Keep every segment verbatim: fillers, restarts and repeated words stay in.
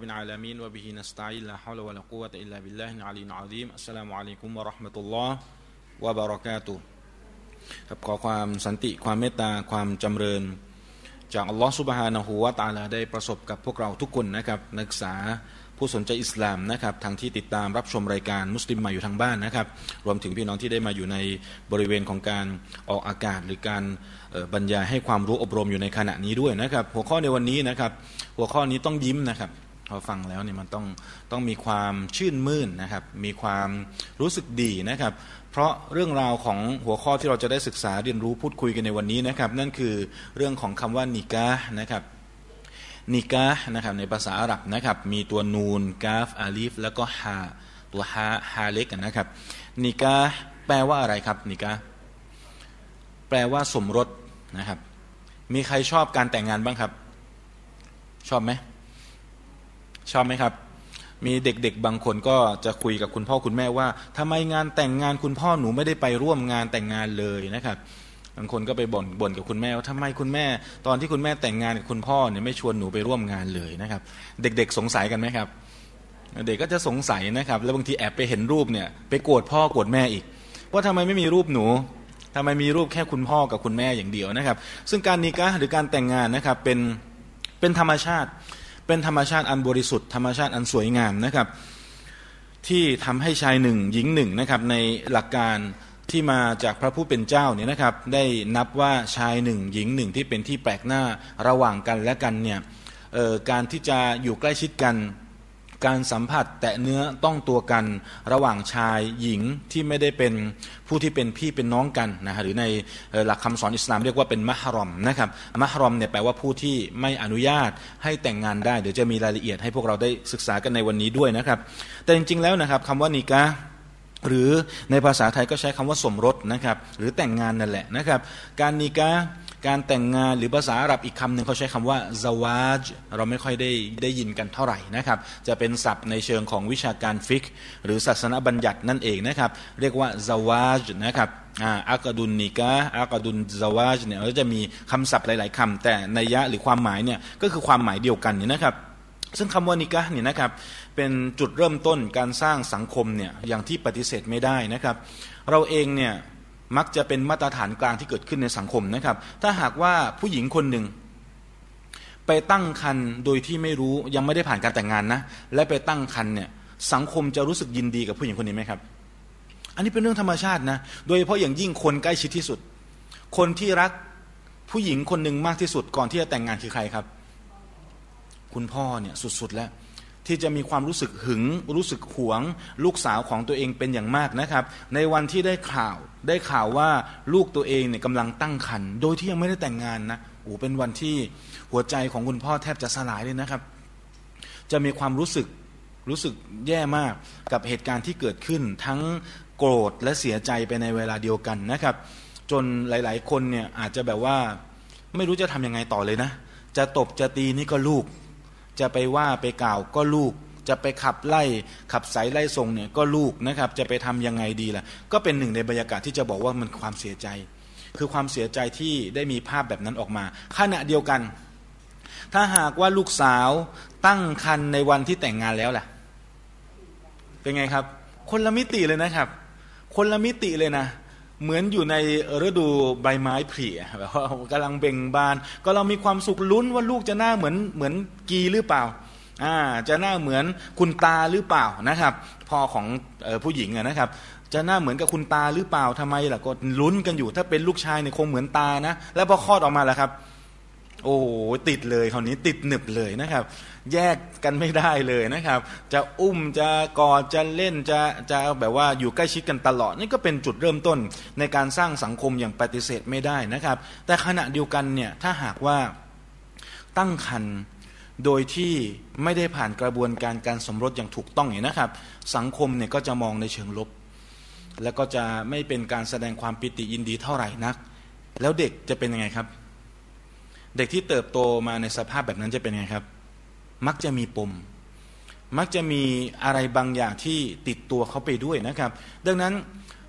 บิลอาลามีนวะบิฮินัสตะอีนลาฮาวละวะลากุวะตะอิลลาบิลลาฮิลอะลีย อะซีมอัสสลามุอะลัยกุมวะเราะห์มะตุลลอฮ์วะบะเราะกาตุฮ์ครับขอความสันติความเมตตาความจำเริญจากอัลลอฮ์ซุบฮานะฮูวะตะอาลาได้ประสบกับพวกเราทุกคนนะครับนักศึกษาผู้สนใจอิสลามนะครับทั้งที่ติดตามรับชมรายการมุสลิมมาอยู่ทางบ้านนะครับรวมถึงพี่น้องที่ได้มาอยู่ในบริเวณของการออกอากาศหรือการบรรยายให้ความรู้อบรมอยู่ในขณะนี้ด้วยนะครับหัวข้อในวันนี้นะครับหัวข้อนี้ต้องยิ้มนะครับพอฟังแล้วเนี่ยมันต้องต้องมีความชื่นมื่นนะครับมีความรู้สึกดีนะครับเพราะเรื่องราวของหัวข้อที่เราจะได้ศึกษาเรียนรู้พูดคุยกันในวันนี้นะครับนั่นคือเรื่องของคำว่านิกาห์นะครับนิกาห์นะครับในภาษาอาหรับนะครับมีตัวนูนกาฟอาลีฟแล้วก็ฮาตัวฮาฮาเล็กนะครับนิกาห์แปลว่าอะไรครับนิกาห์แปลว่าสมรสนะครับมีใครชอบการแต่งงานบ้างครับชอบไหมชอบไหมครับมีเด็กๆบางคนก็จะคุยกับคุณพ่อคุณแม่ว่าทำไมงานแต่งงานคุณพ่อหนูไม่ได้ไปร่วมงานแต่งงานเลยนะครับบางคนก็ไปบ่นบ่นกับคุณแม่ว่าทำไมคุณแม่ตอนที่คุณแม่แต่งงานกับคุณพ่อเนี่ยไม่ชวนหนูไปร่วมงานเลยนะครับเด็กๆสงสัยกันไหมครับเด็กก็จะสงสัยนะครับแล้วบางทีแอบไปเห็นรูปเนี่ยไปโกรธพ่อโกรธแม่อีกว่าทำไมไม่มีรูปหนูทำไมมีรูปแค่คุณพ่อกับคุณแม่อย่างเดียวนะครับซึ่งการนิกะห์หรือการแต่งงานนะครับเป็นเป็นธรรมชาติเป็นธรรมชาติอันบริสุทธิ์ธรรมชาติอันสวยงามนะครับที่ทำให้ชายหนึ่งหญิงหนึ่งนะครับในหลักการที่มาจากพระผู้เป็นเจ้าเนี่ยนะครับได้นับว่าชายหนึ่งหญิงหนึ่งที่เป็นที่แปลกหน้าระหว่างกันและกันเนี่ยการที่จะอยู่ใกล้ชิดกันการสัมผัสแตะเนื้อต้องตัวกันระหว่างชายหญิงที่ไม่ได้เป็นผู้ที่เป็นพี่เป็นน้องกันนะฮะหรือในหลักคำสอนอิสลามเรียกว่าเป็นมะฮรอมนะครับมะฮรอมเนี่ยแปลว่าผู้ที่ไม่อนุญาตให้แต่งงานได้เดี๋ยวจะมีรายละเอียดให้พวกเราได้ศึกษากันในวันนี้ด้วยนะครับแต่จริงๆแล้วนะครับคำว่านิกะห์หรือในภาษาไทยก็ใช้คำว่าสมรสนะครับหรือแต่งงานนั่นแหละนะครับการนิกะห์การแต่งงานหรือภาษาอาหรับอีกคำหนึ่งเขาใช้คำว่าซาวาจเราไม่ค่อยได้ได้ยินกันเท่าไหร่นะครับจะเป็นศัพท์ในเชิงของวิชาการฟิกหรือศาสนบัญญัตินั่นเองนะครับเรียกว่าซาวาจนะครับอักดุนนิกะห์อักดุนซาวาจเนี่ยก็จะมีคำศัพท์หลายๆคำแต่นัยยะหรือความหมายเนี่ยก็คือความหมายเดียวกันนี่นะครับซึ่งคำว่านิกะห์เนี่ยนะครับเป็นจุดเริ่มต้นการสร้างสังคมเนี่ยอย่างที่ปฏิเสธไม่ได้นะครับเราเองเนี่ยมักจะเป็นมาตรฐานกลางที่เกิดขึ้นในสังคมนะครับถ้าหากว่าผู้หญิงคนหนึ่งไปตั้งครรภ์โดยที่ไม่รู้ยังไม่ได้ผ่านการแต่งงานนะและไปตั้งครรภ์เนี่ยสังคมจะรู้สึกยินดีกับผู้หญิงคนนี้ไหมครับอันนี้เป็นเรื่องธรรมชาตินะโดยเฉพาะอย่างยิ่งคนใกล้ชิดที่สุดคนที่รักผู้หญิงคนหนึ่งมากที่สุดก่อนที่จะแต่งงานคือใครครับคุณพ่อเนี่ยสุดๆแล้วที่จะมีความรู้สึกหึงรู้สึกหวงลูกสาวของตัวเองเป็นอย่างมากนะครับในวันที่ได้ข่าวได้ข่าวว่าลูกตัวเองเนี่ยกำลังตั้งครรภ์โดยที่ยังไม่ได้แต่งงานนะโอ้เป็นวันที่หัวใจของคุณพ่อแทบจะสลายเลยนะครับจะมีความรู้สึกรู้สึกแย่มากกับเหตุการณ์ที่เกิดขึ้นทั้งโกรธและเสียใจไปในเวลาเดียวกันนะครับจนหลายๆคนเนี่ยอาจจะแบบว่าไม่รู้จะทำยังไงต่อเลยนะจะตบจะตีนี่ก็ลูกจะไปว่าไปกล่าวก็ลูกจะไปขับไล่ขับสายไล่ส่งเนี่ยก็ลูกนะครับจะไปทำยังไงดีล่ะก็เป็นหนึ่งในบรรยากาศที่จะบอกว่ามันความเสียใจคือความเสียใจที่ได้มีภาพแบบนั้นออกมาขณะเดียวกันถ้าหากว่าลูกสาวตั้งครรภ์ในวันที่แต่งงานแล้วล่ะเป็นไงครับคนละมิติเลยนะครับคนละมิติเลยนะเหมือนอยู่ในฤดูใบไม้ผลิแบบว่ากำลังเบ่งบานก็เรามีความสุขลุ้นว่าลูกจะหน้าเหมือนเหมือนกีหรือเปล่าอ่าจะหน้าเหมือนคุณตาหรือเปล่านะครับพ่อของเอ่อผู้หญิงนะครับจะหน้าเหมือนกับคุณตาหรือเปล่าทำไมล่ะก็ลุ้นกันอยู่ถ้าเป็นลูกชายเนี่ยคงเหมือนตานะแล้วพอคลอดออกมาล่ะครับโอ้ติดเลยคราวนี้ติดหนึบเลยนะครับแยกกันไม่ได้เลยนะครับจะอุ้มจะกอดจะเล่นจะจะแบบว่าอยู่ใกล้ชิดกันตลอดนี่ก็เป็นจุดเริ่มต้นในการสร้างสังคมอย่างปฏิเสธไม่ได้นะครับแต่ขณะเดียวกันเนี่ยถ้าหากว่าตั้งครรภ์โดยที่ไม่ได้ผ่านกระบวนการการสมรสอย่างถูกต้องเนี่ยนะครับสังคมเนี่ยก็จะมองในเชิงลบแล้วก็จะไม่เป็นการแสดงความปิติยินดีเท่าไหร่นักแล้วเด็กจะเป็นยังไงครับเด็กที่เติบโตมาในสภาพแบบนั้นจะเป็นไงครับมักจะมีปมมักจะมีอะไรบางอย่างที่ติดตัวเขาไปด้วยนะครับดังนั้น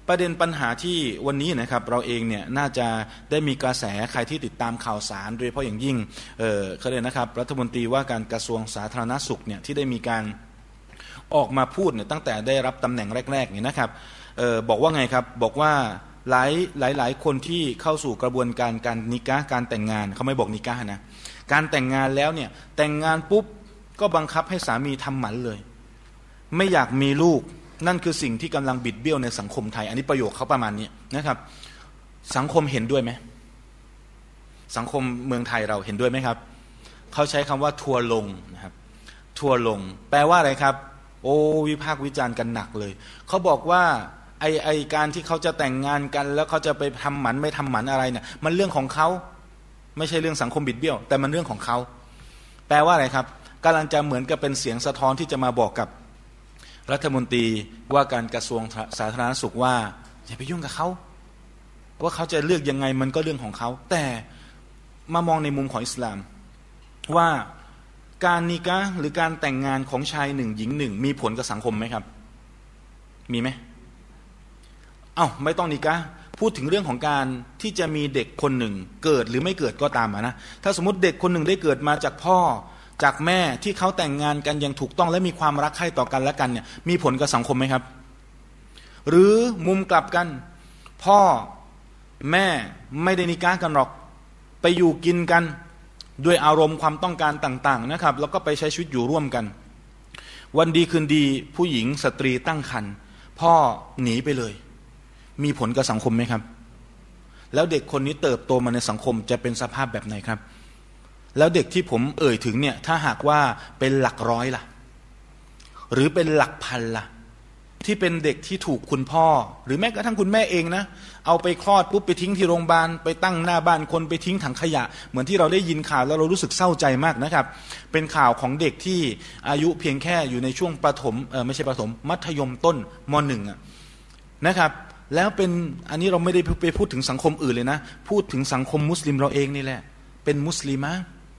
ประเด็นปัญหาที่วันนี้นะครับเราเองเนี่ยน่าจะได้มีกระแสใครที่ติดตามข่าวสารโดยเฉพาะอย่างยิ่งเออเขาเลยนะครับรัฐมนตรีว่าการกระทรวงสาธารณสุขเนี่ยที่ได้มีการออกมาพูดเนี่ยตั้งแต่ได้รับตำแหน่งแรกๆเนี่ยนะครับเออบอกว่าไงครับบอกว่าหลายหลายหลายคนที่เข้าสู่กระบวนการการนิกะห์การแต่งงานเขาไม่บอกนิกะห์นะการแต่งงานแล้วเนี่ยแต่งงานปุ๊บก็บังคับให้สามีทำหมันเลยไม่อยากมีลูกนั่นคือสิ่งที่กำลังบิดเบี้ยวในสังคมไทยอันนี้ประโยคเขาประมาณนี้นะครับสังคมเห็นด้วยไหมสังคมเมืองไทยเราเห็นด้วยไหมครับเขาใช้คำว่าทัวลงนะครับทัวลงแปลว่าอะไรครับโอ้วิพากษ์วิจารณ์กันหนักเลยเขาบอกว่าไอไอการที่เขาจะแต่งงานกันแล้วเขาจะไปทำหมันไม่ทำหมันอะไรเนี่ยมันเรื่องของเขาไม่ใช่เรื่องสังคมบิดเบี้ยวแต่มันเรื่องของเขาแปลว่าอะไรครับกำลังจะเหมือนกับเป็นเสียงสะท้อนที่จะมาบอกกับรัฐมนตรีว่าการกระทรวงสาธารณสุขว่าอย่าไปยุ่งกับเขาว่าเขาจะเลือกยังไงมันก็เรื่องของเขาแต่มามองในมุมของอิสลามว่าการนิกะห์หรือการแต่งงานของชายหนึ่งหญิงหนึ่งมีผลกับสังคมไหมครับมีไหมเอ้าไม่ต้องนิกะห์พูดถึงเรื่องของการที่จะมีเด็กคนหนึ่งเกิดหรือไม่เกิดก็ตามนะถ้าสมมติเด็กคนหนึ่งได้เกิดมาจากพ่อจากแม่ที่เขาแต่งงานกันอย่างถูกต้องและมีความรักใคร่ต่อกันและกันเนี่ยมีผลกับสังคมไหมครับหรือมุมกลับกันพ่อแม่ไม่ได้นิกะห์กันหรอกไปอยู่กินกันด้วยอารมณ์ความต้องการต่างๆนะครับแล้วก็ไปใช้ชีวิตอยู่ร่วมกันวันดีคืนดีผู้หญิงสตรีตั้งครรภ์พ่อหนีไปเลยมีผลกับสังคมไหมครับแล้วเด็กคนนี้เติบโตมาในสังคมจะเป็นสภาพแบบไหนครับแล้วเด็กที่ผมเอ่ยถึงเนี่ยถ้าหากว่าเป็นหลักร้อยล่ะหรือเป็นหลักพันล่ะที่เป็นเด็กที่ถูกคุณพ่อหรือแม้กระทั่งคุณแม่เองนะเอาไปคลอดปุ๊บไปทิ้งที่โรงพยาบาลไปตั้งหน้าบ้านคนไปทิ้งถังขยะเหมือนที่เราได้ยินข่าวแล้วเรารู้สึกเศร้าใจมากนะครับเป็นข่าวของเด็กที่อายุเพียงแค่อยู่ในช่วงประถมเออไม่ใช่ประถมมัธยมต้นม.หนึ่ง อ่ะนะครับแล้วเป็นอันนี้เราไม่ได้ไปพูดถึงสังคมอื่นเลยนะพูดถึงสังคมมุสลิมเราเองนี่แหละเป็นมุสลิมะ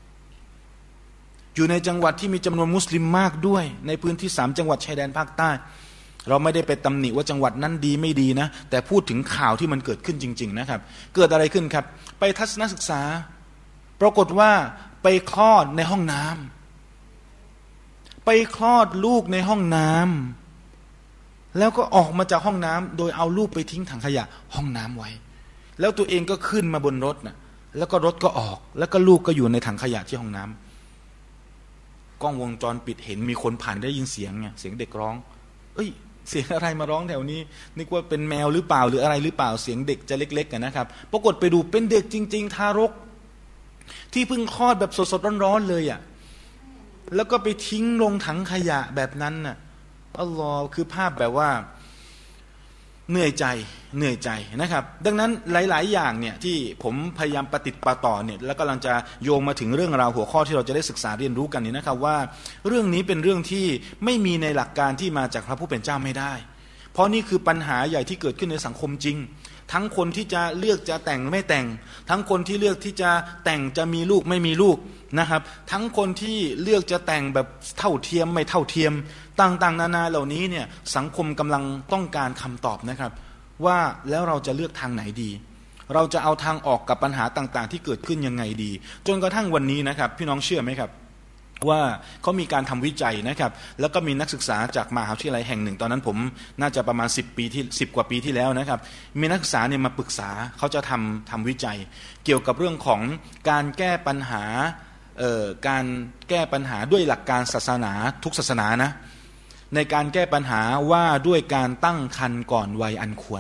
อยู่ในจังหวัดที่มีจำนวนมุสลิมมากด้วยในพื้นที่สามจังหวัดชายแดนภาคใต้เราไม่ได้ไปตำหนิว่าจังหวัดนั้นดีไม่ดีนะแต่พูดถึงข่าวที่มันเกิดขึ้นจริงๆนะครับเกิดอะไรขึ้นครับไปทัศนศึกษาปรากฏว่าไปคลอดในห้องน้ำไปคลอดลูกในห้องน้ำแล้วก็ออกมาจากห้องน้ำโดยเอาลูกไปทิ้งถังขยะห้องน้ำไว้แล้วตัวเองก็ขึ้นมาบนรถนะแล้วก็รถก็ออกแล้วก็ลูกก็อยู่ในถังขยะที่ห้องน้ำกล้องวงจรปิดเห็นมีคนผ่านได้ยินเสียงไงเสียงเด็กร้องเอ้ยเสียงอะไรมาร้องแถวนี้นึกว่าเป็นแมวหรือเปล่าหรืออะไรหรือเปล่าเสียงเด็กจะเล็กๆกันนะครับปรากฏไปดูเป็นเด็กจริงๆทารกที่เพิ่งคลอดแบบสดๆร้อนๆเลยอ่ะแล้วก็ไปทิ้งลงถังขยะแบบนั้นน่ะอัลลอฮ์คือภาพแบบว่าเหนื่อยใจเหนื่อยใจนะครับดังนั้นหลายๆอย่างเนี่ยที่ผมพยายามปฏิติดต่อเนี่ยแล้วกำลังจะโยงมาถึงเรื่องราวหัวข้อที่เราจะได้ศึกษาเรียนรู้กันนี่นะครับว่าเรื่องนี้เป็นเรื่องที่ไม่มีในหลักการที่มาจากพระผู้เป็นเจ้าไม่ได้เพราะนี่คือปัญหาใหญ่ที่เกิดขึ้นในสังคมจริงทั้งคนที่จะเลือกจะแต่งไม่แต่งทั้งคนที่เลือกที่จะแต่งจะมีลูกไม่มีลูกนะครับทั้งคนที่เลือกจะแต่งแบบเท่าเทียมไม่เท่าเทียมต่างๆนานาเหล่านี้เนี่ยสังคมกำลังต้องการคำตอบนะครับว่าแล้วเราจะเลือกทางไหนดีเราจะเอาทางออกกับปัญหาต่างๆที่เกิดขึ้นยังไงดีจนกระทั่งวันนี้นะครับพี่น้องเชื่อไหมครับว่าเขามีการทำวิจัยนะครับแล้วก็มีนักศึกษาจากมหาวิทยาลัยแห่งหนึ่งตอนนั้นผมน่าจะประมาณสิบปีที่สิบกว่าปีที่แล้วนะครับมีนักศึกษาเนี่ยมาปรึกษาเขาจะทำทำวิจัยเกี่ยวกับเรื่องของการแก้ปัญหาเอ่อการแก้ปัญหาด้วยหลักการศาสนาทุกศาสนานะในการแก้ปัญหาว่าด้วยการตั้งครรภ์ก่อนวัยอันควร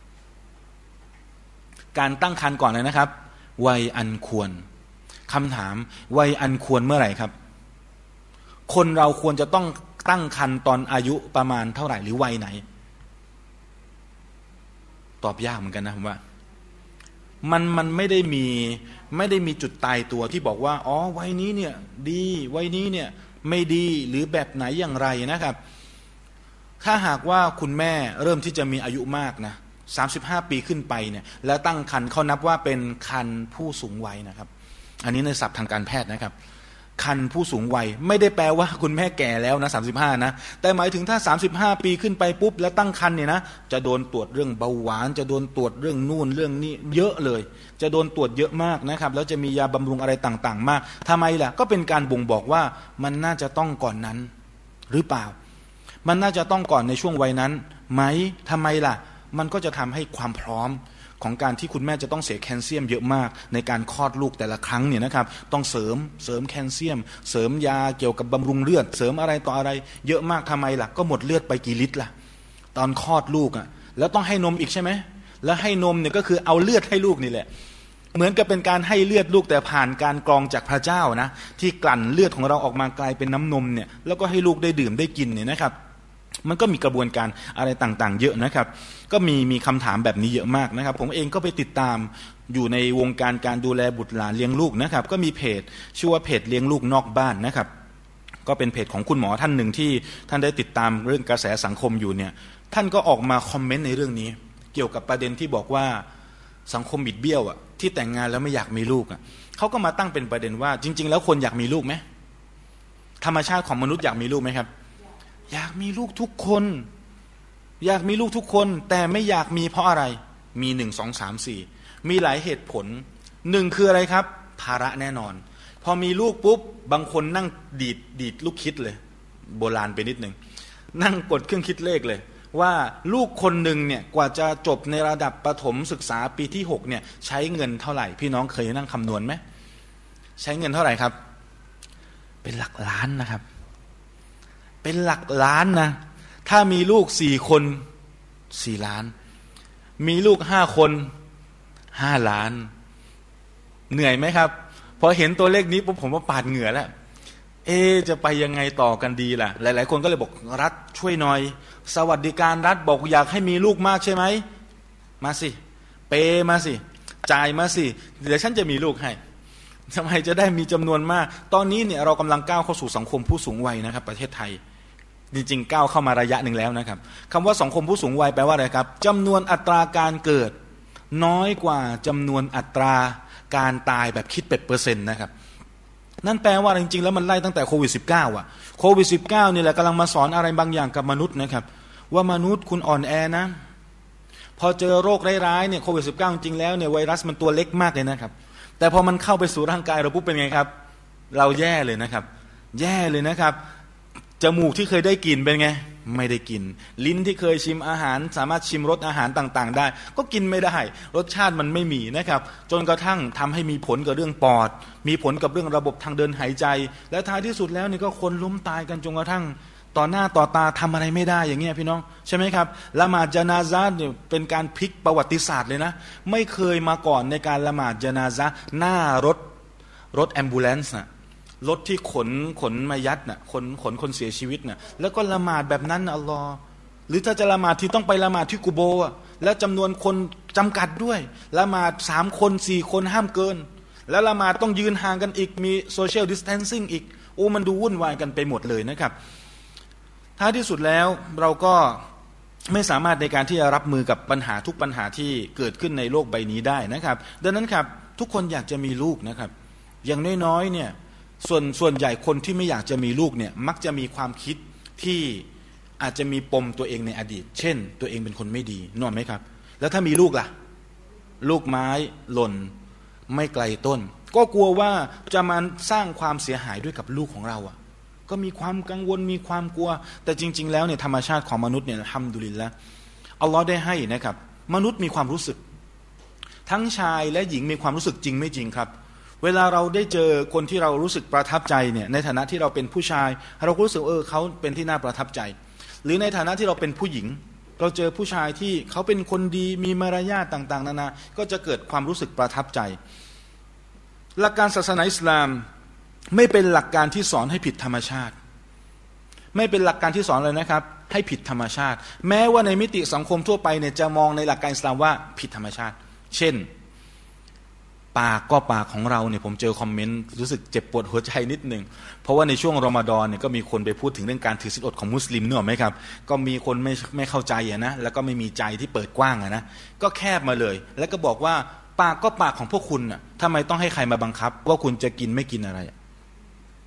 การตั้งครรภ์ก่อนเลยนะครับวัยอันควรคำถามวัยอันควรเมื่อไหร่ครับคนเราควรจะต้องตั้งครรภ์ตอนอายุประมาณเท่าไหร่หรือวัยไหนตอบยากเหมือนกันนะผมว่ามันมันไม่ได้มีไม่ได้มีจุดตายตัวที่บอกว่าอ๋อวัยนี้เนี่ยดีวัยนี้เนี่ยไม่ดีหรือแบบไหนอย่างไรนะครับถ้าหากว่าคุณแม่เริ่มที่จะมีอายุมากนะสามสิบห้าปีขึ้นไปเนี่ยแล้วตั้งครรภ์เขานับว่าเป็นครรภ์ผู้สูงวัยนะครับอันนี้ในศัพท์ทางการแพทย์นะครับคันผู้สูงวัยไม่ได้แปลว่าคุณแม่แก่แล้วนะสามสิบห้านะแต่หมายถึงถ้าสามสิบห้าปีขึ้นไปปุ๊บแล้วตั้งครรภ์เนี่ยนะจะโดนตรวจเรื่องเบาหวานจะโดนตรวจเรื่องนู่นเรื่องนี้เยอะเลยจะโดนตรวจเยอะมากนะครับแล้วจะมียาบำรุงอะไรต่างๆมากทำไมล่ะก็เป็นการบ่งบอกว่ามันน่าจะต้องก่อนนั้นหรือเปล่ามันน่าจะต้องก่อนในช่วงวัยนั้นไหมทำไมล่ะมันก็จะทำให้ความพร้อมของการที่คุณแม่จะต้องเสียแคลเซียมเยอะมากในการคลอดลูกแต่ละครั้งเนี่ยนะครับต้องเสริมเสริมแคลเซียมเสริมยาเกี่ยวกับบำรุงเลือดเสริมอะไรต่ออะไรเยอะมากทำไมล่ะก็หมดเลือดไปกี่ลิตรล่ะตอนคลอดลูกอ่ะแล้วต้องให้นมอีกใช่ไหมแล้วให้นมเนี่ยก็คือเอาเลือดให้ลูกนี่แหละเหมือนกับเป็นการให้เลือดลูกแต่ผ่านการกรองจากพระเจ้านะที่กลั่นเลือดของเราออกมากลายเป็นน้ำนมเนี่ยแล้วก็ให้ลูกได้ดื่มได้กินเนี่ยนะครับมันก็มีกระบวนการอะไรต่างๆเยอะนะครับก็มีมีคำถามแบบนี้เยอะมากนะครับผมเองก็ไปติดตามอยู่ในวงการการดูแลบุตรหลานเลี้ยงลูกนะครับก็มีเพจชื่อว่าเพจเลี้ยงลูกนอกบ้านนะครับก็เป็นเพจของคุณหมอท่านหนึ่งที่ท่านได้ติดตามเรื่องกระแสสังคมอยู่เนี่ยท่านก็ออกมาคอมเมนต์ในเรื่องนี้เกี่ยวกับประเด็นที่บอกว่าสังคมบิดเบี้ยวอ่ะที่แต่งงานแล้วไม่อยากมีลูกอ่ะเขาก็มาตั้งเป็นประเด็นว่าจริงๆแล้วคนอยากมีลูกไหมธรรมชาติของมนุษย์อยากมีลูกไหมครับอยากมีลูกทุกคนอยากมีลูกทุกคนแต่ไม่อยากมีเพราะอะไรมีหนึ่งสองสามสี่มีหลายเหตุผลหนึ่งคืออะไรครับภาระแน่นอนพอมีลูกปุ๊บบางคนนั่งดีดดีดลูกคิดเลยโบราณไปนิดหนึ่งนั่งกดเครื่องคิดเลขเลยว่าลูกคนหนึ่งเนี่ยกว่าจะจบในระดับประถมศึกษาปีที่หกเนี่ยใช้เงินเท่าไหร่พี่น้องเคยนั่งคำนวณไหมใช้เงินเท่าไหร่ครับเป็นหลักล้านนะครับเป็นหลักล้านนะถ้ามีลูกสี่คนสี่ล้านมีลูกห้าคนห้าล้านเหนื่อยไหมครับพอเห็นตัวเลขนี้ปุ๊บผมว่าปาดเหงื่อแล้วเอจะไปยังไงต่อกันดีล่ะหลายๆคนก็เลยบอกรัฐช่วยหน่อยสวัสดิการรัฐบอกอยากให้มีลูกมากใช่ไหมมาสิเปมาสิจ่ายมาสิเดี๋ยวฉันจะมีลูกให้ทำไมจะได้มีจำนวนมากตอนนี้เนี่ยเรากำลังก้าวเข้าสู่สังคมผู้สูงวัยนะครับประเทศไทยจริงๆก้าวเข้ามาระยะหนึ่งแล้วนะครับคำว่าสังคมผู้สูงวัยแปลว่าอะไรครับจำนวนอัตราการเกิดน้อยกว่าจำนวนอัตราการตายแบบคิดเป็นเปอร์เซ็นต์นะครับนั่นแปลว่าจริงๆแล้วมันไล่ตั้งแต่โควิด สิบเก้า อ่ะโควิด สิบเก้า นี่แหละกำลังมาสอนอะไรบางอย่างกับมนุษย์นะครับว่ามนุษย์คุณอ่อนแอนะพอเจอโรคร้ายๆเนี่ยโควิด สิบเก้า จริงๆแล้วเนี่ยไวรัสมันตัวเล็กมากเลยนะครับแต่พอมันเข้าไปสู่ร่างกายเราปุ๊บเป็นไงครับเราแย่เลยนะครับแย่เลยนะครับจมูกที่เคยได้กลิ่นเป็นไงไม่ได้กินลิ้นที่เคยชิมอาหารสามารถชิมรสอาหารต่างๆได้ก็กินไม่ได้รสชาติมันไม่มีนะครับจนกระทั่งทำให้มีผลกับเรื่องปอดมีผลกับเรื่องระบบทางเดินหายใจและท้ายที่สุดแล้วนี่ก็คนล้มตายกันจนกระทั่งต่อหน้าต่อตาทำอะไรไม่ได้อย่างเงี้ยพี่น้องใช่ไหมครับละหมาดญะนาซะห์เนี่ยเป็นการพลิกประวัติศาสตร์เลยนะไม่เคยมาก่อนในการละหมาดญะนาซะห์หน้ารถรถแอมบูเลนซ์นะรถที่ขนขนมายัดน่ะขนขนคนเสียชีวิตน่ะแล้วก็ละหมาดแบบนั้นอัลลอฮ์หรือถ้าจะละหมาดที่ต้องไปละหมาดที่กุโบอ่ะแล้วจำนวนคนจำกัดด้วยละหมาดสามคนสี่คนห้ามเกินแล้วละหมาดต้องยืนห่างกันอีกมีโซเชียลดิสแทนซิ่งอีกโอ้มันดูวุ่นวายกันไปหมดเลยนะครับท้ายที่สุดแล้วเราก็ไม่สามารถในการที่จะรับมือกับปัญหาทุกปัญหาที่เกิดขึ้นในโลกใบนี้ได้นะครับดังนั้นครับทุกคนอยากจะมีลูกนะครับอย่างน้อยๆเนี่ยส่วนส่วนใหญ่คนที่ไม่อยากจะมีลูกเนี่ยมักจะมีความคิดที่อาจจะมีปมตัวเองในอดีตเช่นตัวเองเป็นคนไม่ดีนึกออกไหมครับแล้วถ้ามีลูกล่ะลูกไม้หล่นไม่ไกลต้นก็กลัวว่าจะมาสร้างความเสียหายด้วยกับลูกของเราอ่ะก็มีความกังวลมีความกลัวแต่จริงๆแล้วเนี่ยธรรมชาติของมนุษย์เนี่ยอัลฮัมดุลิลละห์อัลลอฮ์ได้ให้นะครับมนุษย์มีความรู้สึกทั้งชายและหญิงมีความรู้สึกจริงไม่จริงครับเวลาเราได้เจอคนที่เรารู้สึกประทับใจเนี่ยในฐานะที่เราเป็นผู้ชายเราก็รู้สึกเออเขาเป็นที่น่าประทับใจหรือในฐานะที่เราเป็นผู้หญิงเราเจอผู้ชายที่เขาเป็นคนดีมีมารยาทต่างๆนานาก็จะเกิดความรู้สึกประทับใจหลักการศาสนาอิสลามไม่เป็นหลักการที่สอนให้ผิดธรรมชาติไม่เป็นหลักการที่สอนเลยนะครับให้ผิดธรรมชาติแม้ว่าในมิติสังคมทั่วไปเนี่ยจะมองในหลักการอิสลามว่าผิดธรรมชาติเช่นปากก็ปากของเราเนี่ยผมเจอคอมเมนต์รู้สึกเจ็บปวดหัวใจนิดนึงเพราะว่าในช่วงรอมฎอนเนี่ยก็มีคนไปพูดถึงเรื่องการถือศีลอดของมุสลิมนึกออกไหมครับก็มีคนไม่ไม่เข้าใจอ่ะนะแล้วก็ไม่มีใจที่เปิดกว้างอ่ะนะก็แคบมาเลยแล้วก็บอกว่าปากก็ปากของพวกคุณน่ะทำไมต้องให้ใครมาบังคับว่าคุณจะกินไม่กินอะไร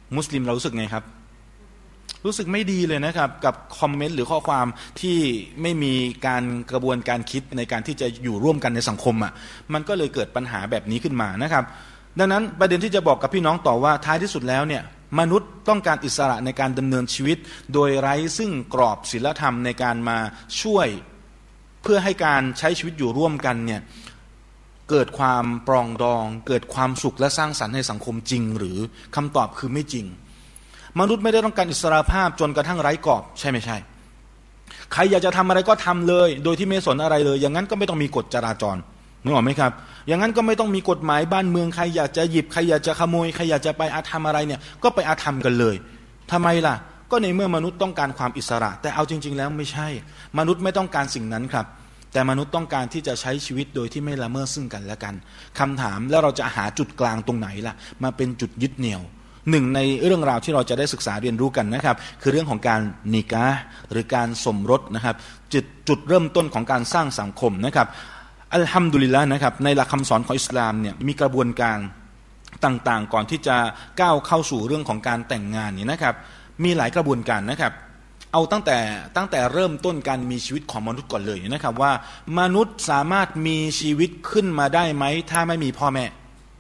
มุสลิมเรารู้สึกไงครับรู้สึกไม่ดีเลยนะครับกับคอมเมนต์หรือข้อความที่ไม่มีการกระบวนการคิดในการที่จะอยู่ร่วมกันในสังคมอ่ะมันก็เลยเกิดปัญหาแบบนี้ขึ้นมานะครับดังนั้นประเด็นที่จะบอกกับพี่น้องต่อว่าท้ายที่สุดแล้วเนี่ยมนุษย์ต้องการอิสระในการดำเนินชีวิตโดยไร้ซึ่งกรอบศีลธรรมในการมาช่วยเพื่อให้การใช้ชีวิตอยู่ร่วมกันเนี่ยเกิดความปรองดองเกิดความสุขและสร้างสรรค์ให้สังคมจริงหรือคำตอบคือไม่จริงมนุษย์ไม่ได้ต้องการอิสรภาพจนกระทั่งไร้กรอบใช่ไม่ใช่ใครอยากจะทำอะไรก็ทำเลยโดยที่ไม่สนอะไรเลยอย่างนั้นก็ไม่ต้องมีกฎจราจรนึกออกไหมครับอย่างนั้นก็ไม่ต้องมีกฎหมายบ้านเมืองใครอยากจะหยิบใครอยากจะขโมยใครอยากจะไปอาธรรมอะไรเนี่ยก็ไปอาธรรมกันเลยทำไมล่ะก็ในเมื่อมนุษย์ต้องการความอิสระแต่เอาจริงๆแล้วไม่ใช่มนุษย์ไม่ต้องการสิ่งนั้นครับแต่มนุษย์ต้องการที่จะใช้ชีวิตโดยที่ไม่ละเมิดซึ่งกันและกันคำถามแล้วเราจะหาจุดกลางตรงไหนล่ะมาเป็นจุดยึดเหนี่ยวหนึ่งในเรื่องราวที่เราจะได้ศึกษาเรียนรู้กันนะครับคือเรื่องของการนิกะห์หรือการสมรสนะครับจุดจุดเริ่มต้นของการสร้างสังคมนะครับอัลฮัมดุลิลละห์นะครับในหลักคำสอนของอิสลามเนี่ยมีกระบวนการต่างๆก่อนที่จะก้าวเข้าสู่เรื่องของการแต่งงานนี่นะครับมีหลายกระบวนการนะครับเอาตั้งแต่ตั้งแต่เริ่มต้นการมีชีวิตของมนุษย์ก่อนเลยนะครับว่ามนุษย์สามารถมีชีวิตขึ้นมาได้ไหมถ้าไม่มีพ่อแม่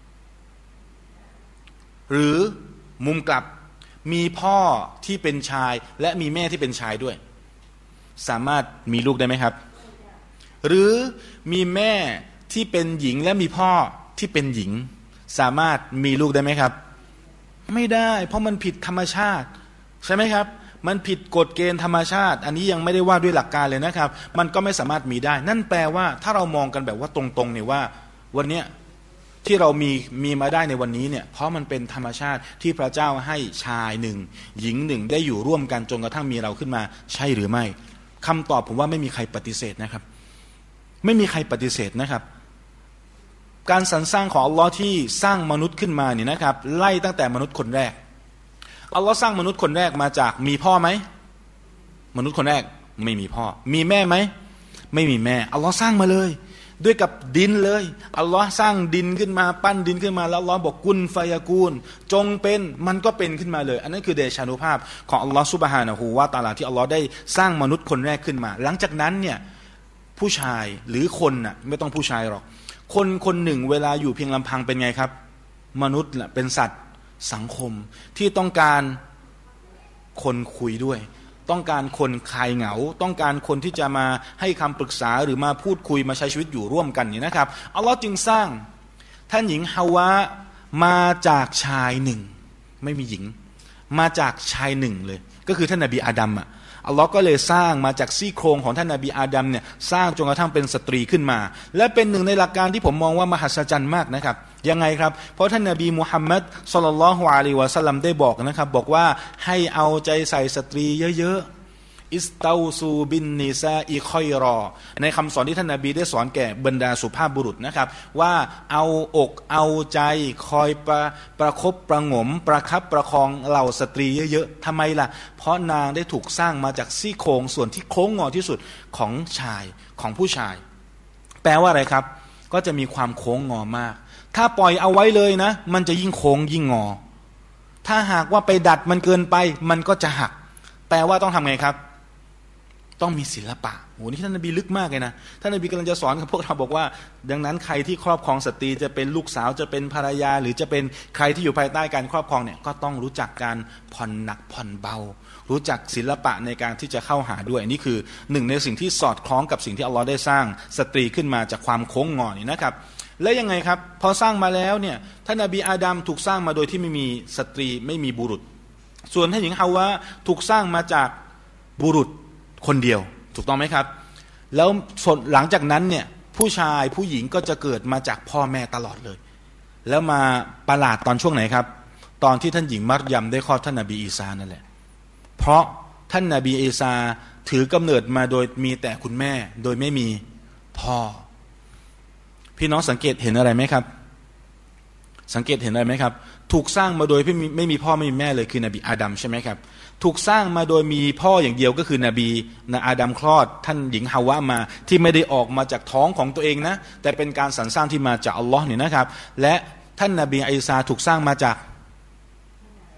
หรือมุมกลับมีพ่อที่เป็นชายและมีแม่ที่เป็นชายด้วยสามารถมีลูกได้ไหมครับหรือมีแม่ที่เป็นหญิงและมีพ่อที่เป็นหญิงสามารถมีลูกได้ไหมครับไม่ได้เพราะมันผิดธรรมชาติใช่ไหมครับมันผิดกฎเกณฑ์ธรรมชาติอันนี้ยังไม่ได้ว่าด้วยหลักการเลยนะครับมันก็ไม่สามารถมีได้นั่นแปลว่าถ้าเรามองกันแบบว่าตรงๆเนี่ยว่าวันเนี้ยที่เรามีมีมาได้ในวันนี้เนี่ยเพราะมันเป็นธรรมชาติที่พระเจ้าให้ชายหนึ่งหญิงหนึ่งได้อยู่ร่วมกันจนกระทั่งมีเราขึ้นมาใช่หรือไม่คำตอบผมว่าไม่มีใครปฏิเสธนะครับไม่มีใครปฏิเสธนะครับการสรรสร้างของอัลลอฮ์ที่สร้างมนุษย์ขึ้นมาเนี่ยนะครับไล่ตั้งแต่มนุษย์คนแรกอัลลอฮ์สร้างมนุษย์คนแรกมาจากมีพ่อไหมมนุษย์คนแรกไม่มีพ่อมีแม่ไหมไม่มีแม่อัลลอฮ์สร้างมาเลยด้วยกับดินเลยอัลลอฮ์สร้างดินขึ้นมาปั้นดินขึ้นมาแล้วอัลลอฮ์บอกกุนฟายากูนจงเป็นมันก็เป็นขึ้นมาเลยอันนั้นคือเดชานุภาพของอัลลอฮ์ซุบฮานะฮูวะตะอาลาที่อัลลอฮ์ได้สร้างมนุษย์คนแรกขึ้นมาหลังจากนั้นเนี่ยผู้ชายหรือคนน่ะไม่ต้องผู้ชายหรอกคนคนหนึ่งเวลาอยู่เพียงลำพังเป็นไงครับมนุษย์น่ะเป็นสัตว์สังคมที่ต้องการคนคุยด้วยต้องการคนคลายเหงาต้องการคนที่จะมาให้คำปรึกษาหรือมาพูดคุยมาใช้ชีวิตอยู่ร่วมกันนี่นะครับอัลลอฮ์จึงสร้างท่านหญิงฮาวะมาจากชายหนึ่งไม่มีหญิงมาจากชายหนึ่งเลยก็คือท่านนบีอาดัมอ่ะอัลลอฮ์ก็เลยสร้างมาจากซี่โครงของท่านนบีอาดัมเนี่ยสร้างจนกระทั่งเป็นสตรีขึ้นมาและเป็นหนึ่งในหลักการที่ผมมองว่ามหัศจรรย์มากนะครับยังไงครับเพราะท่านนบีมุฮัมมัดศ็อลลัลลอฮุอะลัยฮิวะซัลลัมได้บอกนะครับบอกว่าให้เอาใจใส่สตรีเยอะๆอิสตาซูบินนิซาอิคอยรอในคำสอนที่ท่านนบีได้สอนแก่บรรดาสุภาพบุรุษนะครับว่าเอาอกเอาใจคอยประประคบประหงมประคับประคองเหล่าสตรีเยอะๆทำไมล่ะเพราะนางได้ถูกสร้างมาจากซี่โครงส่วนที่โค้งงอที่สุดของชายของผู้ชายแปลว่าอะไรครับก็จะมีความโค้งงอมากถ้าปล่อยเอาไว้เลยนะมันจะยิ่งโค้งยิ่งงอถ้าหากว่าไปดัดมันเกินไปมันก็จะหักแปลว่าต้องทำไงครับต้องมีศิลปะโหนี่ท่านนบีลึกมากเลยนะท่านนบีกำลังจะสอนกับพวกเราบอกว่าดังนั้นใครที่ครอบครองสตรีจะเป็นลูกสาวจะเป็นภรรยาหรือจะเป็นใครที่อยู่ภายใต้การครอบครองเนี่ยก็ต้องรู้จักการผ่อนหนักผ่อนเบารู้จักศิลปะในการที่จะเข้าหาด้วยนี่คือหนึ่งในสิ่งที่สอดคล้องกับสิ่งที่อัลลอฮ์ได้สร้างสตรีขึ้นมาจากความโค้งงอนี่นะครับแล้วยังไงครับพอสร้างมาแล้วเนี่ยท่านนบีอาดัมถูกสร้างมาโดยที่ไม่มีสตรีไม่มีบุรุษส่วนท่านหญิงฮาวะถูกสร้างมาจากบุรุษคนเดียวถูกต้องไหมครับแล้วหลังจากนั้นเนี่ยผู้ชายผู้หญิงก็จะเกิดมาจากพ่อแม่ตลอดเลยแล้วมาประหลาดตอนช่วงไหนครับตอนที่ท่านหญิงมัรยมได้คลอดท่านนบีอีสานั่นแหละเพราะท่านนบีอีสาถือกำเนิดมาโดยมีแต่คุณแม่โดยไม่มีพ่อพี่น้องสังเกตเห็นอะไรไหมครับสังเกตเห็นอะไรไหมครับถูกสร้างมาโดยไม่มีไม่มีพ่อไม่มีแม่เลยคือนบีอาดัมใช่ไหมครับถูกสร้างมาโดยมีพ่ออย่างเดียวก็คือนบีนะอาดัมคลอดท่านหญิงฮาวะมาที่ไม่ได้ออกมาจากท้องของตัวเองนะแต่เป็นการสรรสร้างที่มาจากอัลลอฮ์เนี่ยนะครับและท่านนบีอีสาถูกสร้างมาจาก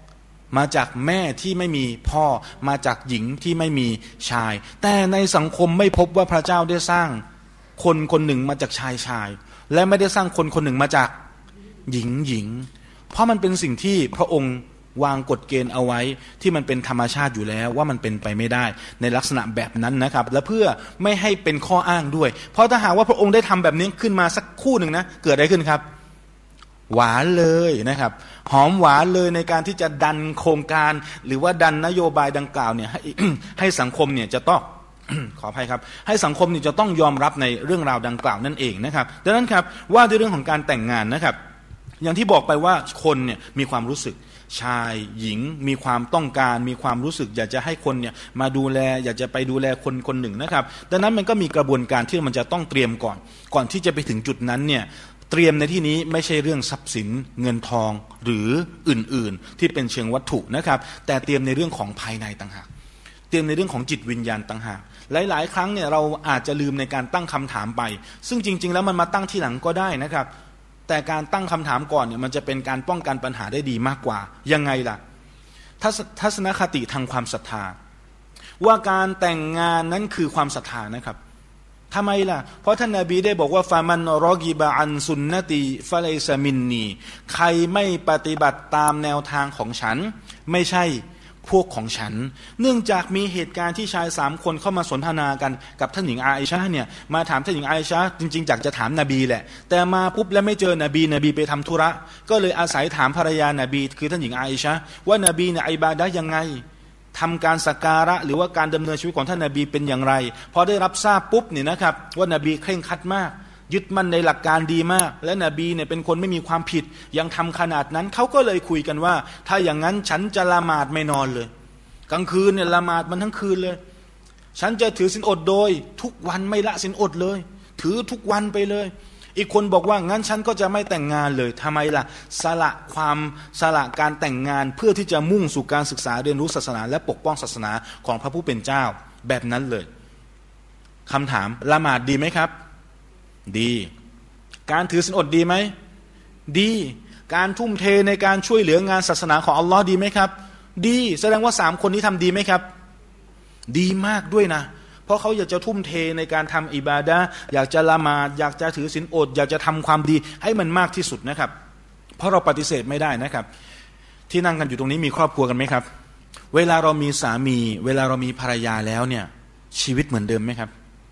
มาจากแม่ที่ไม่มีพ่อมาจากหญิงที่ไม่มีชายแต่ในสังคมไม่พบว่าพระเจ้าได้สร้างคนคนหนึ่งมาจากชายชายและไม่ได้สร้างคนคนหนึ่งมาจากหญิงหญิงเพราะมันเป็นสิ่งที่พระองค์วางกฎเกณฑ์เอาไว้ที่มันเป็นธรรมชาติอยู่แล้วว่ามันเป็นไปไม่ได้ในลักษณะแบบนั้นนะครับและเพื่อไม่ให้เป็นข้ออ้างด้วยเพราะถ้าหากว่าพระองค์ได้ทำแบบนี้ขึ้นมาสักคู่หนึ่งนะเกิดอะไรขึ้นครับหวานเลยนะครับหอมหวานเลยในการที่จะดันโครงการหรือว่าดันนโยบายดังกล่าวเนี่ยให้ ให้สังคมเนี่ยจะต้อง ขออภัยครับให้สังคมเนี่ยจะต้องยอมรับในเรื่องราวดังกล่าวนั่นเองนะครับดังนั้นครับว่าด้วยเรื่องของการแต่งงานนะครับอย่างที่บอกไปว่าคนเนี่ยมีความรู้สึกชายหญิงมีความต้องการมีความรู้สึกอยากจะให้คนเนี่ยมาดูแลอยากจะไปดูแลคนคนหนึ่งนะครับดังนั้นมันก็มีกระบวนการที่มันจะต้องเตรียมก่อนก่อนที่จะไปถึงจุดนั้นเนี่ยเตรียมในที่นี้ไม่ใช่เรื่องทรัพย์สินเงินทองหรืออื่นๆที่เป็นเชิงวัตถุนะครับแต่เตรียมในเรื่องของภายในต่างหากเตรียมในเรื่องของจิตวิญญาณต่างหากหลายๆครั้งเนี่ยเราอาจจะลืมในการตั้งคำถามไปซึ่งจริงๆแล้วมันมาตั้งที่หลังก็ได้นะครับแต่การตั้งคำถามก่อนเนี่ยมันจะเป็นการป้องกันปัญหาได้ดีมากกว่ายังไงล่ะทัศนคติทางความศรัทธาว่าการแต่งงานนั้นคือความศรัทธานะครับทำไมล่ะเพราะท่านนบีได้บอกว่าฟามันรอกิบะอันซุนนตีฟะไลซามินนีใครไม่ปฏิบัติตามแนวทางของฉันไม่ใช่พวกของฉันเนื่องจากมีเหตุการณ์ที่ชายสามคนเข้ามาสนทนากันกับท่านหญิงอาอิชะห์เนี่ยมาถามท่านหญิงอาอิชะห์จริงๆอยากจะถามนบีแหละแต่มาปุ๊บแล้วไม่เจอนบีนบีไปทำธุระก็เลยอาศัยถามภรรยานบีคือท่านหญิงอาอิชะห์ว่านบีเนี่ยอิบาดะห์ยังไงทำการสักการะหรือว่าการดำเนินชีวิตของท่านนบีเป็นอย่างไรพอได้รับทราบปุ๊บเนี่ยนะครับว่านบีเคร่งครัดมากยึดมั่นในหลักการดีมากและนบีเนี่ยเป็นคนไม่มีความผิดยังทำขนาดนั้นเขาก็เลยคุยกันว่าถ้าอย่างนั้นฉันจะละหมาดไม่นอนเลยกลางคืนเนี่ยละหมาดมันทั้งคืนเลยฉันจะถือศีลอดโดยทุกวันไม่ละศีลอดเลยถือทุกวันไปเลยอีกคนบอกว่างั้นฉันก็จะไม่แต่งงานเลยทำไมล่ะสละความสละการแต่งงานเพื่อที่จะมุ่งสู่การศึกษาเรียนรู้ศาสนาและปกป้องศาสนาของพระผู้เป็นเจ้าแบบนั้นเลยคำถามละหมาดดีไหมครับดีการถือศีลอดดีไหมดีการทุ่มเทในการช่วยเหลืองานศาสนาของอัลลอฮ์ดีไหมครับดีแสดงว่าสามคนนี้ทำดีไหมครับดีมากด้วยนะเพราะเขาอยากจะทุ่มเทในการทำอิบาดะห์อยากจะละหมาดอยากจะถือศีลอดอยากจะทำความดีให้มันมากที่สุดนะครับเพราะเราปฏิเสธไม่ได้นะครับที่นั่งกันอยู่ตรงนี้มีครอบครัวกันไหมครับเวลาเรามีสามีเวลาเรามีภรรยาแล้วเนี่ยชีวิตเหมือนเดิมไหมครับ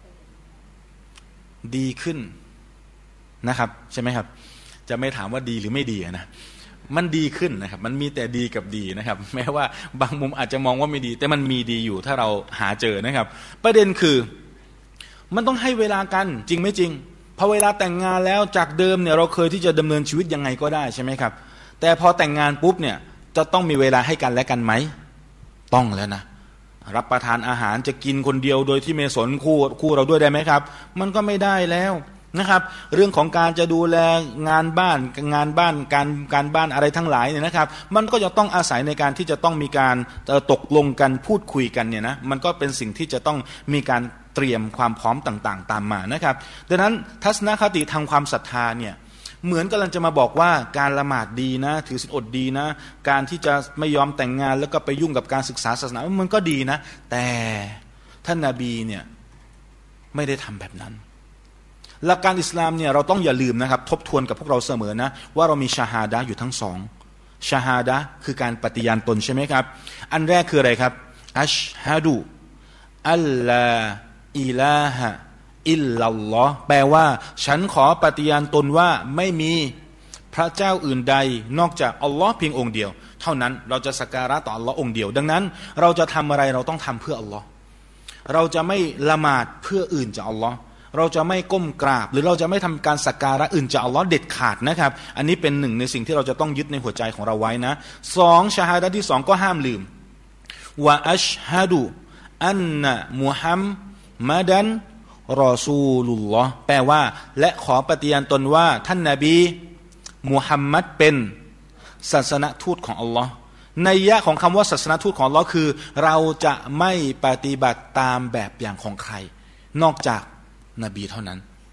ดีขึ้นนะครับใช่ไหมครับจะไม่ถามว่าดีหรือไม่ดีนะมันดีขึ้นนะครับมันมีแต่ดีกับดีนะครับแม้ว่าบางมุมอาจจะมองว่าไม่ดีแต่มันมีดีอยู่ถ้าเราหาเจอนะครับประเด็นคือมันต้องให้เวลากันจริงไม่จริงพอเวลาแต่งงานแล้วจากเดิมเนี่ยเราเคยที่จะดำเนินชีวิตยังไงก็ได้ใช่ไหมครับแต่พอแต่งงานปุ๊บเนี่ยจะต้องมีเวลาให้กันและกันไหมต้องแล้วนะรับประทานอาหารจะกินคนเดียวโดยที่ไม่สนคู่คู่เราด้วยได้ไหมครับมันก็ไม่ได้แล้วนะครับเรื่องของการจะดูแลงานบ้านงานบ้านการการบ้านอะไรทั้งหลายเนี่ยนะครับมันก็จะต้องอาศัยในการที่จะต้องมีการตกลงกันพูดคุยกันเนี่ยนะมันก็เป็นสิ่งที่จะต้องมีการเตรียมความพร้อมต่างๆตามมานะครับดังนั้นทัศนคติทางความศรัทธาเนี่ยเหมือนกำลังจะมาบอกว่าการละหมาดดีนะถือศีลอดดีนะการที่จะไม่ยอมแต่งงานแล้วก็ไปยุ่งกับการศึกษาศาสนามันก็ดีนะแต่ท่านนบีเนี่ยไม่ได้ทำแบบนั้นหลักการอิสลามเนี่ยเราต้องอย่าลืมนะครับทบทวนกับพวกเราเสมอนะว่าเรามีชาฮาดะห์อยู่ทั้งสองชาฮาดะห์คือการปฏิญาณตนใช่ไหมครับอันแรกคืออะไรครับอัชฮะดูอัลลาอิลาฮะอิลลัลลอฮ์แปลว่าฉันขอปฏิญาณตนว่าไม่มีพระเจ้าอื่นใดนอกจากอัลลอฮ์เพียงองค์เดียวเท่านั้นเราจะสักการะต่ออัลลอฮ์องค์เดียวดังนั้นเราจะทำอะไรเราต้องทำเพื่ออัลลอฮ์เราจะไม่ละหมาดเพื่ออื่นจากอัลลอฮ์เราจะไม่ก้มกราบหรือเราจะไม่ทำการสักการะอื่นจากอัลลอฮ์เด็ดขาดนะครับอันนี้เป็นหนึ่งในสิ่งที่เราจะต้องยึดในหัวใจของเราไว้นะสองชาฮาดะห์ที่สองก็ห้ามลืมวะอัชฮะดูอันนะมุฮัมมัดันรอซูลุลลอฮ์แปลว่าและขอปฏิญาณตนว่าท่านนบีมุฮัมมัดเป็นศาสนทูตของอัลลอฮ์นัยยะของคำว่าศาสนทูตของอัลลอฮ์คือเราจะไม่ปฏิบัติตามแบบอย่างของใครนอกจากนบีเท่านั้น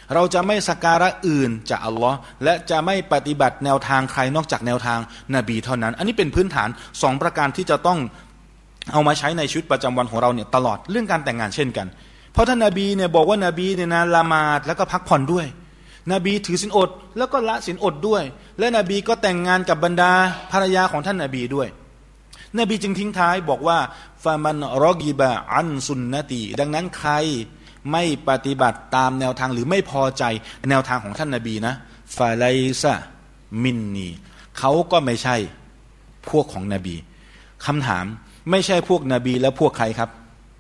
เราจะไม่สักการะอื่นจากอัลลอฮ์และจะไม่ปฏิบัติแนวทางใครนอกจากแนวทางนบีเท่านั้นอันนี้เป็นพื้นฐานสองประการที่จะต้องเอามาใช้ในชีวิตประจำวันของเราเนี่ยตลอดเรื่องการแต่งงานเช่นกันเพราะท่านนบีเนี่ยบอกว่านบีเนี่ยนะละหมาดแล้วก็พักผ่อนด้วยนบีถือศีลอดแล้วก็ละศีลอดด้วยและนบีก็แต่งงานกับบรรดาภรรยาของท่านนบีด้วยนบีจึงทิ้งท้ายบอกว่าฟามันรอกีบะอันซุนนตีดังนั้นใครไม่ปฏิบัติตามแนวทางหรือไม่พอใจแนวทางของท่านนบีนะฟาไลซะมินนีเขาก็ไม่ใช่พวกของนบีคำถามไม่ใช่พวกนบีแล้วพวกใครครับ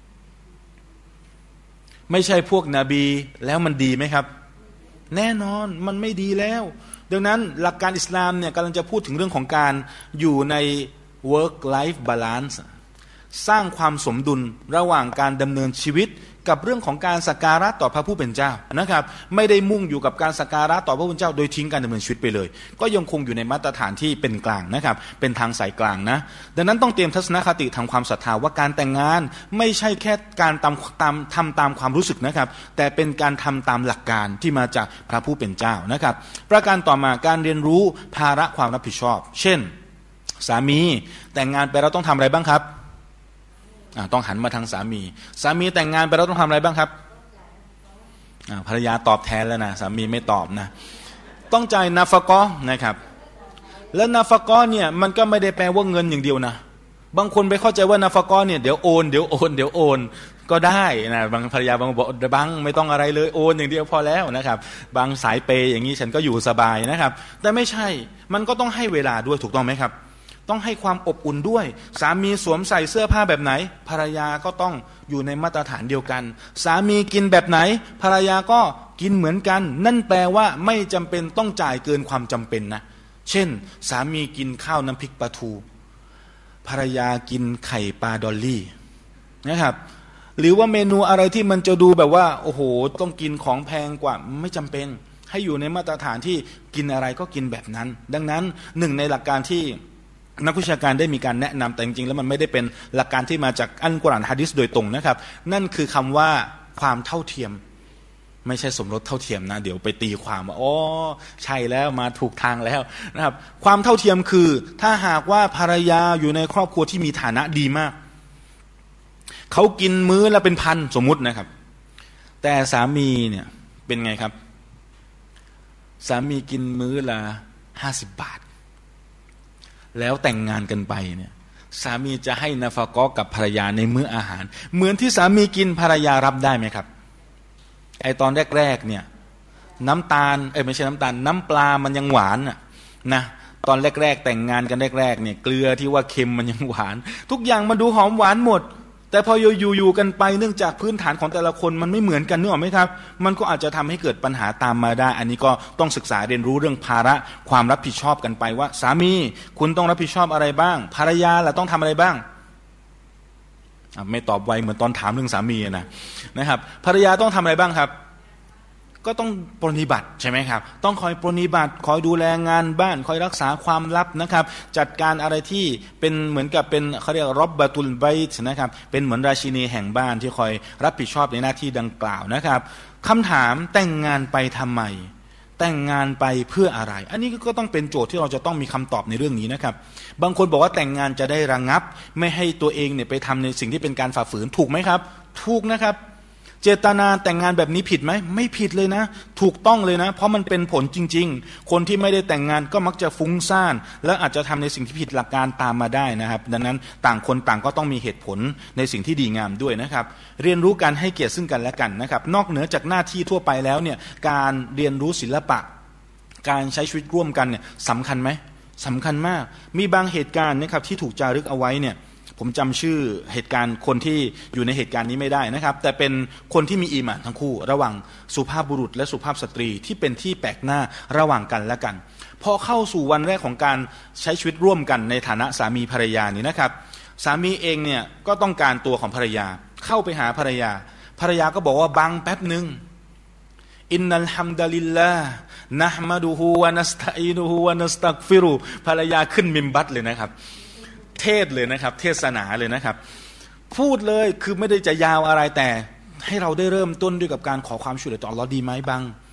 ไม่ใช่พวกนบีแล้วมันดีไหมครับแน่นอนมันไม่ดีแล้วดังนั้นหลักการอิสลามเนี่ยกำลังจะพูดถึงเรื่องของการอยู่ใน work life balance สร้างความสมดุลระหว่างการดำเนินชีวิตกับเรื่องของการสักการะต่อพระผู้เป็นเจ้านะครับไม่ได้มุ่งอยู่กับการสักการะต่อพระผู้เป็นเจ้าโดยทิ้งการดำเนินชีวิตไปเลยก็ยังคงอยู่ในมาตรฐานที่เป็นกลางนะครับเป็นทางสายกลางนะดังนั้นต้องเตรียมทัศนคติทางความศรัทธาว่าการแต่งงานไม่ใช่แค่การตามตามทำตามความรู้สึกนะครับแต่เป็นการทำตามหลักการที่มาจากพระผู้เป็นเจ้านะครับประการต่อมาการเรียนรู้ภาระความรับผิดชอบเช่นสามีแต่งงานไปเราต้องทำอะไรบ้างครับต้องหันมาทางสามีสามีแต่งงานไปแล้วต้องทำอะไรบ้างครับภรรยาตอบแทนแล้วนะสามีไม่ตอบนะต้องจ่ายนาฟะกอนะครับและนาฟะกอเนี่ยมันก็ไม่ได้แปลว่าเงินอย่างเดียวนะบางคนไปเข้าใจว่านาฟะกอเนี่ยเดี๋ยวโอนเดี๋ยวโอนเดี๋ยวโอนก็ได้นะบางภรรยาบางบอกบางไม่ต้องอะไรเลยโอนอย่างเดียวพอแล้วนะครับบางสายเปย์อย่างนี้ฉันก็อยู่สบายนะครับแต่ไม่ใช่มันก็ต้องให้เวลาด้วยถูกต้องไหมครับต้องให้ความอบอุ่นด้วยสามีสวมใส่เสื้อผ้าแบบไหนภรรยาก็ต้องอยู่ในมาตรฐานเดียวกันสามีกินแบบไหนภรรยาก็กินเหมือนกันนั่นแปลว่าไม่จำเป็นต้องจ่ายเกินความจำเป็นนะเช่นสามีกินข้าวน้ำพริกปลาทูภรรยากินไข่ปลาดอลลี่นะครับหรือว่าเมนูอะไรที่มันจะดูแบบว่าโอ้โหต้องกินของแพงกว่าไม่จำเป็นให้อยู่ในมาตรฐานที่กินอะไรก็กินแบบนั้นดังนั้นหนึ่งในหลักการที่นักวิชาการได้มีการแนะนำแต่จริงๆแล้วมันไม่ได้เป็นหลักการที่มาจากอัลกุรอานหะดีษโดยตรงนะครับนั่นคือคำว่าความเท่าเทียมไม่ใช่สมรสเท่าเทียมนะเดี๋ยวไปตีความว่าอ๋อใช่แล้วมาถูกทางแล้วนะครับความเท่าเทียมคือถ้าหากว่าภรรยาอยู่ในครอบครัวที่มีฐานะดีมากเขากินมื้อละเป็นพันสมมุตินะครับแต่สามีเนี่ยเป็นไงครับสามีกินมื้อละห้าสิบบาทแล้วแต่งงานกันไปเนี่ยสามีจะให้นาฟะกอกับภรรยาในมื้ออาหารเหมือนที่สามีกินภรรยารับได้ไหมครับไอตอนแรกๆเนี่ยน้ำตาลเอ้ยไม่ใช่น้ำตาลน้ำปลามันยังหวานน่ะนะตอนแรกๆแต่งงานกันแรกๆเนี่ยเกลือที่ว่าเค็มมันยังหวานทุกอย่างมันดูหอมหวานหมดแต่พออยู่ๆกันไปเนื่องจากพื้นฐานของแต่ละคนมันไม่เหมือนกันนึกออกไหมครับมันก็อาจจะทำให้เกิดปัญหาตามมาได้อันนี้ก็ต้องศึกษาเรียนรู้เรื่องภาระความรับผิดชอบกันไปว่าสามีคุณต้องรับผิดชอบอะไรบ้างภรรยาล่ะต้องทำอะไรบ้างไม่ตอบไวเหมือนตอนถามเรื่องสามีนะนะครับภรรยาต้องทำอะไรบ้างครับก็ต้องปฏิบัติใช่ไหมครับต้องคอยปฏิบัติคอยดูแลงานบ้านคอยรักษาความลับนะครับจัดการอะไรที่เป็นเหมือนกับเป็นเขาเรียกรอบบะตุลไบต์นะครับเป็นเหมือนราชินีแห่งบ้านที่คอยรับผิดชอบในหน้าที่ดังกล่าวนะครับคำถามแต่งงานไปทำไมแต่งงานไปเพื่ออะไรอันนี้ก็ต้องเป็นโจทย์ที่เราจะต้องมีคำตอบในเรื่องนี้นะครับบางคนบอกว่าแต่งงานจะได้ระงับไม่ให้ตัวเองเนี่ยไปทำในสิ่งที่เป็นการฝ่าฝืนถูกไหมครับถูกนะครับเจตนาแต่งงานแบบนี้ผิดไหมไม่ผิดเลยนะถูกต้องเลยนะเพราะมันเป็นผลจริงๆคนที่ไม่ได้แต่งงานก็มักจะฟุ้งซ่านและอาจจะทำในสิ่งที่ผิดหลักการตามมาได้นะครับดังนั้นต่างคนต่างก็ต้องมีเหตุผลในสิ่งที่ดีงามด้วยนะครับเรียนรู้การให้เกียรติซึ่งกันและกันนะครับนอกเหนือจากหน้าที่ทั่วไปแล้วเนี่ยการเรียนรู้ศิลปะการใช้ชีวิตร่วมกันเนี่ยสำคัญไหมสำคัญมากมีบางเหตุการณ์นะครับที่ถูกจารึกเอาไว้เนี่ยผมจำชื่อเหตุการณ์คนที่อยู่ในเหตุการณ์นี้ไม่ได้นะครับแต่เป็นคนที่มีอีหม่านทั้งคู่ระหว่างสุภาพบุรุษและสุภาพสตรีที่เป็นที่แปลกหน้าระหว่างกันและกันพอเข้าสู่วันแรกของการใช้ชีวิตร่วมกันในฐานะสามีภรรยานี่นะครับสามีเองเนี่ยก็ต้องการตัวของภรรยาเข้าไปหาภรรยาภรรยาก็บอกว่าบังแป๊บนึงอินนัลฮัมดุลิลลาห์นะห์มะดูฮูวะนัสตะอีนุฮูวะนัสตัฆฟิรุภรรยาขึ้นมิมบัตเลยนะครับเทศเลยนะครับเทศนาเลยนะครับพูดเลยคือไม่ได้จะยาวอะไรแต่ให้เราได้เริ่มต้นด้วยกับการขอความช่วยเหลือต่ออัลเลาะห์ดีไหมบัง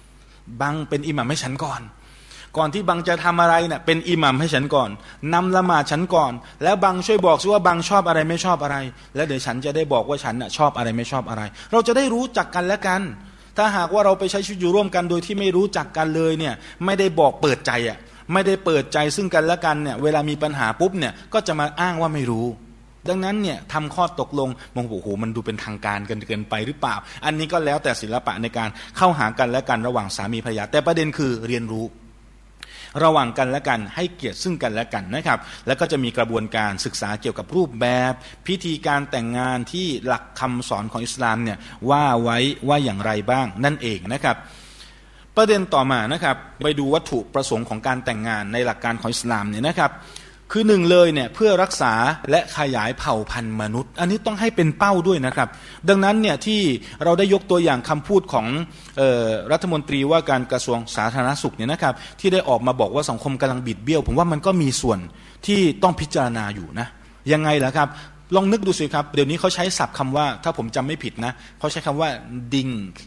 บังเป็นอิหมัมให้ฉันก่อนก่อนที่บังจะทำอะไรเนี่ยเป็นอิหมัมให้ฉันก่อนนำละหมาดฉันก่อนแล้วบังช่วยบอกซิว่าบังชอบอะไรไม่ชอบอะไรแล้วเดี๋ยวฉันจะได้บอกว่าฉันน่ะชอบอะไรไม่ชอบอะไรเราจะได้รู้จักกันและกันถ้าหากว่าเราไปใช้ชีวิตอยู่ร่วมกันโดยที่ไม่รู้จักกันเลยเนี่ยไม่ได้บอกเปิดใจอ่ะไม่ได้เปิดใจซึ่งกันและกันเนี่ยเวลามีปัญหาปุ๊บเนี่ยก็จะมาอ้างว่าไม่รู้ดังนั้นเนี่ยทำข้อตกลงมองโอ้โหมันดูเป็นทางการกันเกินไปหรือเปล่าอันนี้ก็แล้วแต่ศิลปะในการเข้าหากันและกันระหว่างสามีภรรยาแต่ประเด็นคือเรียนรู้ระหว่างกันและกันให้เกียรติซึ่งกันและกันนะครับแล้วก็จะมีกระบวนการศึกษาเกี่ยวกับรูปแบบพิธีการแต่งงานที่หลักคำสอนของอิสลามเนี่ยว่าไว้ว่าอย่างไรบ้างนั่นเองนะครับประเด็นต่อมานะครับไปดูวัตถุประสงค์ของการแต่งงานในหลักการของอิสลามเนี่ยนะครับคือหนึ่งเลยเนี่ยเพื่อรักษาและขยายเผ่าพันธุ์มนุษย์อันนี้ต้องให้เป็นเป้าด้วยนะครับดังนั้นเนี่ยที่เราได้ยกตัวอย่างคำพูดของเอ่อรัฐมนตรีว่าการกระทรวงสาธารณสุขเนี่ยนะครับที่ได้ออกมาบอกว่าสังคมกำลังบิดเบี้ยวผมว่ามันก็มีส่วนที่ต้องพิจารณาอยู่นะยังไงล่ะครับลองนึกดูสิครับเดี๋ยวนี้เขาใช้ศัพท์คำว่าถ้าผมจำไม่ผิดนะเขาใช้คำว่าดิง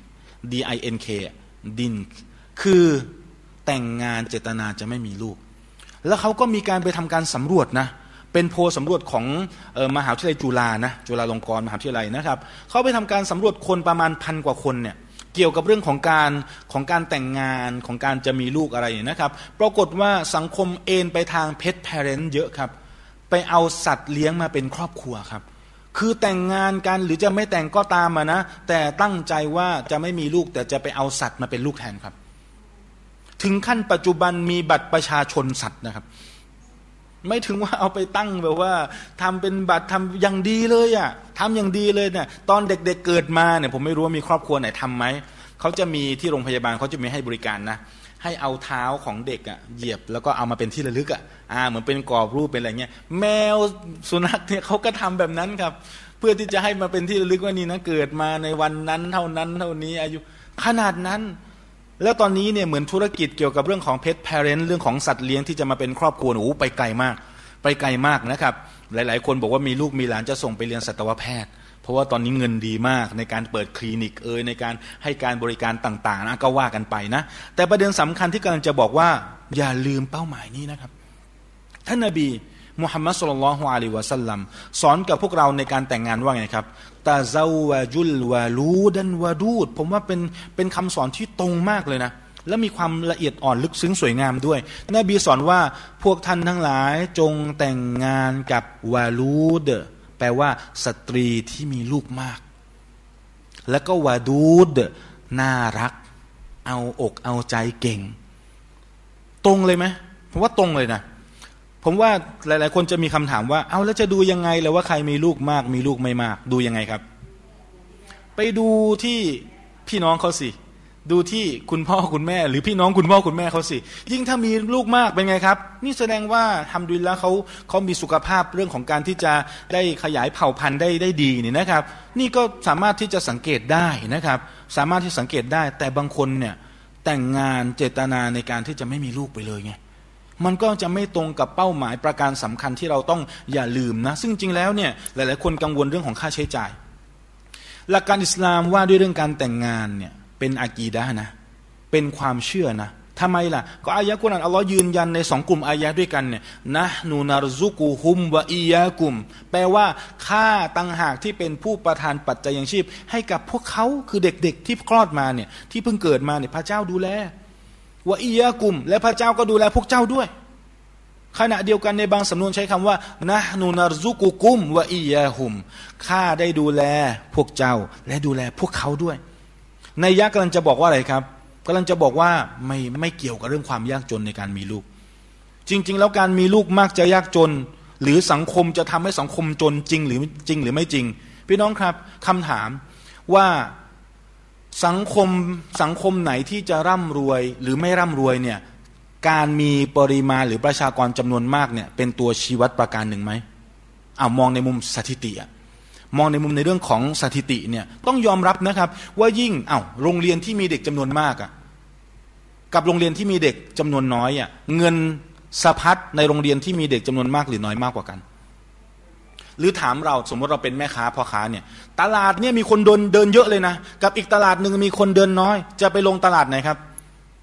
D I N K ดินคือแต่งงานเจตนาจะไม่มีลูกแล้วเขาก็มีการไปทำการสำรวจนะเป็นโพลสำรวจของเอ่อมหาวิทยาลัยจุฬานะจุฬาลงกรณ์มหาวิทยาลัยนะครับเขาไปทำการสำรวจคนประมาณพันกว่าคนเนี่ยเกี่ยวกับเรื่องของการของการแต่งงานของการจะมีลูกอะไรนะครับปรากฏว่าสังคมเอ็นไปทางเพทแพเรนต์เยอะครับไปเอาสัตว์เลี้ยงมาเป็นครอบครัวครับคือแต่งงานกันหรือจะไม่แต่งก็ตามมานะแต่ตั้งใจว่าจะไม่มีลูกแต่จะไปเอาสัตว์มาเป็นลูกแทนครับถึงขั้นปัจจุบันมีบัตรประชาชนสัตว์นะครับไม่ถึงว่าเอาไปตั้งแบบว่าทำเป็นบัตรทำอย่างดีเลยอ่ะทำอย่างดีเลยเนี่ยตอนเด็กๆ เ, เกิดมาเนี่ยผมไม่รู้ว่ามีครอบครัวไหนทำไหมเขาจะมีที่โรงพยาบาลเขาจะมีให้บริการนะให้เอาเท้าของเด็กอ่ะเหยียบแล้วก็เอามาเป็นที่ระลึกอ่ะอ่าเหมือนเป็นกรอบรูปเป็นอะไรเงี้ยแมวสุนัขเนี่ยเขาก็ทำแบบนั้นครับเพื่อที่จะให้มาเป็นที่ระลึกว่านี่นะเกิดมาในวันนั้นเท่านั้นเท่านี้อายุขนาดนั้นแล้วตอนนี้เนี่ยเหมือนธุรกิจเกี่ยวกับเรื่องของเพทแพเรนต์เรื่องของสัตว์เลี้ยงที่จะมาเป็นครอบครัวโอ้ไปไกลมากไปไกลมากนะครับหลายๆคนบอกว่ามีลูกมีหลานจะส่งไปเรียนสัตวแพทย์เพราะว่าตอนนี้เงินดีมากในการเปิดคลินิกเอ่ยในการให้การบริการต่างๆนะก็ว่ากันไปนะแต่ประเด็นสำคัญที่กำลังจะบอกว่าอย่าลืมเป้าหมายนี้นะครับท่านนบีมุฮัมมัดศ็อลลัลลอฮุอะลัยฮิวะซัลลัมสอนกับพวกเราในการแต่งงานว่าไงครับตาซาวะจุลวาลูดันวาดูดผมว่าเป็นเป็นคำสอนที่ตรงมากเลยนะและมีความละเอียดอ่อนลึกซึ้งสวยงามด้วยนบีสอนว่าพวกท่านทั้งหลายจงแต่งงานกับวาลูดแปลว่าสตรีที่มีลูกมากแล้วก็วาดูดน่ารักเอาอกเอาใจเก่งตรงเลยไหมผมว่าตรงเลยนะผมว่าหลายๆคนจะมีคำถามว่าเอาแล้วจะดูยังไงแล้วว่าใครมีลูกมากมีลูกไม่มากดูยังไงครับไปดูที่พี่น้องเขาสิดูที่คุณพ่อคุณแม่หรือพี่น้องคุณพ่อคุณแม่เขาสิยิ่งถ้ามีลูกมากเป็นไงครับนี่แสดงว่าฮัมดุลิลละห์เขาเขามีสุขภาพเรื่องของการที่จะได้ขยายเผ่าพันธุ์ได้ได้ดีนี่นะครับนี่ก็สามารถที่จะสังเกตได้นะครับสามารถที่สังเกตได้แต่บางคนเนี่ยแต่งงานเจตนาในการที่จะไม่มีลูกไปเลยไงมันก็จะไม่ตรงกับเป้าหมายประการสำคัญที่เราต้องอย่าลืมนะซึ่งจริงแล้วเนี่ยหลายๆคนกังวลเรื่องของค่าใช้จ่ายหลักการอิสลามว่าด้วยเรื่องการแต่งงานเนี่ยเป็นอากีดะห์นะเป็นความเชื่อนะทำไมล่ะก็อายะห์กุรอานอัลลอฮ์ยืนยันในสองกลุ่มอายะห์ด้วยกันเนี่ยนะนูนารซุกุฮุมวะอียากุมแปลว่าข้าตั้งหากที่เป็นผู้ประทานปัจจัยยังชีพให้กับพวกเขาคือเด็กๆที่คลอดมาเนี่ยที่เพิ่งเกิดมาเนี่ยพระเจ้าดูแลวะอียากุมและพระเจ้าก็ดูแลพวกเจ้าด้วยขณะเดียวกันในบางสำนวนใช้คำว่านะนูนารซุกุกุมวะอียาฮุมข้าได้ดูแลพวกเจ้าและดูแลพวกเขาด้วยในยะกำลังจะบอกว่าอะไรครับกำลังจะบอกว่าไม่ไม่เกี่ยวกับเรื่องความยากจนในการมีลูกจริงๆแล้วการมีลูกมากจะยากจนหรือสังคมจะทำให้สังคมจนจริงหรือจริงหรือไม่จริงพี่น้องครับคำถามว่าสังคมสังคมไหนที่จะร่ำรวยหรือไม่ร่ำรวยเนี่ยการมีปริมาณหรือประชากรจำนวนมากเนี่ยเป็นตัวชี้วัดประการหนึ่งไหมเอามองในมุมสถิติอะมองในมุมในเรื่องของสถิติเนี่ยต้องยอมรับนะครับว่ายิ่งอ้าวโรงเรียนที่มีเด็กจำนวนมากอ่ะกับโรงเรียนที่มีเด็กจำนวนน้อยอ่ะเงินสะพัดในโรงเรียนที่มีเด็กจำนวนมากหรือน้อยมากกว่ากันหรือถามเราสมมติเราเป็นแม่ค้าพ่อค้าเนี่ยตลาดเนี่ยมีคนเดินเดินเยอะเลยนะกับอีกตลาดหนึ่งมีคนเดินน้อยจะไปลงตลาดไหนครับ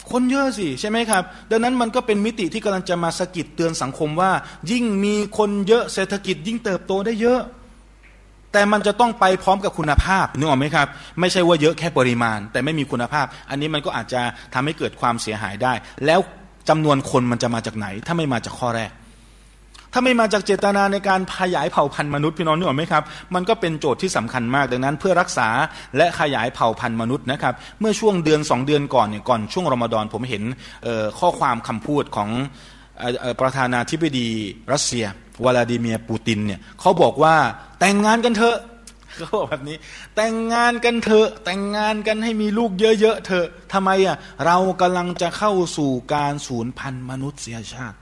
คนเยอะสิใช่ไหมครับดังนั้นมันก็เป็นมิติที่กำลังจะมาสะกิดเตือนสังคมว่ายิ่งมีคนเยอะเศรษฐกิจยิ่งเติบโตได้เยอะแต่มันจะต้องไปพร้อมกับคุณภาพนึกออกไหมครับไม่ใช่ว่าเยอะแค่ปริมาณแต่ไม่มีคุณภาพอันนี้มันก็อาจจะทำให้เกิดความเสียหายได้แล้วจำนวนคนมันจะมาจากไหนถ้าไม่มาจากข้อแรกถ้าไม่มาจากเจตนาในการขยายเผ่าพันธุ์มนุษย์พี่น้องนึกออกไหมครับมันก็เป็นโจทย์ที่สำคัญมากดังนั้นเพื่อรักษาและขยายเผ่าพันธุ์มนุษย์นะครับเมื่อช่วงเดือนสองเดือนก่อนเนี่ยก่อนช่วงรอมฎอนผมเห็นข้อความคำพูดของประธานาธิบดีรัสเซียวลาดิเมียร์ปูตินเนี่ยเขาบอกว่าแต่งงานกันเถอะเขาบอกแบบนี้แต่งงานกันเถอะแต่งงานกันให้มีลูกเยอะๆเถอะทำไมอ่ะเรากำลังจะเข้าสู่การสูญพันธุ์มนุษยชาติ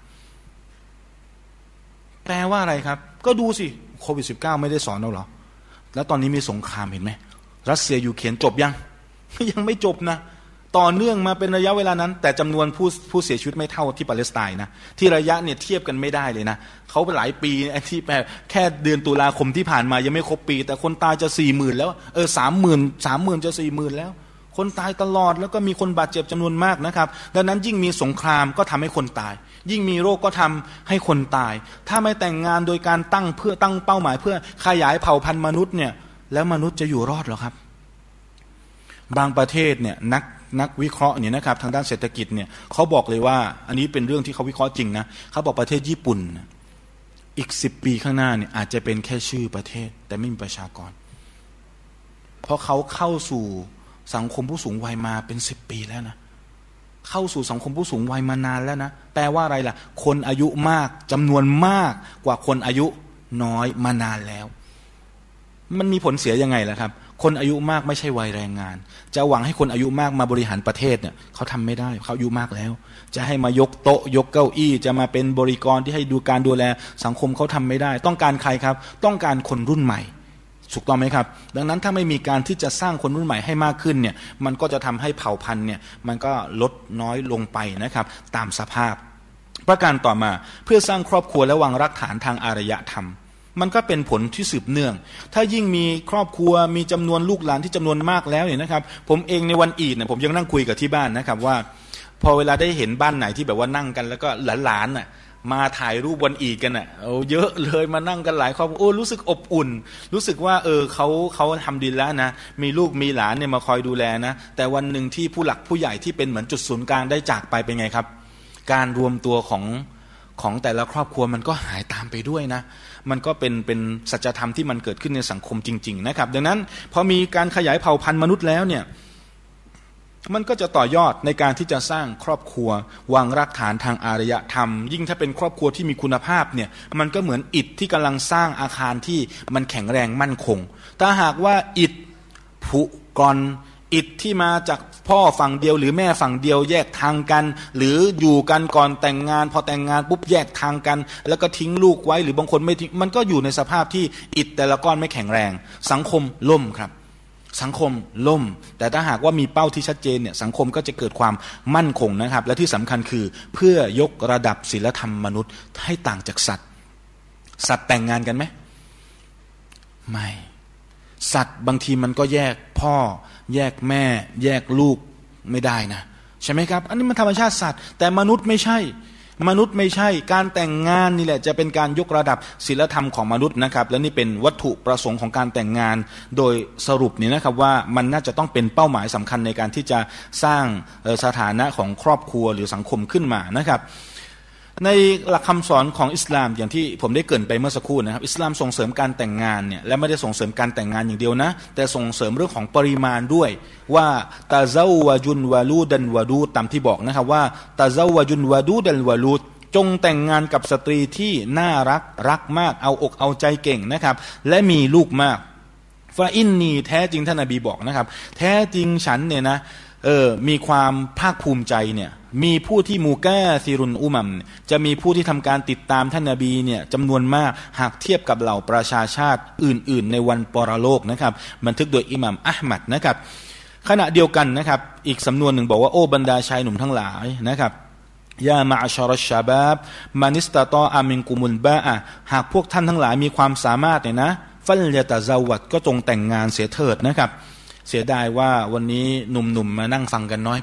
แปลว่าอะไรครับก็ดูสิโควิด สิบเก้า ไม่ได้สอนเราหรอแล้วตอนนี้มีสงครามเห็นไหมรัสเซียยูเครนจบยังยังไม่จบนะต่อเนื่องมาเป็นระยะเวลานั้นแต่จำนวนผู้ผู้เสียชีวิตไม่เท่าที่ปาเลสไตน์นะที่ระยะเนี่ยเทียบกันไม่ได้เลยนะเขาเป็นหลายปีไอ้ที่แค่เดือนตุลาคมที่ผ่านมายังไม่ครบปีแต่คนตายจะสี่หมื่นแล้วเออสามหมื่นสามหมื่นจะสี่หมื่นแล้วคนตายตลอดแล้วก็มีคนบาดเจ็บจำนวนมากนะครับดังนั้นยิ่งมีสงครามก็ทำให้คนตายยิ่งมีโรคก็ทำให้คนตายถ้าไม่แต่งงานโดยการตั้งเพื่อตั้งเป้าหมายเพื่อขยายเผ่าพันธุ์มนุษย์เนี่ยแล้วมนุษย์จะอยู่รอดหรอครับบางประเทศเนี่ยนักนักวิเคราะห์เนี่ยนะครับทางด้านเศรษฐกิจเนี่ยเขาบอกเลยว่าอันนี้เป็นเรื่องที่เขาวิเคราะห์จริงนะเขาบอกประเทศญี่ปุ่นอีกสิบปีข้างหน้าเนี่ยอาจจะเป็นแค่ชื่อประเทศแต่ไม่มีประชากรเพราะเขาเข้าสู่สังคมผู้สูงวัยมาเป็นสิบปีแล้วนะเข้าสู่สังคมผู้สูงวัยมานานแล้วนะแปลว่าอะไรล่ะคนอายุมากจำนวนมากกว่าคนอายุน้อยมานานแล้วมันมีผลเสียยังไงล่ะครับคนอายุมากไม่ใช่วัยแรงงานจะหวังให้คนอายุมากมาบริหารประเทศเนี่ยเขาทำไม่ได้เขาอายุมากแล้วจะให้มายกโต๊ะยกเก้าอี้จะมาเป็นบริกรที่ให้ดูการดูแลสังคมเขาทำไม่ได้ต้องการใครครับต้องการคนรุ่นใหม่ถูกต้องไหมครับดังนั้นถ้าไม่มีการที่จะสร้างคนรุ่นใหม่ให้มากขึ้นเนี่ยมันก็จะทำให้เผ่าพันธุ์เนี่ยมันก็ลดน้อยลงไปนะครับตามสภาพประการต่อมาเพื่อสร้างครอบครัวและวางรากฐานทางอารยธรรมมันก็เป็นผลที่สืบเนื่องถ้ายิ่งมีครอบครัวมีจำนวนลูกหลานที่จำนวนมากแล้วเนี่ยนะครับผมเองในวันอีดเนี่ยผมยังนั่งคุยกับที่บ้านนะครับว่าพอเวลาได้เห็นบ้านไหนที่แบบว่านั่งกันแล้วก็หลานๆน่ะมาถ่ายรูปวันอีดกันอ่ะโอ้เยอะเลยมานั่งกันหลายครอบครัวโอ้รู้สึกอบอุ่นรู้สึกว่าเออเขาเขาทำดีแล้วนะมีลูกมีหลานเนี่ยมาคอยดูแลนะแต่วันหนึ่งที่ผู้หลักผู้ใหญ่ที่เป็นเหมือนจุดศูนย์กลางได้จากไปเป็นไงครับการรวมตัวของของแต่ละครอบครัวมันก็หายตามไปด้วยนะมันก็เป็นเป็นสัจธรรมที่มันเกิดขึ้นในสังคมจริงๆนะครับดังนั้นพอมีการขยายเผ่าพันธุ์มนุษย์แล้วเนี่ยมันก็จะต่อยอดในการที่จะสร้างครอบครัววางรากฐานทางอารยธรรมยิ่งถ้าเป็นครอบครัวที่มีคุณภาพเนี่ยมันก็เหมือนอิฐที่กำลังสร้างอาคารที่มันแข็งแรงมั่นคงถ้าหากว่าอิฐผุกร่อนอิฐที่มาจากพ่อฝั่งเดียวหรือแม่ฝั่งเดียวแยกทางกันหรืออยู่กันก่อนแต่งงานพอแต่งงานปุ๊บแยกทางกันแล้วก็ทิ้งลูกไว้หรือบางคนไม่ทิ้งมันก็อยู่ในสภาพที่อิฐแต่ละก้อนไม่แข็งแรงสังคมล่มครับสังคมล่มแต่ถ้าหากว่ามีเป้าที่ชัดเจนเนี่ยสังคมก็จะเกิดความมั่นคงนะครับและที่สำคัญคือเพื่อยกระดับศีลธรรมมนุษย์ให้ต่างจากสัตว์สัตว์แต่งงานกันไหมไม่สัตว์บางทีมันก็แยกพ่อแยกแม่แยกลูกไม่ได้นะใช่ไหมครับอันนี้มันธรรมชาติสัตว์แต่มนุษย์ไม่ใช่มนุษย์ไม่ใช่การแต่งงานนี่แหละจะเป็นการยกระดับศีลธรรมของมนุษย์นะครับและนี่เป็นวัตถุประสงค์ของการแต่งงานโดยสรุปนี่นะครับว่ามันน่าจะต้องเป็นเป้าหมายสำคัญในการที่จะสร้างสถานะของครอบครัวหรือสังคมขึ้นมานะครับในหลักคำสอนของอิสลามอย่างที่ผมได้เกริ่นไปเมื่อสักครู่นะครับอิสลามส่งเสริมการแต่งงานเนี่ยและไม่ได้ส่งเสริมการแต่งงานอย่างเดียวนะแต่ส่งเสริมเรื่องของปริมาณด้วยว่าตาเจ้าวาจุนวาลูดันวาดูตามที่บอกนะครับว่าตาเจ้าวาจุนวาดูดันวาลูจงแต่งงานกับสตรีที่น่ารักรักมากเอาอกเอาใจเก่งนะครับและมีลูกมากฟาอินนีแท้จริงท่านนบีบอกนะครับแท้จริงฉันเนี่ยนะเออมีความภาคภูมิใจเนี่ยมีผู้ที่มูกาซิรุนอุมัมจะมีผู้ที่ทำการติดตามท่านนบีเนี่ยจำนวนมากหากเทียบกับเหล่าประชาชาติอื่นๆในวันปรโลกนะครับบันทึกโดยอิหม่ามอะห์มัดนะครับขณะเดียวกันนะครับอีกสำนวนหนึ่งบอกว่าโอ้บรรดาชายหนุ่มทั้งหลายนะครับยามาอัชรัชชาบาบมานิสตาตออามินกุมุลบาอะหากพวกท่านทั้งหลายมีความสามารถเนี่ยนะฟัลยะตะซาวัดก็จงแต่งงานเสียเถิดนะครับเสียดายว่าวันนี้หนุ่มๆมานั่งฟังกันน้อยไปหน่อย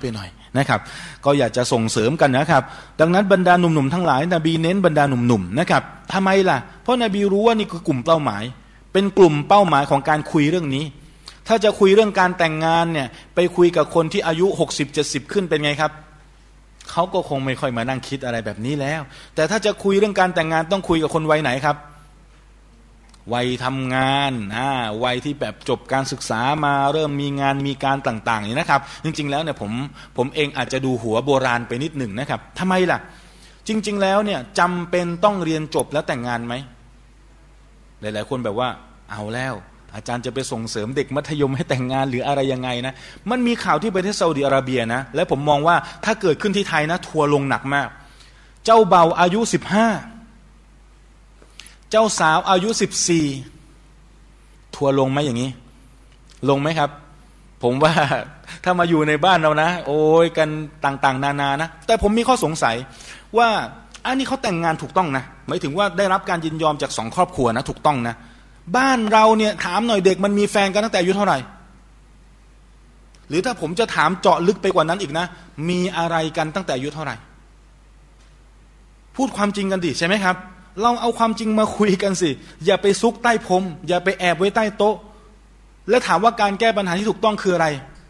นะครับก็อยากจะส่งเสริมกันนะครับดังนั้นบรรดาหนุ่มๆทั้งหลายนบีเน้นบรรดาหนุ่มๆนะครับทำไมล่ะเพราะนบีรู้ว่านี่คือกลุ่มเป้าหมายเป็นกลุ่มเป้าหมายของการคุยเรื่องนี้ถ้าจะคุยเรื่องการแต่งงานเนี่ยไปคุยกับคนที่อายุหกสิบ เจ็ดสิบขึ้นเป็นไงครับเขาก็คงไม่ค่อยมานั่งคิดอะไรแบบนี้แล้วแต่ถ้าจะคุยเรื่องการแต่งงานต้องคุยกับคนวัยไหนครับวัยทำงานอ่าวัยที่แบบจบการศึกษามาเริ่มมีงานมีการต่างๆนี่นะครับจริงๆแล้วเนี่ยผมผมเองอาจจะดูหัวโบราณไปนิดหนึ่งนะครับทำไมล่ะจริงๆแล้วเนี่ยจำเป็นต้องเรียนจบแล้วแต่งงานไหมหลายๆคนแบบว่าเอาแล้วอาจารย์จะไปส่งเสริมเด็กมัธยมให้แต่งงานหรืออะไรยังไงนะมันมีข่าวที่ประเทศซาอุดิอาระเบียนะและผมมองว่าถ้าเกิดขึ้นที่ไทยนะทัวร์ลงหนักมากเจ้าเบาอายุสิบห้าเจ้าสาวอายุสิบสี่ทัวร์ลงไหมอย่างนี้ลงไหมครับผมว่าถ้ามาอยู่ในบ้านเรานะโอ้ยกันต่างๆนานานะแต่ผมมีข้อสงสัยว่าอันนี้เขาแต่งงานถูกต้องนะหมายถึงว่าได้รับการยินยอมจากสองครอบครัวนะถูกต้องนะบ้านเราเนี่ยถามหน่อยเด็กมันมีแฟนกันตั้งแต่อายุเท่าไหร่หรือถ้าผมจะถามเจาะลึกไปกว่านั้นอีกนะมีอะไรกันตั้งแต่อายุเท่าไหร่พูดความจริงกันดิใช่ไหมครับเราเอาความจริงมาคุยกันสิอย่าไปซุกใต้พรมอย่าไปแอบไว้ใต้โต๊ะแล้วถามว่าการแก้ปัญหาที่ถูกต้องคืออะไร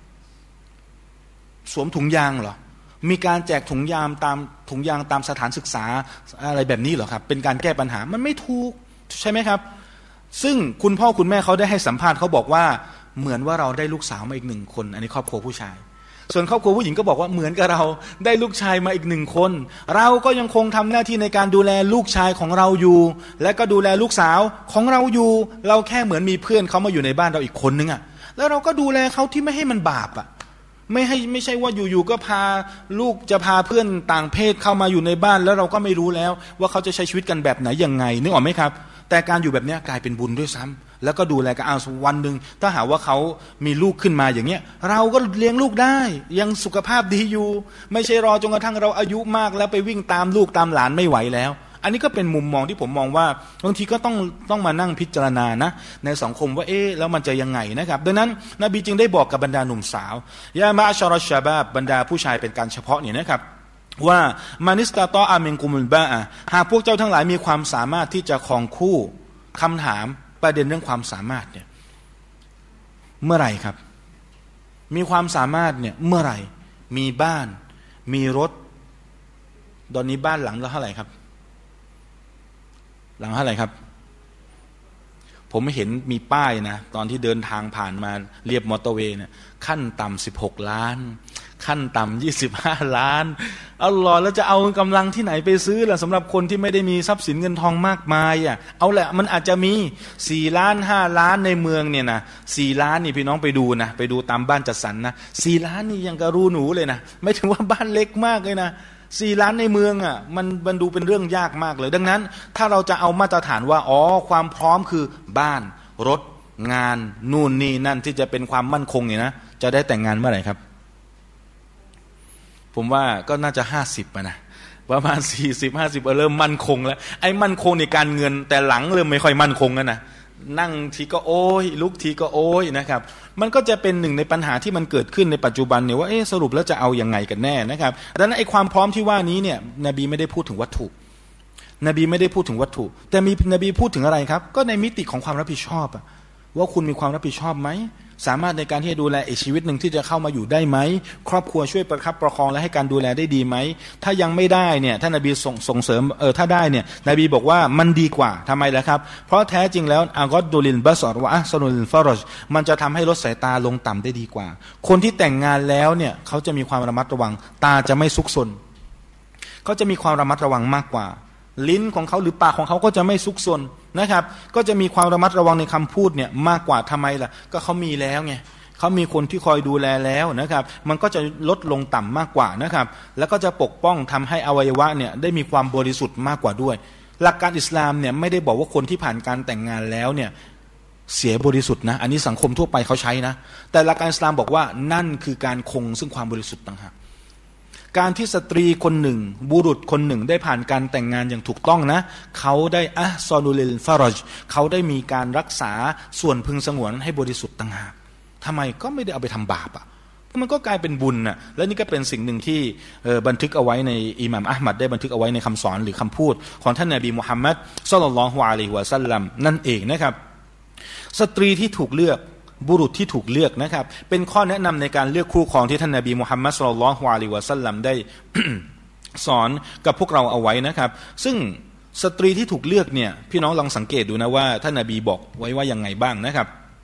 สวมถุงยางเหรอมีการแจกถุงยางตามถุงยางตามสถานศึกษาอะไรแบบนี้เหรอครับเป็นการแก้ปัญหามันไม่ถูกใช่ไหมครับซึ่งคุณพ่อคุณแม่เขาได้ให้สัมภาษณ์เขาบอกว่าเหมือนว่าเราได้ลูกสาวมาอีกหนึ่งคนอันนี้ครอบครัวผู้ชายส่วนครอบครัวผู้หญิงก็บอกว่าเหมือนกับเราได้ลูกชายมาอีกหนึ่งคนเราก็ยังคงทำหน้าที่ในการดูแลลูกชายของเราอยู่และก็ดูแลลูกสาวของเราอยู่เราแค่เหมือนมีเพื่อนเขามาอยู่ในบ้านเราอีกคนนึงอ่ะแล้วเราก็ดูแลเขาที่ไม่ให้มันบาปอ่ะไม่ให้ไม่ใช่ว่าอยู่ๆก็พาลูกจะพาเพื่อนต่างเพศเข้ามาอยู่ในบ้านแล้วเราก็ไม่รู้แล้วว่าเขาจะใช้ชีวิตกันแบบไหนยังไงนึกออกไหมครับแต่การอยู่แบบนี้กลายเป็นบุญด้วยซ้ำแล้วก็ดูแลกันเอาวันหนึ่งถ้าหาว่าเขามีลูกขึ้นมาอย่างเงี้ยเราก็เลี้ยงลูกได้ยังสุขภาพดีอยู่ไม่ใช่รอจนกระทั่งเราอายุมากแล้วไปวิ่งตามลูกตามหลานไม่ไหวแล้วอันนี้ก็เป็นมุมมองที่ผมมองว่าบางทีก็ต้องต้องมานั่งพิจารณานะในสังคมว่าเอ๊ะแล้วมันจะยังไงนะครับดังนั้นนบีจึงได้บอกกับบรรดาหนุ่มสาวยามาอัชรอชชะบาบบรรดาผู้ชายเป็นการเฉพาะเนี่ยนะครับว่ามานิสตาตออามินกุมุลบาอะหากพวกเจ้าทั้งหลายมีความสามารถที่จะครองคู่คำถามประเด็นเรื่องความสามารถเนี่ยเมื่อไหร่ครับมีความสามารถเนี่ยเมื่อไหร่มีบ้านมีรถตอนนี้บ้านหลังละเท่าไหร่ครับหลังเท่าไหร่ครับผมเห็นมีป้ายนะตอนที่เดินทางผ่านมาเรียบมอเตอร์เวย์เนี่ยขั้นต่ำสิบหกล้านขั้นต่ำยี่สิบห้าล้านอัลลอฮ์แล้วจะเอากำลังที่ไหนไปซื้อล่ะสำหรับคนที่ไม่ได้มีทรัพย์สินเงินทองมากมายอ่ะเอาแหละมันอาจจะมีสี่ล้านห้าล้านในเมืองเนี่ยนะสี่ล้านนี่พี่น้องไปดูนะไปดูตามบ้านจัดสรรนะสี่ล้านนี่ยังกระรูหนูเลยนะไม่ถึงว่าบ้านเล็กมากเลยนะสี่ล้านในเมืองอ่ะมันมันดูเป็นเรื่องยากมากเลยดังนั้นถ้าเราจะเอามาตรฐานว่าอ๋อความพร้อมคือบ้านรถงานนู่นนี่นั่นที่จะเป็นความมั่นคงเนี่ยนะจะได้แต่งงานเมื่อไหร่ครับผมว่าก็น่าจะห้าสิบนะประมาณสี่สิบห้าสิบเริ่มมั่นคงแล้วไอ้มั่นคงในการเงินแต่หลังเริ่มไม่ค่อยมั่นคงแล้วนะนั่งทีก็โอ้ยลุกทีก็โอ้ยนะครับมันก็จะเป็นหนึ่งในปัญหาที่มันเกิดขึ้นในปัจจุบันเนี่ยว่าเอ๊ะสรุปแล้วจะเอายังไงกันแน่นะครับดังนั้นไอ้ความพร้อมที่ว่านี้เนี่ยนบีไม่ได้พูดถึงวัตถุนบีไม่ได้พูดถึงวัตถุแต่มีนบีพูดถึงอะไรครับก็ในมิติของความรับผิดชอบอะว่าคุณมีความรับผิดชอบไหมสามารถในการที่จะดูแลอีกชีวิตหนึ่งที่จะเข้ามาอยู่ได้ไหมครอบครัวช่วยประคับประคองและให้การดูแลได้ดีไหมถ้ายังไม่ได้เนี่ยท่านนบีส่งส่งเสริมเออถ้าได้เนี่ยนบีบอกว่ามันดีกว่าทำไมล่ะครับเพราะแท้จริงแล้วอากอดดูลินบัสรวะอัสนุลินฟารจมันจะทำให้ลดสายตาลงต่ำได้ดีกว่าคนที่แต่งงานแล้วเนี่ยเขาจะมีความระมัดระวังตาจะไม่ซุกซนเขาจะมีความระมัดระวังมากกว่าลิ้นของเขาหรือปากของเขาก็จะไม่ซุกซนนะครับก็จะมีความระมัดระวังในคำพูดเนี่ยมากกว่าทำไมล่ะก็เขามีแล้วไงเขามีคนที่คอยดูแลแล้วนะครับมันก็จะลดลงต่ำมากกว่านะครับแล้วก็จะปกป้องทำให้อวัยวะเนี่ยได้มีความบริสุทธิ์มากกว่าด้วยหลักการอิสลามเนี่ยไม่ได้บอกว่าคนที่ผ่านการแต่งงานแล้วเนี่ยเสียบริสุทธิ์นะอันนี้สังคมทั่วไปเขาใช้นะแต่หลักการอิสลามบอกว่านั่นคือการคงซึ่งความบริสุทธิ์ต่างหากการที่สตรีคนหนึ่งบุรุษคนหนึ่งได้ผ่านการแต่งงานอย่างถูกต้องนะเขาได้อะซอนุลิลฟารจเขาได้มีการรักษาส่วนพึงสงวนให้บริสุทธิ์ต่างหากทำไมก็ไม่ได้เอาไปทำบาปอ่ะมันก็กลายเป็นบุญน่ะและนี่ก็เป็นสิ่งหนึ่งที่บันทึกเอาไว้ในอิหม่ามอะห์มัดได้บันทึกเอาไว้ในคำสอนหรือคำพูดของท่านนบีมุฮัมมัดศ็อลลัลลอฮุอะลัยฮิวะซัลลัมนั่นเองนะครับสตรีที่ถูกเลือกบุรุษที่ถูกเลือกนะครับเป็นข้อแนะนำในการเลือกคู่ครองที่ท่านนบีมุฮัมมัดศ็อลลัลลอฮุอะลัยฮิวะซัลลัมได้ สอนกับพวกเราเอาไว้นะครับซึ่งสตรีที่ถูกเลือกเนี่ยพี่น้องลองสังเกตดูนะว่าท่านนบีบอกไว้ว่ายังไงบ้างนะครับ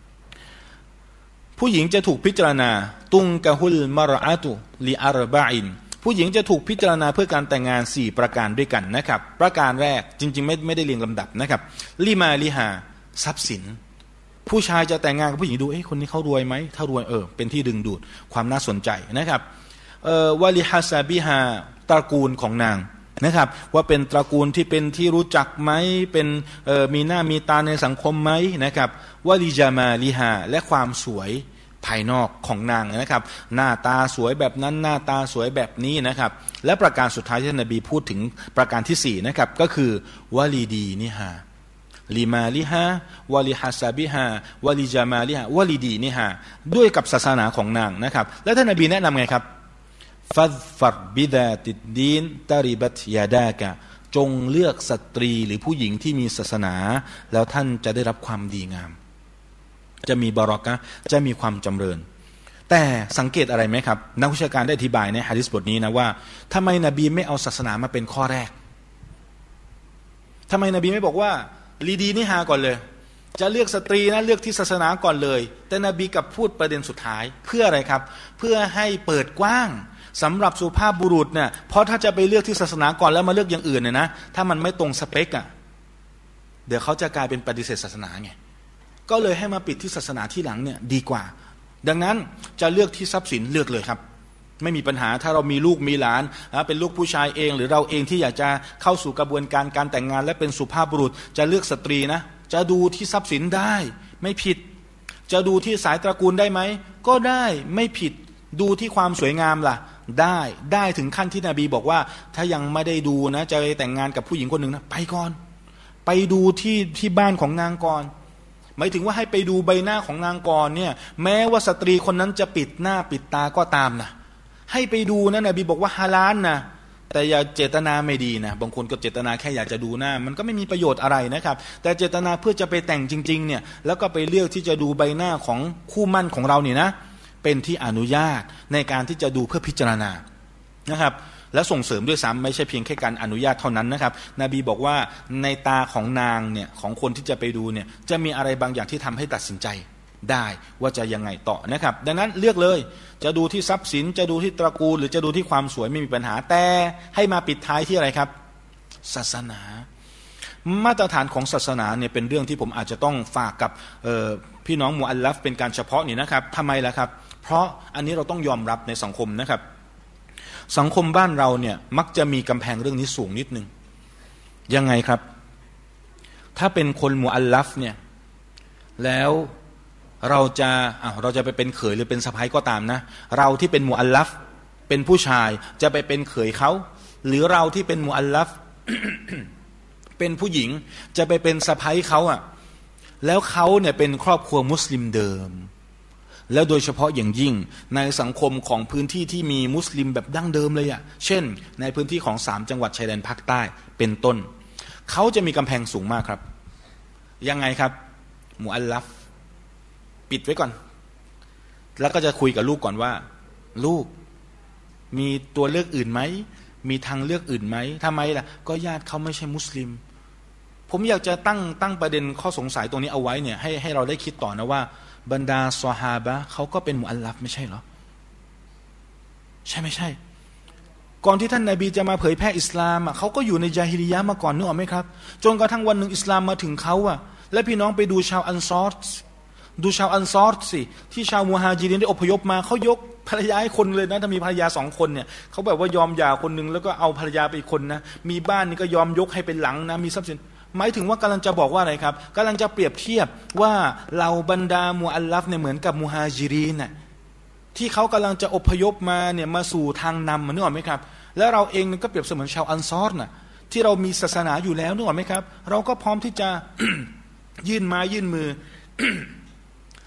ผู้หญิงจะถูกพิจารณาตุงกะฮุลมารอะตุลิอัรบะอินผู้หญิงจะถูกพิจารณาเพื่อการแต่งงานสี่ประการด้วยกันนะครับประการแรกจริงๆไม่ไม่ได้เรียงลำดับนะครับลิมาลิฮาทรัพย์สินผู้ชายจะแต่งงานกับผู้หญิงดูเอ๊ะคนนี้เขารวยไหมถ้ารวยเออเป็นที่ดึงดูดความน่าสนใจนะครับเอ่อวะลิฮัสซาบิฮาตระกูลของนางนะครับว่าเป็นตระกูลที่เป็นที่รู้จักไหมเป็นมีหน้ามีตาในสังคมไหมนะครับวะลิจามาลิฮาและความสวยภายนอกของนางนะครับหน้าตาสวยแบบนั้นหน้าตาสวยแบบนี้นะครับและประการสุดท้ายที่ท่านนบีพูดถึงประการที่สี่นะครับก็คือวะลีดีนิฮาลิมาลิฮาวะลิฮัสซาบิฮาวะลิจามาลิฮาวะลีดีนิฮาด้วยกับศาสนาของนางนะครับและท่านนบีแนะนำไงครับฟัดฟัรบิดาติดดีนตาริบัตยาดากะจงเลือกสตรีหรือผู้หญิงที่มีศาสนาแล้วท่านจะได้รับความดีงามจะมีบารอกะห์จะมีความจำเริญแต่สังเกตอะไรไหมครับนักวิชาการได้อธิบายในหะดีษบทนี้นะว่าทำไมนบีไม่เอาศาสนามาเป็นข้อแรกทำไมนบีไม่บอกว่าลีดีนิฮาก่อนเลยจะเลือกสตรีนะเลือกที่ศาสนาก่อนเลยแต่นบีกับพูดประเด็นสุดท้ายเพื่ออะไรครับเพื่อให้เปิดกว้างสำหรับสุภาพบุรุษเนี่ยเพราะถ้าจะไปเลือกที่ศาสนาก่อนแล้วมาเลือกอย่างอื่นเนี่ยนะถ้ามันไม่ตรงสเปคอ่ะเดี๋ยวเขาจะกลายเป็นปฏิเสธศาสนาไงก็เลยให้มาปิดที่ศาสนาที่หลังเนี่ยดีกว่าดังนั้นจะเลือกที่ทรัพย์สินเลือกเลยครับไม่มีปัญหาถ้าเรามีลูกมีหลานเป็นลูกผู้ชายเองหรือเราเองที่อยากจะเข้าสู่กระบวนการการแต่งงานและเป็นสุภาพบุรุษจะเลือกสตรีนะจะดูที่ทรัพย์สินได้ไม่ผิดจะดูที่สายตระกูลได้ไหมก็ได้ไม่ผิดดูที่ความสวยงามล่ะได้ได้ถึงขั้นที่นบีบอกว่าถ้ายังไม่ได้ดูนะจะไปแต่งงานกับผู้หญิงคนหนึ่งนะไปก่อนไปดูที่ที่บ้านของนางก่อนหมายถึงว่าให้ไปดูใบหน้าของนางก่อนเนี่ยแม้ว่าสตรีคนนั้นจะปิดหน้าปิดตาก็ตามนะให้ไปดูนะนบีบอกว่าฮาลาลนะแต่อย่าเจตนาไม่ดีนะบางคนก็เจตนาแค่อยากจะดูหน้ามันก็ไม่มีประโยชน์อะไรนะครับแต่เจตนาเพื่อจะไปแต่งจริงๆเนี่ยแล้วก็ไปเลือกที่จะดูใบหน้าของคู่มั่นของเราเนี่ยนะเป็นที่อนุญาตในการที่จะดูเพื่อพิจารณานะครับและส่งเสริมด้วยซ้ำไม่ใช่เพียงแค่การอนุญาตเท่านั้นนะครับนบีบอกว่าในตาของนางเนี่ยของคนที่จะไปดูเนี่ยจะมีอะไรบางอย่างที่ทำให้ตัดสินใจได้ว่าจะยังไงต่อนะครับดังนั้นเลือกเลยจะดูที่ทรัพย์สินจะดูที่ตระกูลหรือจะดูที่ความสวยไม่มีปัญหาแต่ให้มาปิดท้ายที่อะไรครับศาสนามาตรฐานของศาสนาเนี่ยเป็นเรื่องที่ผมอาจจะต้องฝากกับพี่น้องมุอัลลัฟเป็นการเฉพาะนี่นะครับทำไมล่ะครับเพราะอันนี้เราต้องยอมรับในสังคมนะครับสังคมบ้านเราเนี่ยมักจะมีกำแพงเรื่องนี้สูงนิดนึงยังไงครับถ้าเป็นคนมุอัลลัฟเนี่ยแล้วเราจะอ่ะเราจะไปเป็นเขยหรือเป็นสะใภ้ก็ตามนะเราที่เป็นมุอัลลัฟเป็นผู้ชายจะไปเป็นเขยเขาหรือเราที่เป็นมุอัลลัฟ เป็นผู้หญิงจะไปเป็นสะใภ้เขาอ่ะแล้วเขาเนี่ยเป็นครอบครัวมุสลิมเดิมแล้วโดยเฉพาะอย่างยิ่งในสังคมของพื้นที่ที่มีมุสลิมแบบดั้งเดิมเลยอ่ะเช่นในพื้นที่ของสามจังหวัดชายแดนภาคใต้เป็นต้นเขาจะมีกำแพงสูงมากครับยังไงครับมุอัลลัฟปิดไว้ก่อนแล้วก็จะคุยกับลูกก่อนว่าลูกมีตัวเลือกอื่นไหมมีทางเลือกอื่นไหมทำไมล่ะก็ญาติเขาไม่ใช่มุสลิมผมอยากจะตั้งตั้งประเด็นข้อสงสัยตรงนี้เอาไว้เนี่ยให้ให้เราได้คิดต่อนะว่าบรรดาซอฮาบะห์เขาก็เป็นมุอัลลัฟไม่ใช่เหรอใช่ไม่ใช่ก่อนที่ท่านนบีจะมาเผยแพร่อิสลามอ่ะเขาก็อยู่ในญาฮิลิยะห์มาก่อนนึกออกไหมครับจนกระทั่งวันหนึ่งอิสลามมาถึงเขาอ่ะและพี่น้องไปดูชาวอันซอรดูชาวอันซอรสิที่ชาวมุฮาญิรินได้อพยพมาเขายกภรรยาให้คนเลยนะถ้ามีภรรยาสองคนเนี่ยเขาแบบว่ายอมหย่าคนนึงแล้วก็เอาภรรยาไปอีกคนนะมีบ้านนี่ก็ยอมยกให้เป็นหลังนะมีทรัพย์สินหมายถึงว่ากำลังจะบอกว่าอะไรครับกำลังจะเปรียบเทียบว่าเราบรรดามุอัลลัฟเนี่ยเหมือนกับมุฮาญิรินน่ะที่เขากำลังจะอพยพมาเนี่ยมาสู่ทางนำนึกออกไหมครับแล้วเราเองก็เปรียบเสมือนชาวอันซอรน่ะที่เรามีศาสนาอยู่แล้วนึกออกไหมครับเราก็พร้อมที่จะ ยื่นไม้ยื่นมือ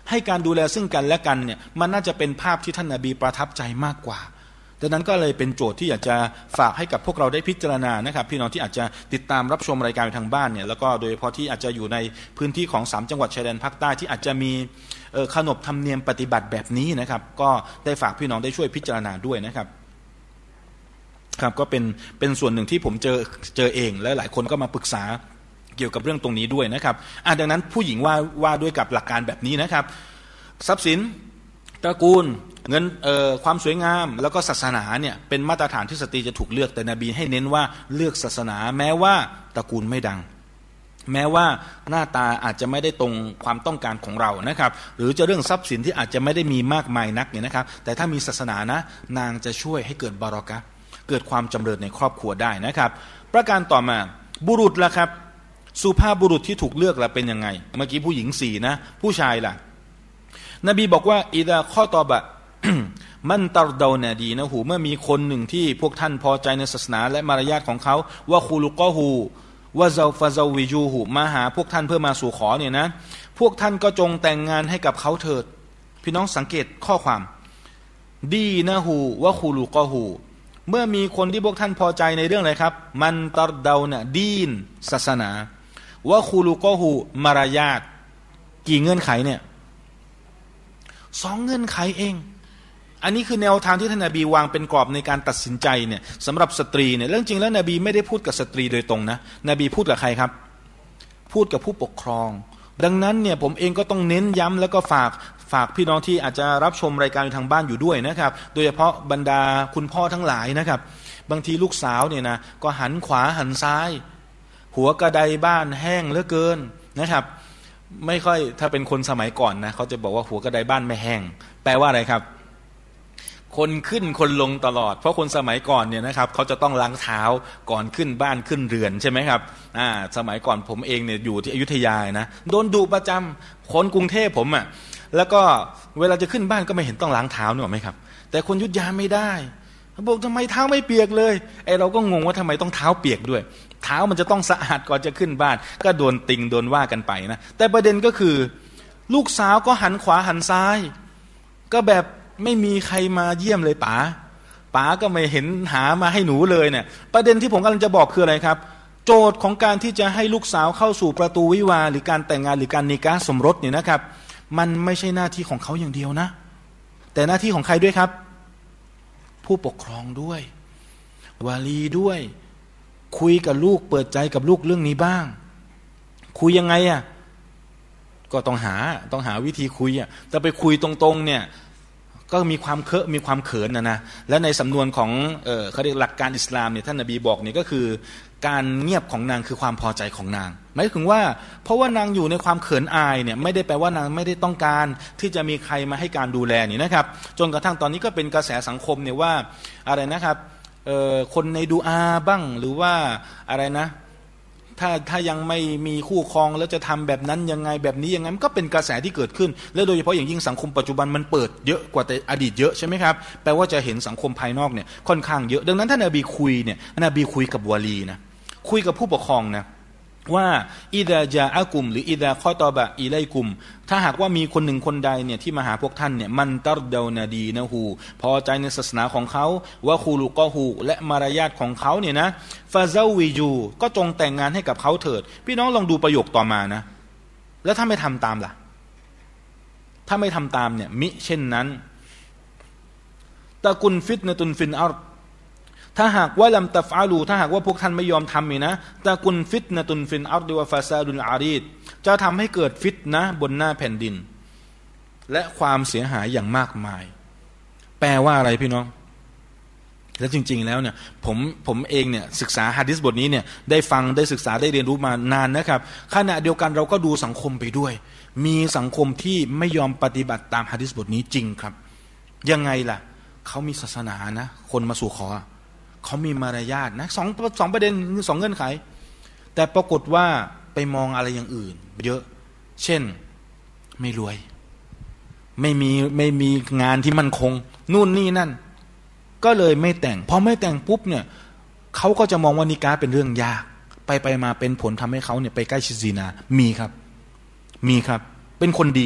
ให้การดูแลซึ่งกันและกันเนี่ยมันน่าจะเป็นภาพที่ท่านนบีประทับใจมากกว่าดังนั้นก็เลยเป็นโจทย์ที่อยากจะฝากให้กับพวกเราได้พิจารณานะครับพี่น้องที่อาจจะติดตามรับชมรายการทางบ้านเนี่ยแล้วก็โดยเฉพาะที่อาจจะอยู่ในพื้นที่ของสามจังหวัดชายแดนภาคใต้ที่อาจจะมีขนบธรรมเนียมปฏิบัติแบบนี้นะครับก็ได้ฝากพี่น้องได้ช่วยพิจารณาด้วยนะครับครับก็เป็นเป็นส่วนหนึ่งที่ผมเจอเจอเองและหลายคนก็มาปรึกษาเกี่ยวกับเรื่องตรงนี้ด้วยนะครับอ่ะดังนั้นผู้หญิงว่าว่าด้วยกับหลักการแบบนี้นะครับทรัพย์สินตระกูลเงินเอ่อความสวยงามแล้วก็ศาสนาเนี่ยเป็นมาตรฐานที่สตรีจะถูกเลือกแต่นบีให้เน้นว่าเลือกศาสนาแม้ว่าตระกูลไม่ดังแม้ว่าหน้าตาอาจจะไม่ได้ตรงความต้องการของเรานะครับหรือจะเรื่องทรัพย์สินที่อาจจะไม่ได้มีมากมายนักเนี่ยนะครับแต่ถ้ามีศาสนานะนางจะช่วยให้เกิดบารอกะห์เกิดความจำเริญในครอบครัวได้นะครับประการต่อมาบุรุษล่ะครับสุภาพบุรุษที่ถูกเลือกล่ะเป็นยังไงเมื่อกี้ผู้หญิงสี่นะผู้ชายล่ะนบีบอกว่าอิดะข้อตอบะ มันตรดาวนาดีนะหูเมื่อมีคนหนึ่งที่พวกท่านพอใจในศาสนาและมารยาทของเขาว่าคูลุกอฮูว่าซาฟาซาวิจูหูมาหาพวกท่านเพื่อมาสู่ขอเนี่ยนะพวกท่านก็จงแต่งงานให้กับเขาเถิดพี่น้องสังเกตข้อความดีนะหูว่าคูลุกอฮูเมื่อมีคนที่พวกท่านพอใจในเรื่องอะไรครับมันตรดาวนะดีนศาสนาว่าคูลุกอฮูมารยาทกี่เงื่อนไขเนี่ยสองเงื่อนไขเองอันนี้คือแนวทางที่ท่านนบีวางเป็นกรอบในการตัดสินใจเนี่ยสำหรับสตรีเนี่ยเรื่องจริงแล้วนบีไม่ได้พูดกับสตรีโดยตรงนะนบีพูดกับใครครับพูดกับผู้ปกครองดังนั้นเนี่ยผมเองก็ต้องเน้นย้ำแล้วก็ฝากฝากพี่น้องที่อาจจะรับชมรายการทางบ้านอยู่ด้วยนะครับโดยเฉพาะบรรดาคุณพ่อทั้งหลายนะครับบางทีลูกสาวเนี่ยนะก็หันขวาหันซ้ายหัวกระไดบ้านแห้งเหลือเกินนะครับไม่ค่อยถ้าเป็นคนสมัยก่อนนะเขาจะบอกว่าหัวกระไดบ้านไม่แห้งแปลว่าอะไรครับคนขึ้นคนลงตลอดเพราะคนสมัยก่อนเนี่ยนะครับเขาจะต้องล้างเท้าก่อนขึ้นบ้านขึ้นเรือนใช่ไหมครับอ่าสมัยก่อนผมเองเนี่ยอยู่ที่อยุธยานะโดนดุประจำคนกรุงเทพผมอ่ะแล้วก็เวลาจะขึ้นบ้านก็ไม่เห็นต้องล้างเท้าหรือไหมครับแต่คนอยุธยาไม่ได้เขาบอกทำไมเท้าไม่เปียกเลยไอเราก็งงว่าทำไมต้องเท้าเปียกด้วยเท้ามันจะต้องสะอาดก่อนจะขึ้นบ้านก็โดนติงโดนว่ากันไปนะแต่ประเด็นก็คือลูกสาวก็หันขวาหันซ้ายก็แบบไม่มีใครมาเยี่ยมเลยป๋าป๋าก็ไม่เห็นหามาให้หนูเลยเนี่ยประเด็นที่ผมกำลังจะบอกคืออะไรครับโจทย์ของการที่จะให้ลูกสาวเข้าสู่ประตูวิวาหรือการแต่งงานหรือการนิกาห์สมรสเนี่ยนะครับมันไม่ใช่หน้าที่ของเขาอย่างเดียวนะแต่หน้าที่ของใครด้วยครับผู้ปกครองด้วยวาลีด้วยคุยกับลูกเปิดใจกับลูกเรื่องนี้บ้างคุยยังไงอ่ะก็ต้องหาต้องหาวิธีคุยอ่ะแต่ไปคุยตรงๆเนี่ยก็มีความเคอะมีความเขินนะนะและในสำนวนของเออเขาเรียกหลักการอิสลามเนี่ยท่านนบีบอกเนี่ยก็คือการเงียบของนางคือความพอใจของนางหมายถึงว่าเพราะว่านางอยู่ในความเขินอายเนี่ยไม่ได้แปลว่านางไม่ได้ต้องการที่จะมีใครมาให้การดูแลนี่นะครับจนกระทั่งตอนนี้ก็เป็นกระแสสังคมเนี่ยว่าอะไรนะครับเออคนในดูอาบ้างหรือว่าอะไรนะถ้าถ้ายังไม่มีคู่ครองแล้วจะทำแบบนั้นยังไงแบบนี้ยังไงมันก็เป็นกระแสที่เกิดขึ้นและโดยเฉพาะอย่างยิ่งสังคมปัจจุบันมันเปิดเยอะกว่าแต่อดีตเยอะใช่ไหมครับแปลว่าจะเห็นสังคมภายนอกเนี่ยค่อนข้างเยอะดังนั้นท่านนบีคุยเนี่ยนบีคุยกับวาลีนะคุยกับผู้ปกครองนะว่าอิดะจาอะกุมหรืออิดะคอตอบะอิไลกุมถ้าหากว่ามีคนหนึ่งคนใดเนี่ยที่มาหาพวกท่านเนี่ยมันตัรดาวนาดีนะฮูพอใจในศาสนาของเขาว่าคูลุกอฮูและมารยาทของเขาเนี่ยนะฟาซาวิจูก็จงแต่งงานให้กับเขาเถิดพี่น้องลองดูประโยคต่อมานะแล้วถ้าไม่ทำตามล่ะถ้าไม่ทำตามเนี่ยมิเช่นนั้นตะกุนฟิตนะตุนฟินอัรถ้าหากว่าลัมตัฟอาลูถ้าหากว่าพวกท่านไม่ยอมทำนี่นะตะกุนฟิตนะตุนฟินอัรดิวะฟาซาดุลอารีดจะทำให้เกิดฟิตนะบนหน้าแผ่นดินและความเสียหายอย่างมากมายแปลว่าอะไรพี่น้องและจริงๆแล้วเนี่ยผมผมเองเนี่ยศึกษาหะดีษบทนี้เนี่ยได้ฟังได้ศึกษาได้เรียนรู้มานานนะครับขณะเดียวกันเราก็ดูสังคมไปด้วยมีสังคมที่ไม่ยอมปฏิบัติตามหะดีษบทนี้จริงครับยังไงล่ะเขามีศาสนานะคนมาสู่ขอเขามีมารยาทนะสองสองประเด็นสองเงื่อนไขแต่ปรากฏว่าไปมองอะไรอย่างอื่นเยอะเช่นไม่รวยไม่มีไม่มีงานที่มั่นคงนู่นนี่นั่นก็เลยไม่แต่งพอไม่แต่งปุ๊บเนี่ยเขาก็จะมองว่านิกาห์เป็นเรื่องยากไปไปมาเป็นผลทำให้เขาเนี่ยไปใกล้ชิดซินามีครับมีครับเป็นคนดีนะ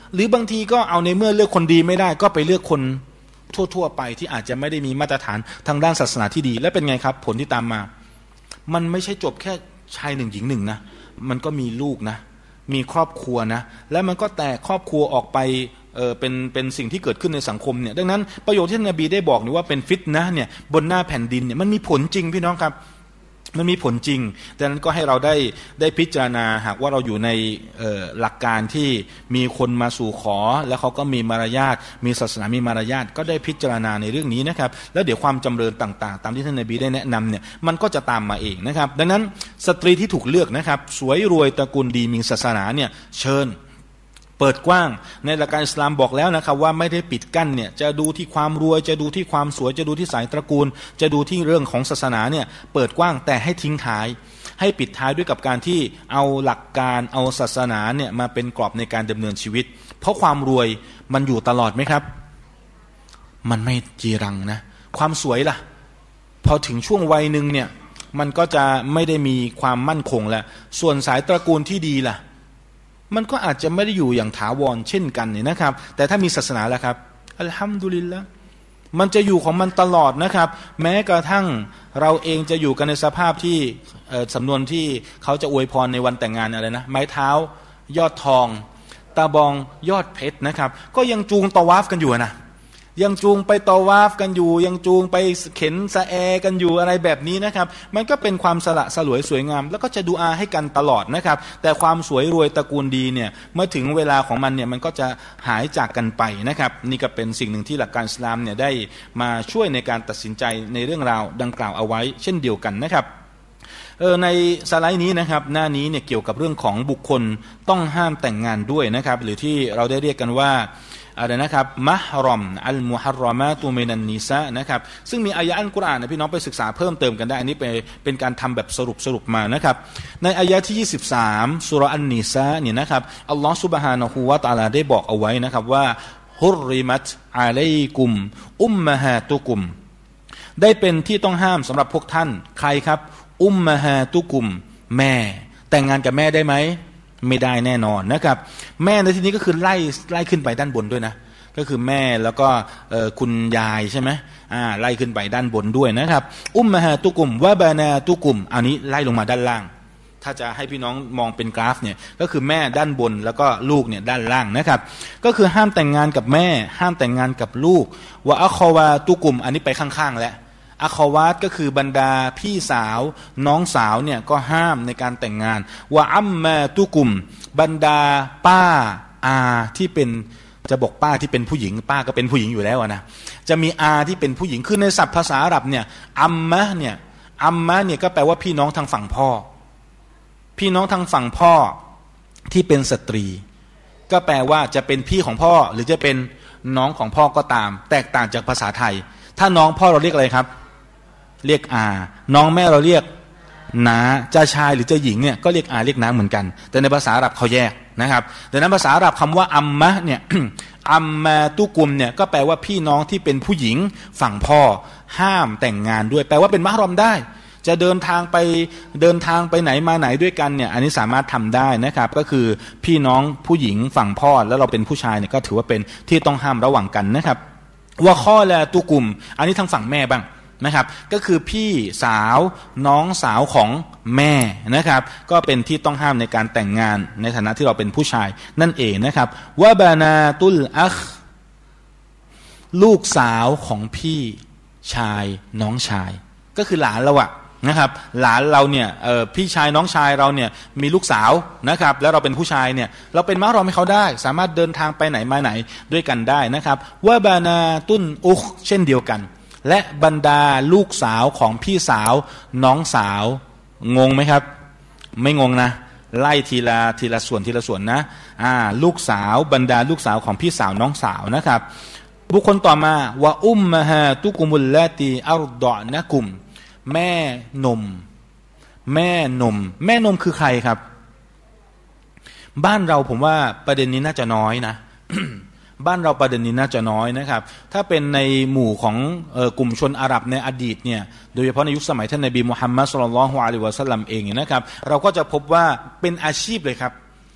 หรือบางทีก็เอาในเมื่อเลือกคนดีไม่ได้ก็ไปเลือกคนทั่วๆไปที่อาจจะไม่ได้มีมาตรฐานทางด้านศาสนาที่ดีและเป็นไงครับผลที่ตามมามันไม่ใช่จบแค่ชายหนึ่งหญิงหนึ่งนะมันก็มีลูกนะมีครอบครัวนะและมันก็แตกครอบครัวออกไปเออเป็นเป็นสิ่งที่เกิดขึ้นในสังคมเนี่ยดังนั้นประโยชน์ที่นบีได้บอกนี่ว่าเป็นฟิตนะห์เนี่ยบนหน้าแผ่นดินเนี่ยมันมีผลจริงพี่น้องครับมันมีผลจริงดังนั้นก็ให้เราได้ได้พิจารณาหากว่าเราอยู่ในหลักการที่มีคนมาสู่ขอแล้วเขาก็มีมารยาทมีศาสนามีมารยาทก็ได้พิจารณาในเรื่องนี้นะครับแล้วเดี๋ยวความจำเริญต่างๆตามที่ท่านนบีได้แนะนำเนี่ยมันก็จะตามมาเองนะครับดังนั้นสตรีที่ถูกเลือกนะครับสวยรวยตระกูลดีมีศาสนาเนี่ยเชิญเปิดกว้างในหลักการอิสลามบอกแล้วนะครับว่าไม่ได้ปิดกั้นเนี่ยจะดูที่ความรวยจะดูที่ความสวยจะดูที่สายตระกูลจะดูที่เรื่องของศาสนาเนี่ยเปิดกว้างแต่ให้ทิ้งท้ายให้ปิดท้ายด้วยกับการที่เอาหลักการเอาศาสนาเนี่ยมาเป็นกรอบในการดำเนินชีวิตเพราะความรวยมันอยู่ตลอดไหมครับมันไม่จีรังนะความสวยล่ะพอถึงช่วงวัยหนึ่งเนี่ยมันก็จะไม่ได้มีความมั่นคงแล้วส่วนสายตระกูลที่ดีล่ะมันก็อาจจะไม่ได้อยู่อย่างถาวรเช่นกันเนี่ยนะครับแต่ถ้ามีศาสนาแล้วครับอัลฮัมดุลิลละห์มันจะอยู่ของมันตลอดนะครับแม้กระทั่งเราเองจะอยู่กันในสภาพที่สำนวนที่เขาจะอวยพรในวันแต่งงานอะไรนะไม้เท้ายอดทองตาบองยอดเพชรนะครับก็ยังจูงตะวาฟกันอยู่นะยังจูงไปตะวาฟกันอยู่ยังจูงไปเข็นสะแอกันอยู่อะไรแบบนี้นะครับมันก็เป็นความสละสลวยสวยงามแล้วก็จะดูอาให้กันตลอดนะครับแต่ความสวยรวยตระกูลดีเนี่ยเมื่อถึงเวลาของมันเนี่ยมันก็จะหายจากกันไปนะครับนี่ก็เป็นสิ่งหนึ่งที่หลักการอิสลามเนี่ยได้มาช่วยในการตัดสินใจในเรื่องราวดังกล่าวเอาไว้เช่นเดียวกันนะครับเออในสไลด์นี้นะครับหน้านี้เนี่ยเกี่ยวกับเรื่องของบุคคลต้องห้ามแต่งงานด้วยนะครับหรือที่เราได้เรียกกันว่าอะไรนะครับมะฮรอมอัลมุฮัรรอมาตุมินันนิซานะครับซึ่งมีอายะอัลกุรอานนะพี่น้องไปศึกษาเพิ่มเติมกันได้อันนี้เป็นเป็นการทำแบบสรุปสรุปมานะครับในอายะที่ยี่สิบสามซูเราะห์อันนิซาเนี่ยนะครับอัลลอฮฺซุบฮานะฮูวะตะอาลาได้บอกเอาไว้นะครับว่าฮุรริมัตอะลัยกุมอุมมะฮาตุกุมได้เป็นที่ต้องห้ามสำหรับพวกท่านใครครับอุมมะฮาตุกุมแม่แต่งงานกับแม่ได้ไหมไม่ได้แน่นอนนะครับแม่ในที่นี้ก็คือไล่ไล่ขึ้นไปด้านบนด้วยนะก็คือแม่แล้วก็คุณยายใช่ไหมอ่าไล่ขึ้นไปด้านบนด้วยนะครับอุมมะฮาตุกุมวะบานาตุกุมอันนี้ไล่ลงมาด้านล่างถ้าจะให้พี่น้องมองเป็นกราฟเนี่ยก็คือแม่ด้านบนแล้วก็ลูกเนี่ยด้านล่างนะครับก็คือห้ามแต่งงานกับแม่ห้ามแต่งงานกับลูกวะอัควาตุกุมอันนี้ไปข้างๆแล้วอัควาตก็คือบรรดาพี่สาวน้องสาวเนี่ยก็ห้ามในการแต่งงานวะอัมมาตุกุมบรรดาป้าอาที่เป็นจะบอกป้าที่เป็นผู้หญิงป้าก็เป็นผู้หญิงอยู่แล้วนะจะมีอาที่เป็นผู้หญิงคือในศัพท์ภาษาอาหรับเนี่ยอัมมะเนี่ยอัมมะเนี่ยก็แปลว่าพี่น้องทางฝั่งพ่อพี่น้องทางฝั่งพ่อที่เป็นสตรีก็แปลว่าจะเป็นพี่ของพ่อหรือจะเป็นน้องของพ่อก็ตามแตกต่างจากภาษาไทยถ้าน้องพ่อเราเรียกอะไรครับเรียกอาน้องแม่เราเรียกน้าจะชายหรือจะหญิงเนี่ยก็เรียกอาเรียกน้าเหมือนกันแต่ในภาษาอาหรับเขาแยกนะครับดังนั้นภาษาอาหรับคำว่าอัมมะเนี่ย อัมมาตุกุมเนี่ยก็แปลว่าพี่น้องที่เป็นผู้หญิงฝั่งพ่อห้ามแต่งงานด้วยแปลว่าเป็นมะฮรอมได้จะเดินทางไปเดินทางไปไหนมาไหนด้วยกันเนี่ยอันนี้สามารถทำได้นะครับก็คือพี่น้องผู้หญิงฝั่งพ่อแล้วเราเป็นผู้ชายเนี่ยก็ถือว่าเป็นที่ต้องห้ามระหว่างกันนะครับว่าข้อละตุกุมอันนี้ทางฝั่งแม่บ้างนะครับก็คือพี่สาวน้องสาวของแม่นะครับก็เป็นที่ต้องห้ามในการแต่งงานในฐานะที่เราเป็นผู้ชายนั่นเองนะครับวะบานาตุลอัคลูกสาวของพี่ชายน้องชายก็คือหลานเราอะนะครับหลานเราเนี่ยพี่ชายน้องชายเราเนี่ยมีลูกสาวนะครับแล้วเราเป็นผู้ชายเนี่ยเราเป็นมะฮรอมให้เขาได้สามารถเดินทางไปไหนมาไหนด้วยกันได้นะครับวะบานาตุนอุคเช่นเดียวกันและบรรดาลูกสาวของพี่สาวน้องสาวงงไหมครับไม่งงนะไล่ทีละทีละส่วนทีละส่วนนะอ่าลูกสาวบรรดาลูกสาวของพี่สาวน้องสาวนะครับบุคคลต่อมาวะอุมมะฮาตุกุมุลลาตีอัรดอนะกุมแม่นมแม่นมแม่นมคือใครครับบ้านเราผมว่าประเด็นนี้น่าจะน้อยนะ บ้านเราประเด็นนี้น่าจะน้อยนะครับถ้าเป็นในหมู่ของเอ่อกลุ่มชนอาหรับในอดีตเนี่ยโดยเฉพาะในยุคสมัยท่านนบีมุฮัมมัดศ็อลลัลลอฮุอะลัยฮิวะซัลลัมเองเนี่ยนะครับเราก็จะพบว่าเป็นอาชีพเลยครับ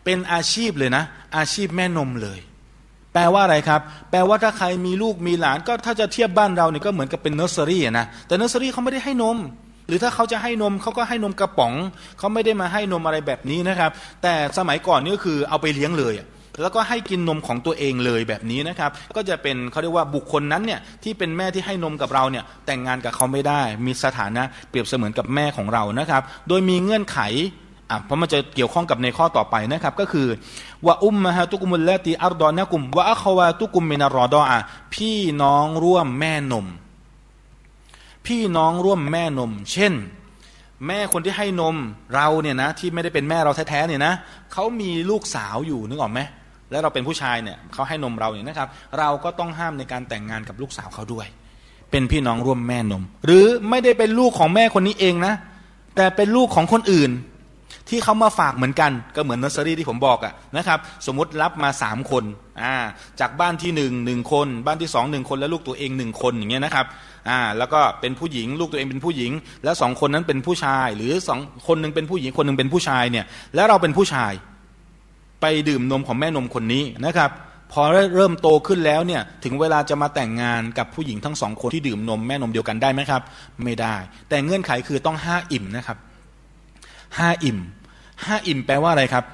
เป็นอาชีพเลยนะอาชีพแม่นมเลยแปลว่าอะไรครับแปลว่าถ้าใครมีลูกมีหลานก็ถ้าจะเทียบบ้านเราเนี่ยก็เหมือนกับเป็นเนอร์เซอรี่นะแต่เนอร์เซอรี่เขาไม่ได้ให้นมหรือถ้าเขาจะให้นมเขาก็ให้นมกระป๋องเขาไม่ได้มาให้นมอะไรแบบนี้นะครับแต่สมัยก่อนนี่ก็คือเอาไปเลี้ยงเลยแล้วก็ให้กินนมของตัวเองเลยแบบนี้นะครับก็จะเป็นเขาเรียกว่าบุคคลนั้นเนี่ยที่เป็นแม่ที่ให้นมกับเราเนี่ยแต่งงานกับเขาไม่ได้มีสถานะเปรียบเสมือนกับแม่ของเรานะครับโดยมีเงื่อนไขอ่ะเพราะมันจะเกี่ยวข้องกับในข้อต่อไปนะครับก็คือว่าอุมมะฮะตุกุมุลลาตีอัรดอนะกุมวะอัควาตุกุมมินารอดออะพี่น้องร่วมแม่นมพี่น้องร่วมแม่นมเช่นแม่คนที่ให้นมเราเนี่ยนะที่ไม่ได้เป็นแม่เราแท้ๆเนี่ยนะเขามีลูกสาวอยู่นึกออกไหมแล้วเราเป็นผู้ชายเนี่ยเขาให้นมเราเนี่ยนะครับเราก็ต้องห้ามในการแต่งงานกับลูกสาวเขาด้วยเป็นพี่น้องร่วมแม่นมหรือไม่ได้เป็นลูกของแม่คนนี้เองนะแต่เป็นลูกของคนอื่นที่เขามาฝากเหมือนกันก็เหมือนเนอร์เซอรี่ที่ผมบอกอะนะครับสมมุติรับมาสามคนอ่าจากบ้านที่หนึ่งหนึ่งคนบ้านที่สองหนึ่งคนแล้วลูกตัวเองหนึ่งคนอย่างเงี้ยนะครับอ่าแล้วก็เป็นผู้หญิงลูกตัวเองเป็นผู้หญิงแล้วสองคนนั้นเป็นผู้ชายหรือสองคนหนึ่งเป็นผู้หญิงคนหนึ่งเป็นผู้ชายเนี่ยแล้วเราเป็นผู้ชายไปดื่มนมของแม่นมคนนี้นะครับพอเริ่มโตขึ้นแล้วเนี่ยถึงเวลาจะมาแต่งงานกับผู้หญิงทั้งสองคนที่ดื่มนมแม่นมเดียวกันได้ไหมครับไม่ได้แต่เงื่อนไขคือต้องห้าอิ่มนะครับห้าอิ่มห้าอิ่มแปลว่าอะไรครับ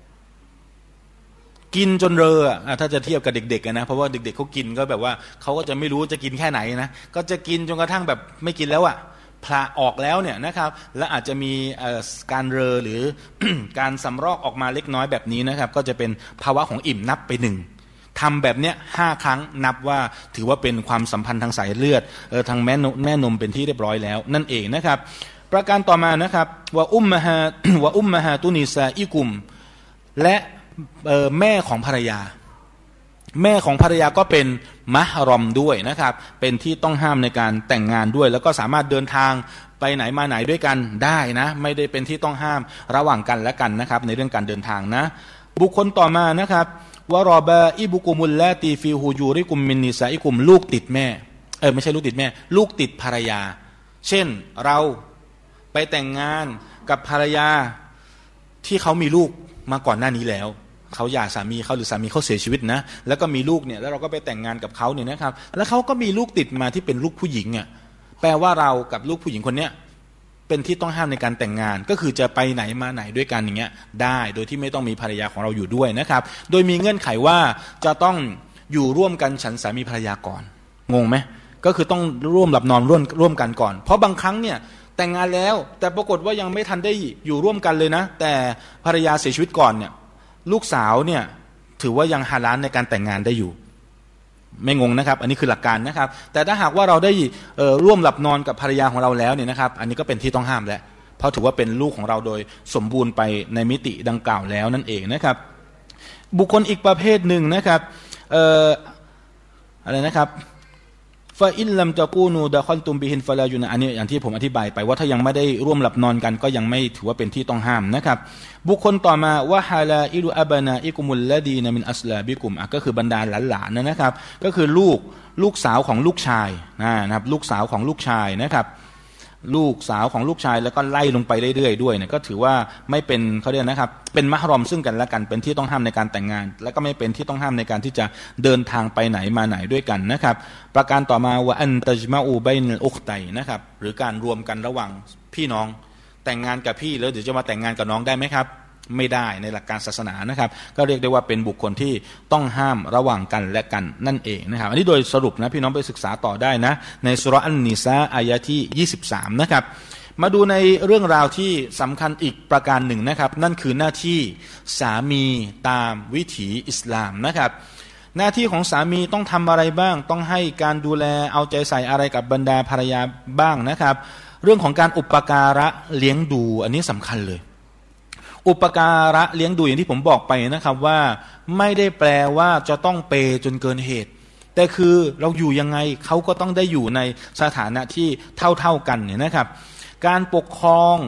กินจนเรออ่ะถ้าจะเทียบกับเด็กๆนะเพราะว่าเด็กๆเขากินก็แบบว่าเขาก็จะไม่รู้จะกินแค่ไหนนะก็จะกินจนกระทั่งแบบไม่กินแล้วอ่ะพลาออกแล้วเนี่ยนะครับและอาจจะมีการเรอหรือ การสำรอกออกมาเล็กน้อยแบบนี้นะครับก็จะเป็นภาวะของอิ่มนับไปหนึ่งทำแบบเนี้ยห้าครั้งนับว่าถือว่าเป็นความสัมพันธ์ทางสายเลือดเออทางแม่แม่นมเป็นที่เรียบร้อยแล้วนั่นเองนะครับประการต่อมานะครับว่าอุมมะฮาว่าอุมมะฮาตุนิซาอิกุมและแม่ของภรรยาแม่ของภรรยาก็เป็นมะฮรอมด้วยนะครับเป็นที่ต้องห้ามในการแต่งงานด้วยแล้วก็สามารถเดินทางไปไหนมาไหนด้วยกันได้นะไม่ได้เป็นที่ต้องห้ามระหว่างกันและกันนะครับในเรื่องการเดินทางนะบุคคลต่อมานะครับวะรอบาอิบุกุมุลลาตีฟีฮูยูริกุมมินนิซาอิกุมลูกติดแม่เออไม่ใช่ลูกติดแม่ลูกติดภรรยาเช่นเราไปแต่งงานกับภรรยาที่เขามีลูกมาก่อนหน้านี้แล้วเขาหย่าสามีเขาหรือสามีเขาเสียชีวิตนะแล้วก็มีลูกเนี่ยแล้วเราก็ไปแต่งงานกับเขาเนี่ยนะครับแล้วเขาก็มีลูกติดมาที่เป็นลูกผู้หญิงอ่ะแปลว่าเรากับลูกผู้หญิงคนเนี้ยเป็นที่ต้องห้ามในการแต่งงานก็คือจะไปไหนมาไหนด้วยกันอย่างเงี้ยได้โดยที่ไม่ต้องมีภรรยาของเราอยู่ด้วยนะครับโดยมีเงื่อนไขว่าจะต้องอยู่ร่วมกันฉันสามีภรรยาก่อนงงไหมก็คือต้องร่วมหลับนอนร่วมร่วมกันก่อนเพราะบางครั้งเนี่ยแต่งงานแล้วแต่ปรากฏว่ายังไม่ทันได้อยู่ร่วมกันเลยนะแต่ภรรยาเสียชีวิตก่อนเนี่ยลูกสาวเนี่ยถือว่ายังฮาลาลในการแต่งงานได้อยู่ไม่งงนะครับอันนี้คือหลักการนะครับแต่ถ้าหากว่าเราได้ร่วมหลับนอนกับภรรยาของเราแล้วเนี่ยนะครับอันนี้ก็เป็นที่ต้องห้ามแล้วเพราะถือว่าเป็นลูกของเราโดยสมบูรณ์ไปในมิติดังกล่าวแล้วนั่นเองนะครับบุคคลอีกประเภทหนึ่งนะครับเอ่ออะไรนะครับฟาอิลลัมตะกูนูดะคอลตุมบิฮินฟะลายุนะอันนี้อย่างที่ผมอธิบายไปว่าถ้ายังไม่ได้ร่วมหลับนอนกันก็ยังไม่ถือว่าเป็นที่ต้องห้ามนะครับบุคคลต่อมาวะฮาลาอิลุอับนาอิกุมุลลาดีนะมินอัสลาบิกุมอ่ะก็คือบรรดาหลานๆนะครับก็คือลูกลูกสาวของลูกชายนะครับลูกสาวของลูกชายนะครับลูกสาวของลูกชายแล้วก็ไล่ลงไปเรื่อยๆด้วยเนี่ยก็ถือว่าไม่เป็นเขาเรียกนะครับเป็นมะฮรอมซึ่งกันและกันเป็นที่ต้องห้ามในการแต่งงานและก็ไม่เป็นที่ต้องห้ามในการที่จะเดินทางไปไหนมาไหนด้วยกันนะครับประการต่อมาว่าอันตัจมาอูบัยนัลอุคตัยนะครับหรือการรวมกันระหว่างพี่น้องแต่งงานกับพี่แล้วเดี๋ยวจะมาแต่งงานกับน้องได้ไหมครับไม่ได้ในหลักการศาสนานะครับก็เรียกได้ว่าเป็นบุคคลที่ต้องห้ามระหว่างกันและกันนั่นเองนะครับอันนี้โดยสรุปนะพี่น้องไปศึกษาต่อได้นะในสุเราะห์อันนิสาอายะที่ยี่สิบสามนะครับมาดูในเรื่องราวที่สำคัญอีกประการหนึ่งนะครับนั่นคือหน้าที่สามีตามวิถีอิสลามนะครับหน้าที่ของสามีต้องทำอะไรบ้างต้องให้การดูแลเอาใจใส่อะไรกับบรรดาภรรยาบ้างนะครับเรื่องของการอุปการะเลี้ยงดูอันนี้สำคัญเลยอุปการะเลี้ยงดูอย่างที่ผมบอกไปนะครับว่าไม่ได้แปลว่าจะต้องเปย์จนเกินเหตุแต่คือเราอยู่ยังไงเขาก็ต้องได้อยู่ในสถานะที่เท่าๆกันเนี่ยนะครับการปกครอง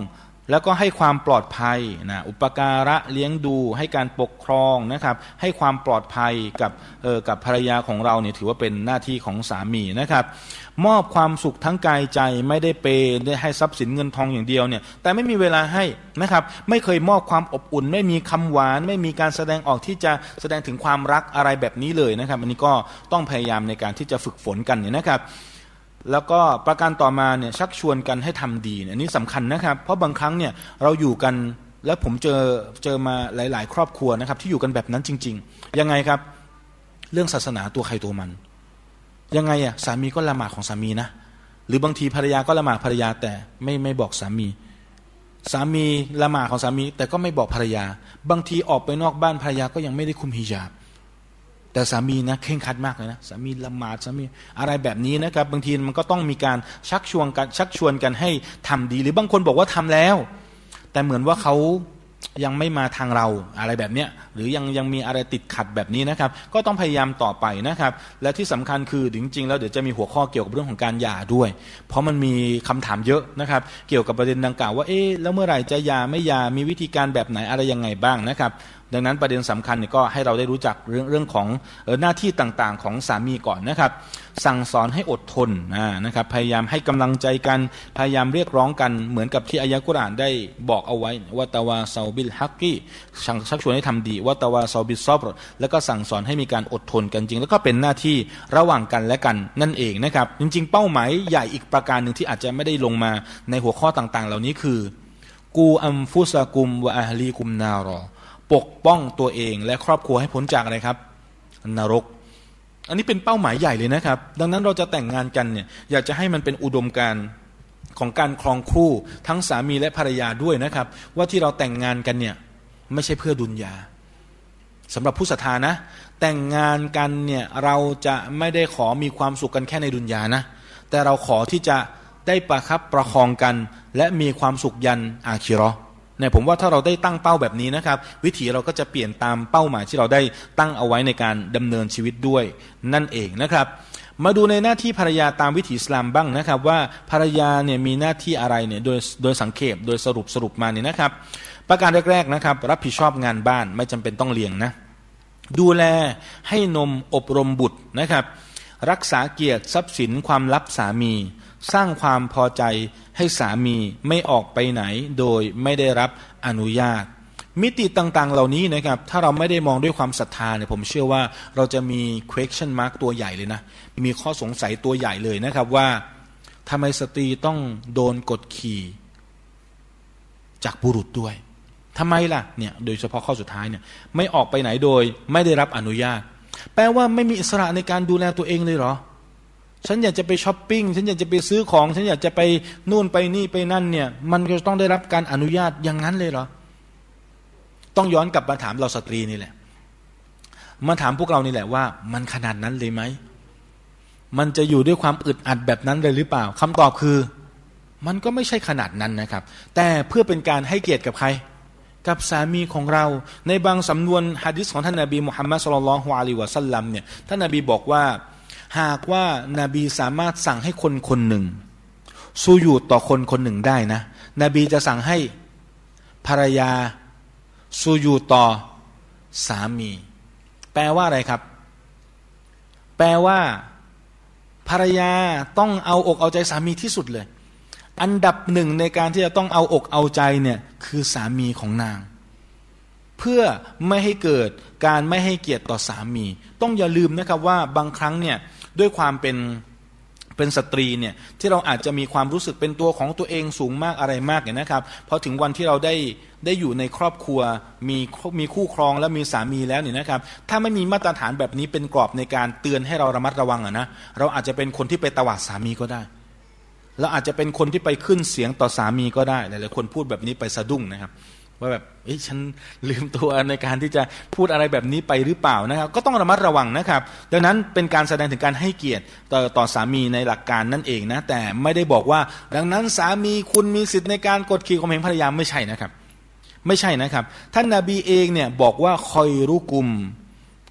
แล้วก็ให้ความปลอดภัยนะอุปการะเลี้ยงดูให้การปกครองนะครับให้ความปลอดภัยกับเอ่อกับภรรยาของเราเนี่ยถือว่าเป็นหน้าที่ของสามีนะครับมอบความสุขทั้งกายใจไม่ได้เปย์ได้ให้ทรัพย์สินเงินทองอย่างเดียวเนี่ยแต่ไม่มีเวลาให้นะครับไม่เคยมอบความอบอุ่นไม่มีคำหวานไม่มีการแสดงออกที่จะแสดงถึงความรักอะไรแบบนี้เลยนะครับอันนี้ก็ต้องพยายามในการที่จะฝึกฝนกันเนี่ยนะครับแล้วก็ประการต่อมาเนี่ยชักชวนกันให้ทำดีอันนี้สำคัญนะครับเพราะบางครั้งเนี่ยเราอยู่กันแล้วผมเจอเจอมาหลายๆครอบครัวนะครับที่อยู่กันแบบนั้นจริงๆยังไงครับเรื่องศาสนาตัวใครตัวมันยังไงอ่ะสามีก็ละหมาดของสามีนะหรือบางทีภรรยาก็ละหมาดภรรยาแต่ไม่ไม่บอกสามีสามีละหมาดของสามีแต่ก็ไม่บอกภรรยาบางทีออกไปนอกบ้านภรรยาก็ยังไม่ได้คุมฮิญาบแต่สามีนะเคร่งครัดมากเลยนะสามีละหมาดสามีอะไรแบบนี้นะครับบางทีมันก็ต้องมีการชักชวนกันชักชวนกันให้ทำดีหรือบางคนบอกว่าทำแล้วแต่เหมือนว่าเขายังไม่มาทางเราอะไรแบบเนี้ยหรือยังยังมีอะไรติดขัดแบบนี้นะครับก็ต้องพยายามต่อไปนะครับและที่สำคัญคือจริงๆแล้วเดี๋ยวจะมีหัวข้อเกี่ยวกับเรื่องของการหย่าด้วยเพราะมันมีคำถามเยอะนะครับเกี่ยวกับประเด็นดังกล่าวว่าเอ๊ะแล้วเมื่อไหร่จะหย่าไม่หย่ามีวิธีการแบบไหนอะไรยังไงบ้างนะครับดังนั้นประเด็นสำคัญเนี่ยก็ให้เราได้รู้จักเรื่องเรื่องของหน้าที่ต่างๆของสามีก่อนนะครับสั่งสอนให้อดทนนะครับพยายามให้กำลังใจกันพยายามเรียกร้องกันเหมือนกับที่อายะห์กุรอานได้บอกเอาไว้วะตะวาซาบิลฮักกีชักชวนให้ทำดีวะตะวาซาบิซอบรแล้วก็สั่งสอนให้มีการอดทนกันจริงแล้วก็เป็นหน้าที่ระหว่างกันและกันนั่นเองนะครับจริงๆเป้าหมายใหญ่อีกประการหนึ่งที่อาจจะไม่ได้ลงมาในหัวข้อต่างๆเหล่านี้คือกูอัมฟุซะกุมวะอะฮลีกุมนารอปกป้องตัวเองและครอบครัวให้พ้นจากอะไรครับนรกอันนี้เป็นเป้าหมายใหญ่เลยนะครับดังนั้นเราจะแต่งงานกันเนี่ยอยากจะให้มันเป็นอุดมการณ์ของการครองคู่ทั้งสามีและภรรยาด้วยนะครับว่าที่เราแต่งงานกันเนี่ยไม่ใช่เพื่อดุลยาสำหรับผู้ศรัทธานะแต่งงานกันเนี่ยเราจะไม่ได้ขอมีความสุขกันแค่ในดุนยานะแต่เราขอที่จะได้ประคับประคองกันและมีความสุขยันอาคิเราะห์เนี่ยผมว่าถ้าเราได้ตั้งเป้าแบบนี้นะครับวิถีเราก็จะเปลี่ยนตามเป้าหมายที่เราได้ตั้งเอาไว้ในการดำเนินชีวิตด้วยนั่นเองนะครับมาดูในหน้าที่ภรรยาตามวิถีอิสลามบ้างนะครับว่าภรรยาเนี่ยมีหน้าที่อะไรเนี่ยโดยโดยสังเขปโดยสรุปสรุปมาเนี่ยนะครับประการแรกๆนะครับรับผิดชอบงานบ้านไม่จำเป็นต้องเลี้ยงนะดูแลให้นมอบรมบุตรนะครับรักษาเกียรติทรัพย์สินความลับสามีสร้างความพอใจให้สามีไม่ออกไปไหนโดยไม่ได้รับอนุญาตมิติต่างๆเหล่านี้นะครับถ้าเราไม่ได้มองด้วยความศรัทธาเนี่ยผมเชื่อว่าเราจะมี question mark ตัวใหญ่เลยนะมีข้อสงสัยตัวใหญ่เลยนะครับว่าทำไมสตรีต้องโดนกดขี่จากบุรุษด้วยทำไมล่ะเนี่ยโดยเฉพาะข้อสุดท้ายเนี่ยไม่ออกไปไหนโดยไม่ได้รับอนุญาตแปลว่าไม่มีอิสระในการดูแลตัวเองเลยเหรอฉันอยากจะไปช้อปปิ้งฉันอยากจะไปซื้อของฉันอยากจะไปนู่นไปนี่ไปนั่นเนี่ยมันก็ต้องได้รับการอนุญาตอย่างนั้นเลยเหรอต้องย้อนกลับมาถามเราสตรีนี่แหละมาถามพวกเรานี่แหละว่ามันขนาดนั้นเลยไหมมันจะอยู่ด้วยความอึดอัดแบบนั้นเลยหรือเปล่าคำตอบคือมันก็ไม่ใช่ขนาดนั้นนะครับแต่เพื่อเป็นการให้เกียรติกับใครกับสามีของเราในบางสำนวนหะดีษของท่านนบีมุฮัมมัดศ็อลลัลลอฮุอะลัยฮิวะซัลลัมเนี่ยท่านนบีบอกว่าหากว่านบีสามารถสั่งให้คนคนหนึ่งซูญูดต่อคนคนหนึ่งได้นะนบีจะสั่งให้ภรรยาซูญูดต่อสามีแปลว่าอะไรครับแปลว่าภรรยาต้องเอาอกเอาใจสามีที่สุดเลยอันดับหนึ่งในการที่จะต้องเอาอกเอาใจเนี่ยคือสามีของนางเพื่อไม่ให้เกิดการไม่ให้เกียรติต่อสามีต้องอย่าลืมนะครับว่าบางครั้งเนี่ยด้วยความเป็นเป็นสตรีเนี่ยที่เราอาจจะมีความรู้สึกเป็นตัวของตัวเองสูงมากอะไรมากเนี่ยนะครับพอถึงวันที่เราได้ได้อยู่ในครอบครัวมีมีคู่ครองและมีสามีแล้วเนี่ยนะครับถ้าไม่มีมาตรฐานแบบนี้เป็นกรอบในการเตือนให้เราระมัดระวังอะนะเราอาจจะเป็นคนที่ไปตวาดสามีก็ได้เราอาจจะเป็นคนที่ไปขึ้นเสียงต่อสามีก็ได้หลายๆคนพูดแบบนี้ไปสะดุ้งนะครับว่าแบบเอ้ยฉันลืมตัวในการที่จะพูดอะไรแบบนี้ไปหรือเปล่านะครับก็ต้องระมัดระวังนะครับดังนั้นเป็นการแสดงถึงการให้เกียรติต่อต่อสามีในหลักการนั่นเองนะแต่ไม่ได้บอกว่าดังนั้นสามีคุณมีสิทธิ์ในการกดขี่ข่มเหงภรรยาไม่ใช่นะครับไม่ใช่นะครับท่านนบีเองเนี่ยบอกว่าคอยรุกุม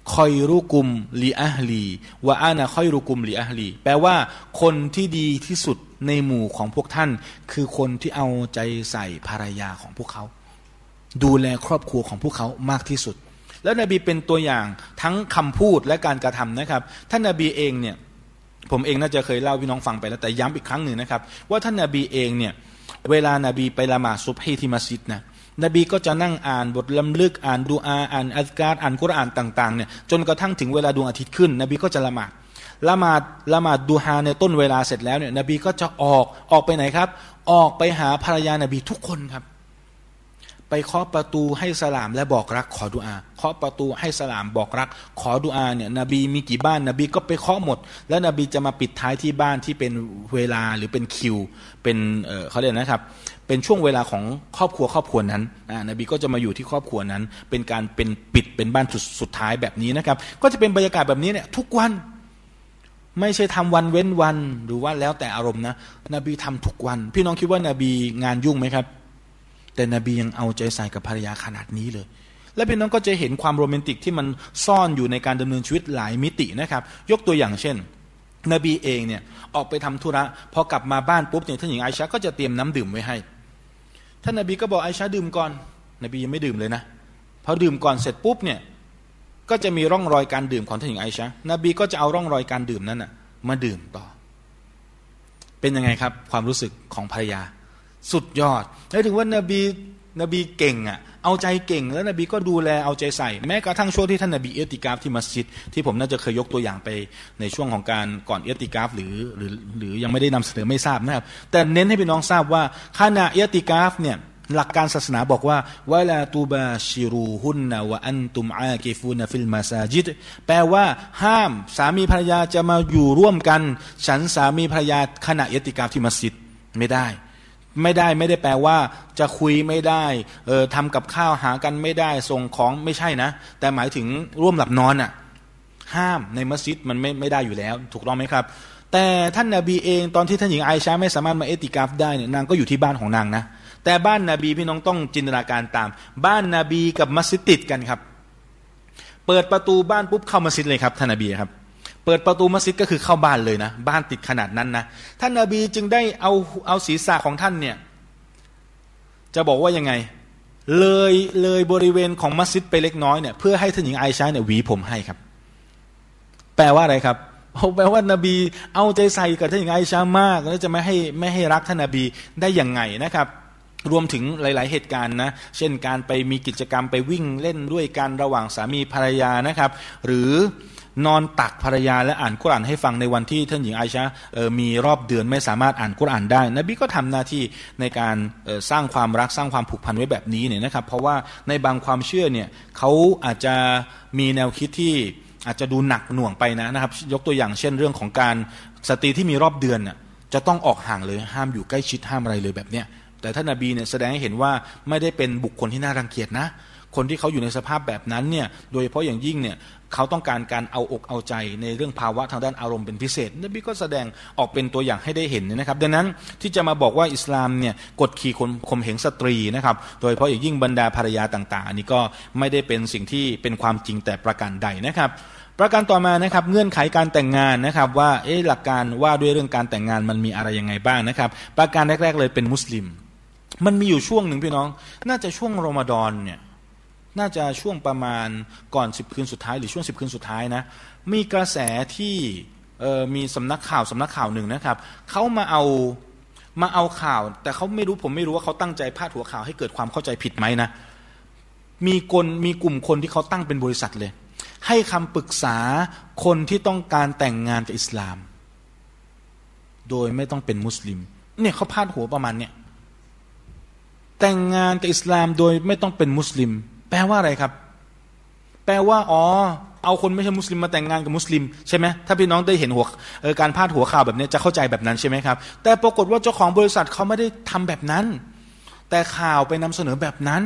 คอยรุกุมลีอะฮลีวะอานะคอยรุกุมลีอะฮลีแปลว่าคนที่ดีที่สุดในหมู่ของพวกท่านคือคนที่เอาใจใส่ภรรยาของพวกเขาดูแลครอบครัวของพวกเขามากที่สุดแล้วนบีเป็นตัวอย่างทั้งคำพูดและการกระทำนะครับท่านนบีเองเนี่ยผมเองน่าจะเคยเล่าพี่น้องฟังไปแล้วแต่ย้ำอีกครั้งหนึ่งนะครับว่าท่านนบีเองเนี่ยเวลานบีไปละหมาดซุบฮีที่มัสยิดนะนบีก็จะนั่งอ่านบทลำลึกอ่านดุอาอ่านอัซการอ่านกุรอานต่างๆเนี่ยจนกระทั่งถึงเวลาดวงอาทิตย์ขึ้นนบีก็จะละหมาดละหมาดละหมาดดูฮาในต้นเวลาเสร็จแล้วเนี่ยนบีก็จะออกออกไปไหนครับออกไปหาภรรยานบีทุกคนครับไปเคาะประตูให้สลามและบอกรักขอดุอาเคาะประตูให้สลามบอกรักขอดุอาเนี่ยนบีมีกี่บ้านนบีก็ไปเคาะหมดแล้วนบีจะมาปิดท้ายที่บ้านที่เป็นเวลาหรือเป็นคิวเป็นเอ่อเขาเรียกนะครับเป็นช่วงเวลาของครอบครัวครอบครัวนั้นอ่านบีก็จะมาอยู่ที่ครอบครัวนั้นเป็นการเป็นปิดเป็นบ้านสุดสุดท้ายแบบนี้นะครับก็จะเป็นบรรยากาศแบบนี้เนี่ยทุกวันไม่ใช่ทำวันเว้นวันหรือว่าแล้วแต่อารมณ์นะนบีทำทุกวันพี่น้องคิดว่านบีงานยุ่งไหมครับแต่นบียังเอาใจใส่กับภรรยาขนาดนี้เลยและพี่น้องก็จะเห็นความโรแมนติกที่มันซ่อนอยู่ในการดำเนินชีวิตหลายมิตินะครับยกตัวอย่างเช่นนบีเองเนี่ยออกไปทำธุระพอกลับมาบ้านปุ๊บเนี่ยท่านหญิงไอชาก็จะเตรียมน้ำดื่มไว้ให้ท่านนบีก็บอกไอชาดื่มก่อนนบียังไม่ดื่มเลยนะพอดื่มก่อนเสร็จปุ๊บเนี่ยก็จะมีร่องรอยการดื่มของท่านหญิงไอชานบีก็จะเอาร่องรอยการดื่มนั้นน่ะมาดื่มต่อเป็นยังไงครับความรู้สึกของภรรยาสุดยอดแล้วถึงว่านบีนบีเก่งอ่ะเอาใจเก่งแล้วนบีก็ดูแลเอาใจใส่แม้กระทั่งช่วงที่ท่านนบีเอติกาฟที่มัสยิดที่ผมน่าจะเคยยกตัวอย่างไปในช่วงของการก่อนเอติกาฟหรือหรือหรือยังไม่ได้นำเสนอไม่ทราบนะครับแต่เน้นให้พี่น้องทราบว่าขณะเอติกาฟเนี่ยหลักการศาสนาบอกว่าวะลาตูบาชิรูฮุนนะวะอันตุมอากิฟูนฟิลมาซาจิดแปลว่าห้ามสามีภรรยาจะมาอยู่ร่วมกันฉันสามีภรรยาขณะเอติกาฟที่มัสยิดไม่ได้ไม่ได้ไม่ได้แปลว่าจะคุยไม่ได้เออทำกับข้าวหากันไม่ได้ส่งของไม่ใช่นะแต่หมายถึงร่วมหลับนอนอ่ะห้ามในมัสยิดมันไม่ไม่ได้อยู่แล้วถูกต้องไหมครับแต่ท่านนบีเองตอนที่ท่านหญิงไอชาไม่สามารถมาเอติกาฟได้เนี่ยนางก็อยู่ที่บ้านของนางนะแต่บ้านนบีพี่น้องต้องจินตนาการตามบ้านนบีกับมัสยิดติดกันครับเปิดประตูบ้านปุ๊บเข้ามัสยิดเลยครับท่านนบีครับเปิดประตูมัสยิดก็คือเข้าบ้านเลยนะบ้านติดขนาดนั้นนะท่านนบีจึงได้เอาเอาศีรษะของท่านเนี่ยจะบอกว่ายังไงเลยเลยบริเวณของมัสยิดไปเล็กน้อยเนี่ยเพื่อให้ท่านหญิงไอชาเนี่ยหวีผมให้ครับแปลว่าอะไรครับแปลว่านบีเอาใจใส่กับท่านหญิงไอชามากแล้วจะไม่ให้ไม่ให้รักท่านนบีได้ยังไงนะครับรวมถึงหลายๆเหตุการณ์นะเช่นการไปมีกิจกรรมไปวิ่งเล่นด้วยกันระหว่างสามีภรรยานะครับหรือนอนตักภรรยาและอ่านกุรอานให้ฟังในวันที่ท่านหญิงไอชาเอ่อมีรอบเดือนไม่สามารถอ่านกุรอานได้นบีก็ทำหน้าที่ในการเอ่อสร้างความรักสร้างความผูกพันไว้แบบนี้เนี่ยนะครับเพราะว่าในบางความเชื่อเนี่ยเขาอาจจะมีแนวคิดที่อาจจะดูหนักหน่วงไปนะนะครับยกตัวอย่างเช่นเรื่องของการสตรีที่มีรอบเดือนน่ะจะต้องออกห่างเลยห้ามอยู่ใกล้ชิดห้ามอะไรเลยแบบเนี้ยแต่ท่านนบีเนี่ยแสดงให้เห็นว่าไม่ได้เป็นบุคคลที่น่ารังเกียจนะคนที่เขาอยู่ในสภาพแบบนั้นเนี่ยโดยเฉพาะอย่างยิ่งเนี่ยเขาต้องการการเอาอกเอาใจในเรื่องภาวะทางด้านอารมณ์เป็นพิเศษนบีก็แสดงออกเป็นตัวอย่างให้ได้เห็นนะครับดังนั้นที่จะมาบอกว่าอิสลามเนี่ยกดขี่ข่มเหงสตรีนะครับโดยเฉพาะอย่างยิ่งบรรดาภรรยาต่างๆอันนี้ก็ไม่ได้เป็นสิ่งที่เป็นความจริงแต่ประการใดนะครับประการต่อมานะครับเงื่อนไขการแต่งงานนะครับว่าเอ๊ะหลักการว่าด้วยเรื่องการแต่งงานมันมีอะไรยังไงบ้างนะครับประการแรกๆเลยเป็นมุสลิมมันมีอยู่ช่วงหนึ่งพี่น้องน่าจะช่วงรอมฎอนเนี่ยน่าจะช่วงประมาณก่อนสิบคืนสุดท้ายหรือช่วงสิบคืนสุดท้ายนะมีกระแสที่มีสำนักข่าวสำนักข่าวหนึ่งนะครับเขามาเอามาเอาข่าวแต่เขาไม่รู้ผมไม่รู้ว่าเขาตั้งใจพาดหัวข่าวให้เกิดความเข้าใจผิดไหมนะมีคนมีกลุ่มคนที่เขาตั้งเป็นบริษัทเลยให้คำปรึกษาคนที่ต้องการแต่งงานกับอิสลามโดยไม่ต้องเป็นมุสลิมเนี่ยเขาพาดหัวประมาณเนี่ยแต่งงานกับอิสลามโดยไม่ต้องเป็นมุสลิมแปลว่าอะไรครับแปลว่าอ๋อเอาคนไม่ใช่มุสลิมมาแต่งงานกับมุสลิมใช่ไหมถ้าพี่น้องได้เห็นหัวการพาดหัวข่าวแบบนี้จะเข้าใจแบบนั้นใช่ไหมครับแต่ปรากฏว่าเจ้าของบริษัทเขาไม่ได้ทำแบบนั้นแต่ข่าวไปนำเสนอแบบนั้น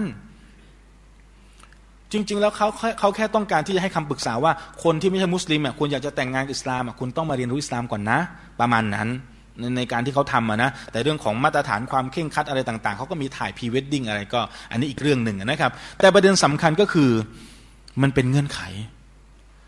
จริงๆแล้วเขาเขาแค่ต้องการที่จะให้คำปรึกษาว่าคนที่ไม่ใช่มุสลิมอ่ะคุณอยากจะแต่งงานกับอิสลามอ่ะคุณต้องมาเรียนรู้อิสลามก่อนนะประมาณนั้นในการที่เขาทำนะแต่เรื่องของมาตรฐานความเคร่งครัดอะไรต่างๆเขาก็มีถ่ายพรีเวดดิ้งอะไรก็อันนี้อีกเรื่องหนึ่งนะครับแต่ประเด็นสำคัญก็คือมันเป็นเงื่อนไข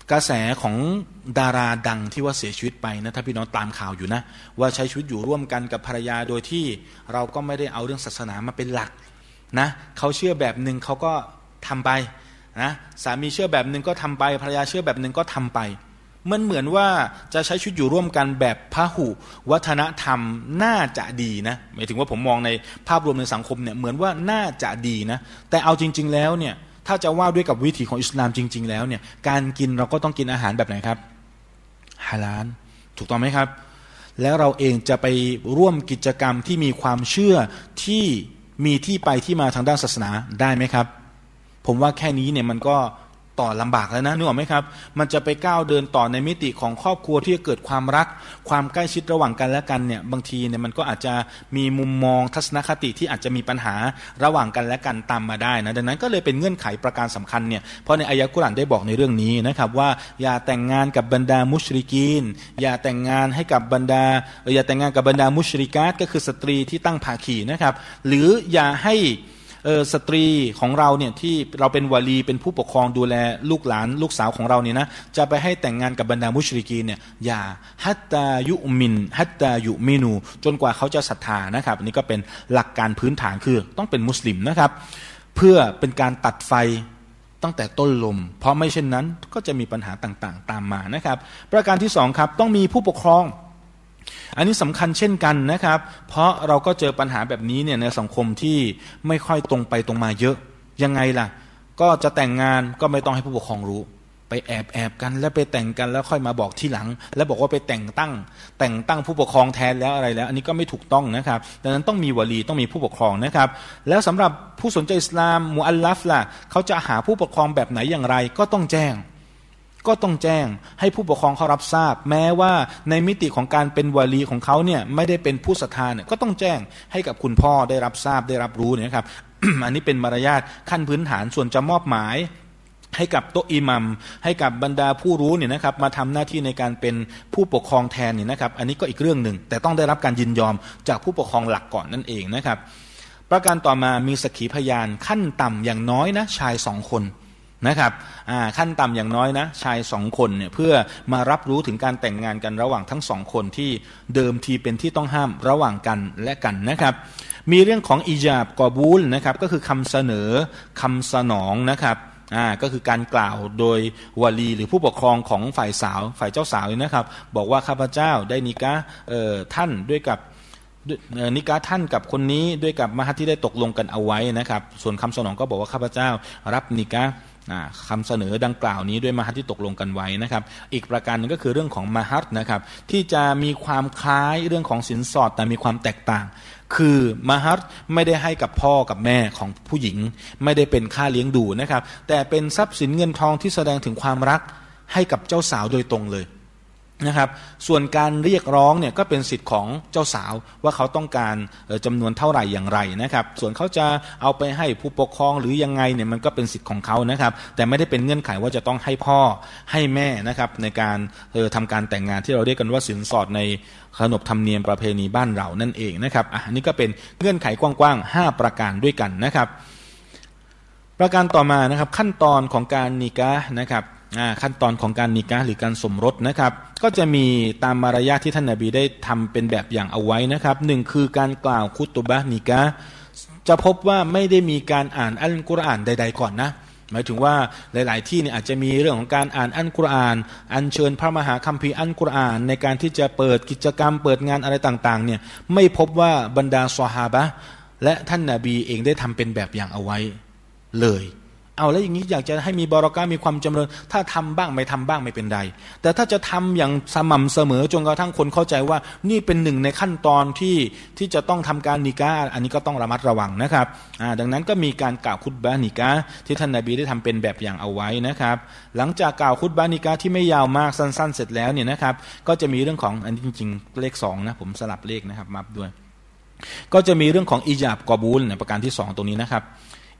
กระแสของดาราดังที่ว่าเสียชีวิตไปนะถ้าพี่น้องตามข่าวอยู่นะว่าใช้ชีวิตอยู่ร่วมกันกับภรรยาโดยที่เราก็ไม่ได้เอาเรื่องศาสนามาเป็นหลักนะเขาเชื่อแบบหนึ่งเขาก็ทำไปนะสามีเชื่อแบบหนึ่งก็ทำไปภรรยาเชื่อแบบหนึ่งก็ทำไปมันเหมือนว่าจะใช้ชีวิตอยู่ร่วมกันแบบพหุวัฒนธรรมน่าจะดีนะหมายถึงว่าผมมองในภาพรวมในสังคมเนี่ยเหมือนว่าน่าจะดีนะแต่เอาจริงๆแล้วเนี่ยถ้าจะว่าด้วยกับวิถีของอิสลามจริงๆแล้วเนี่ยการกินเราก็ต้องกินอาหารแบบไหนครับฮาลาลถูกต้องไหมครับแล้วเราเองจะไปร่วมกิจกรรมที่มีความเชื่อที่มีที่ไปที่มาทางด้านศาสนาได้ไหมครับผมว่าแค่นี้เนี่ยมันก็ต่อลำบากแล้วนะนึกออกไหมครับมันจะไปก้าวเดินต่อในมิติของครอบครัวที่จะเกิดความรักความใกล้ชิดระหว่างกันและกันเนี่ยบางทีเนี่ยมันก็อาจจะมีมุมมองทัศนคติที่อาจจะมีปัญหาระหว่างกันและกันตามมาได้นะดังนั้นก็เลยเป็นเงื่อนไขประการสำคัญเนี่ยเพราะในอายะห์กุรอานได้บอกในเรื่องนี้นะครับว่าอย่าแต่งงานกับบรรดามุชริกีนอย่าแต่งงานให้กับบรรดาอย่าแต่งงานกับบรรดามุชริกาตก็คือสตรีที่ตั้งภาคีนะครับหรืออย่าให้เออสตรีของเราเนี่ยที่เราเป็นวาลีเป็นผู้ปกครองดูแลลูกหลานลูกสาวของเราเนี่ยนะจะไปให้แต่งงานกับบรรดามุชริกีนเนี่ยอย่าฮัตตายุมินฮัตตายุมินูจนกว่าเขาจะศรัทธานะครับนี่ก็เป็นหลักการพื้นฐานคือต้องเป็นมุสลิมนะครับเพื่อเป็นการตัดไฟตั้งแต่ต้นลมเพราะไม่เช่นนั้นก็จะมีปัญหาต่างๆตามมานะครับประการที่สองครับต้องมีผู้ปกครองอันนี้สำคัญเช่นกันนะครับเพราะเราก็เจอปัญหาแบบนี้เนี่ยในสังคมที่ไม่ค่อยตรงไปตรงมาเยอะยังไงล่ะก็จะแต่งงานก็ไม่ต้องให้ผู้ปกครองรู้ไปแอบแอบกันแล้วไปแต่งกันแล้วค่อยมาบอกทีหลังแล้วบอกว่าไปแต่งตั้งแต่งตั้งผู้ปกครองแทนแล้วอะไรแล้วอันนี้ก็ไม่ถูกต้องนะครับดังนั้นต้องมีวลีต้องมีผู้ปกครองนะครับแล้วสำหรับผู้สนใจอิสลามมุอัลลัฟล่ะเขาจะหาผู้ปกครองแบบไหนอย่างไรก็ต้องแจ้งก็ต้องแจ้งให้ผู้ปกครองเขารับทราบแม้ว่าในมิติของการเป็นวาลีของเขาเนี่ยไม่ได้เป็นผู้ศรัทธาเนี่ยก็ต้องแจ้งให้กับคุณพ่อได้รับทราบได้รับรู้เนี่ยครับ อันนี้เป็นมารยาทขั้นพื้นฐานส่วนจะมอบหมายให้กับโต๊ะอิหมัมให้กับบรรดาผู้รู้เนี่ยนะครับมาทำหน้าที่ในการเป็นผู้ปกครองแทนเนี่ยนะครับอันนี้ก็อีกเรื่องหนึ่งแต่ต้องได้รับการยินยอมจากผู้ปกครองหลักก่อนนั่นเองนะครับประการต่อมามีสักขีพยานขั้นต่ำอย่างน้อยนะชายสองคนนะครับขั้นต่ำอย่างน้อยนะชายสองคนเนี่ยเพื่อมารับรู้ถึงการแต่งงานกันระหว่างทั้งสองคนที่เดิมทีเป็นที่ต้องห้ามระหว่างกันและกันนะครับมีเรื่องของอิญาบกอบูลนะครับก็คือคำเสนอคำสนองนะครับอ่าก็คือการกล่าวโดยวาลีหรือผู้ปกครองของฝ่ายสาวฝ่ายเจ้าสาวนะครับบอกว่าข้าพเจ้าได้นิกะห์เอ่อท่านด้วยกับนิกะห์ท่านกับคนนี้ด้วยกับมหัตที่ได้ตกลงกันเอาไว้นะครับส่วนคำสนองก็บอกว่าข้าพเจ้ารับนิกะห์คำเสนอดังกล่าวนี้ด้วยมหัตที่ตกลงกันไว้นะครับอีกประการนึงก็คือเรื่องของมหัตนะครับที่จะมีความคล้ายเรื่องของสินสอดแต่มีความแตกต่างคือมหัตไม่ได้ให้กับพ่อกับแม่ของผู้หญิงไม่ได้เป็นค่าเลี้ยงดูนะครับแต่เป็นทรัพย์สินเงินทองที่แสดงถึงความรักให้กับเจ้าสาวโดยตรงเลยนะครับส่วนการเรียกร้องเนี่ยก็เป็นสิทธิ์ของเจ้าสาวว่าเขาต้องการจำนวนเท่าไหร่อย่างไรนะครับส่วนเขาจะเอาไปให้ผู้ปกครองหรือยังไงเนี่ยมันก็เป็นสิทธิ์ของเขานะครับแต่ไม่ได้เป็นเงื่อนไขว่าจะต้องให้พ่อให้แม่นะครับในการทำการแต่งงานที่เราเรียกกันว่าสินสอดในขนบธรรมเนียมประเพณีบ้านเรานั่นเองนะครับอันนี้ก็เป็นเงื่อนไขกว้างๆห้าประการด้วยกันนะครับประการต่อมานะครับขั้นตอนของการนิกะห์นะครับขั้นตอนของการนิกะห์หรือการสมรสนะครับก็จะมีตามมารยาทที่ท่านนบีได้ทำเป็นแบบอย่างเอาไว้นะครับหนึ่งคือการกล่าวคุตุบะห์นิกะห์จะพบว่าไม่ได้มีการอ่านอัลกุรอานใดๆก่อนนะหมายถึงว่าหลายๆที่เนี่ยอาจจะมีเรื่องของการอ่านอัลกุรอานอัญเชิญพระมหาคัมภีร์อัลกุรอานในการที่จะเปิดกิจกรรมเปิดงานอะไรต่างๆเนี่ยไม่พบว่าบรรดาซอฮาบะห์และท่านนบีเองได้ทำเป็นแบบอย่างเอาไว้เลยเอาแล้วอย่างนี้อยากจะให้มีบารอกะห์มีความจำเริญถ้าทำบ้างไม่ทำบ้างไม่เป็นไรแต่ถ้าจะทำอย่างสม่ำเสมอจนกระทั่งคนเข้าใจว่านี่เป็นหนึ่งในขั้นตอนที่ที่จะต้องทำการนิกะห์อันนี้ก็ต้องระมัดระวังนะครับอ่าดังนั้นก็มีการกล่าวคุตบะห์นิกะห์ที่ท่านนบีได้ทำเป็นแบบอย่างเอาไว้นะครับหลังจากกล่าวคุตบะห์นิกะห์ที่ไม่ยาวมากสั้นๆเสร็จแล้วเนี่ยนะครับก็จะมีเรื่องของอันนี้จริงๆเลขสองนะผมสลับเลขนะครับมับด้วยก็จะมีเรื่องของอิญาบกอบูลในประการที่สองตรงนี้นะครับ